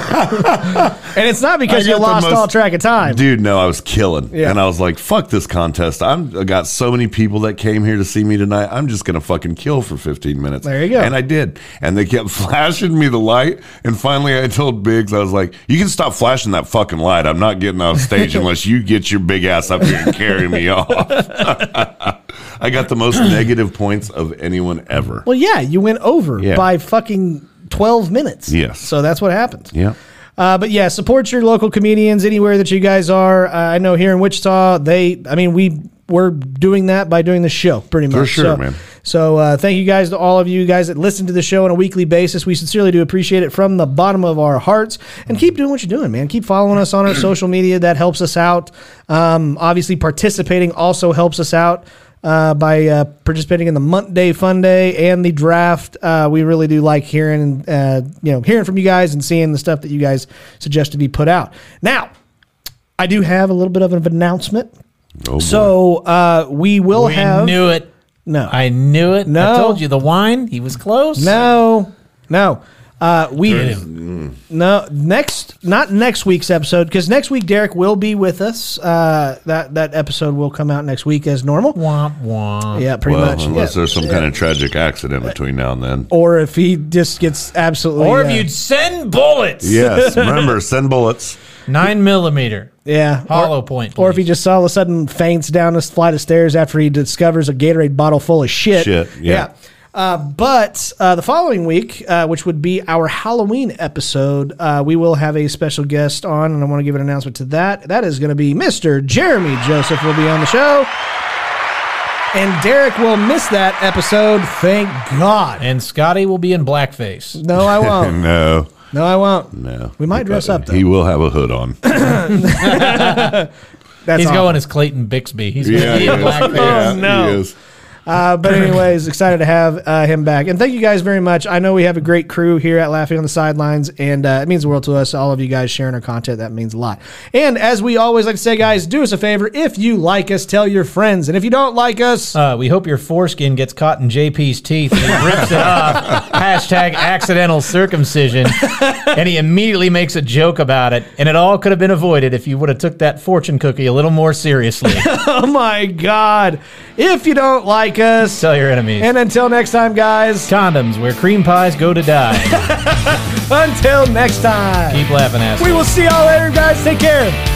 S2: And it's not because
S4: I
S2: you
S4: got the
S2: lost
S4: most-
S2: all track of time.
S4: Dude, no, I was killing,
S2: Yeah.
S4: and I was like, "Fuck this contest! I'm I got so many people that came here to see me tonight. I'm just gonna fucking kill for fifteen minutes."
S2: There you go.
S4: And I did, and they kept flashing me the light. And finally, I told Biggs, I was like, "You can stop flashing that fucking light. I'm not getting on stage unless you get your big ass up here and carry me off." I got the most negative points of anyone ever.
S2: Well, yeah, you went over
S4: Yeah.
S2: by fucking twelve minutes.
S4: Yes.
S2: So that's what happens.
S4: Yeah.
S2: Uh, but yeah, support your local comedians anywhere that you guys are. Uh, I know here in Wichita, they, I mean, we we're doing that by doing the show pretty much.
S4: For sure,
S2: so,
S4: man.
S2: So uh, thank you guys to all of you guys that listen to the show on a weekly basis. We sincerely do appreciate it from the bottom of our hearts. And keep doing what you're doing, man. Keep following us on our social media. That helps us out. Um, obviously, participating also helps us out. Uh, by uh, participating in the Monday Fun Day and the draft, uh, we really do like hearing, uh, you know, hearing from you guys and seeing the stuff that you guys suggest to be put out. Now, I do have a little bit of an announcement.
S4: Oh, boy.
S2: So uh, we will
S5: We
S2: have
S5: knew it.
S2: no,
S5: I knew it.
S2: No.
S5: I told you the wine. He was close.
S2: no, no. Uh, we
S5: Get
S2: no next not next week's episode because next week Derek will be with us. Uh, that that episode will come out next week as normal.
S5: Womp womp.
S2: Yeah, pretty
S4: well,
S2: much.
S4: unless
S2: Yeah.
S4: there's some kind of tragic accident between now and then.
S2: Or if he just gets absolutely,
S5: Or if
S2: uh,
S5: you'd send bullets.
S4: Yes, remember, send bullets.
S5: Nine millimeter.
S2: yeah,
S5: Hollow
S2: or,
S5: point.
S2: or if he
S5: please.
S2: just all of a sudden faints down a flight of stairs after he discovers a Gatorade bottle full of shit.
S4: Shit, yeah.
S2: Uh, but uh, the following week, uh, which would be our Halloween episode, uh, we will have a special guest on, and I want to give an announcement to that. That is going to be Mister Jeremy Joseph will be on the show. And Derek will miss that episode, thank God.
S5: And Scotty will be in blackface.
S2: No, I won't.
S4: No,
S2: No, I won't.
S4: no.
S2: We might dress up, though.
S4: He will have a hood on.
S2: That's
S5: He's
S2: awful.
S5: going as Clayton Bixby. He's
S4: Yeah,
S5: going to be
S4: he
S5: in
S4: is.
S5: blackface.
S4: Yeah,
S2: Oh, no.
S4: he is.
S2: Uh, but anyways, excited to have uh, him back. And thank you guys very much. I know we have a great crew here at Laughing on the Sidelines, and uh, it means the world to us. All of you guys sharing our content, that means a lot. And as we always like to say, guys, do us a favor. If you like us, tell your friends. And if you don't like us...
S5: Uh, we hope your foreskin gets caught in J P's teeth and he rips it off. Hashtag accidental circumcision. And he immediately makes a joke about it. And it all could have been avoided if you would have took that fortune cookie a little more seriously.
S2: Oh, my God. If you don't like us...
S5: Tell your enemies.
S2: And until next time, guys...
S5: Condoms, where cream pies go to die.
S2: Until next time.
S5: Keep laughing, ass.
S2: We will see y'all later, guys. Take care.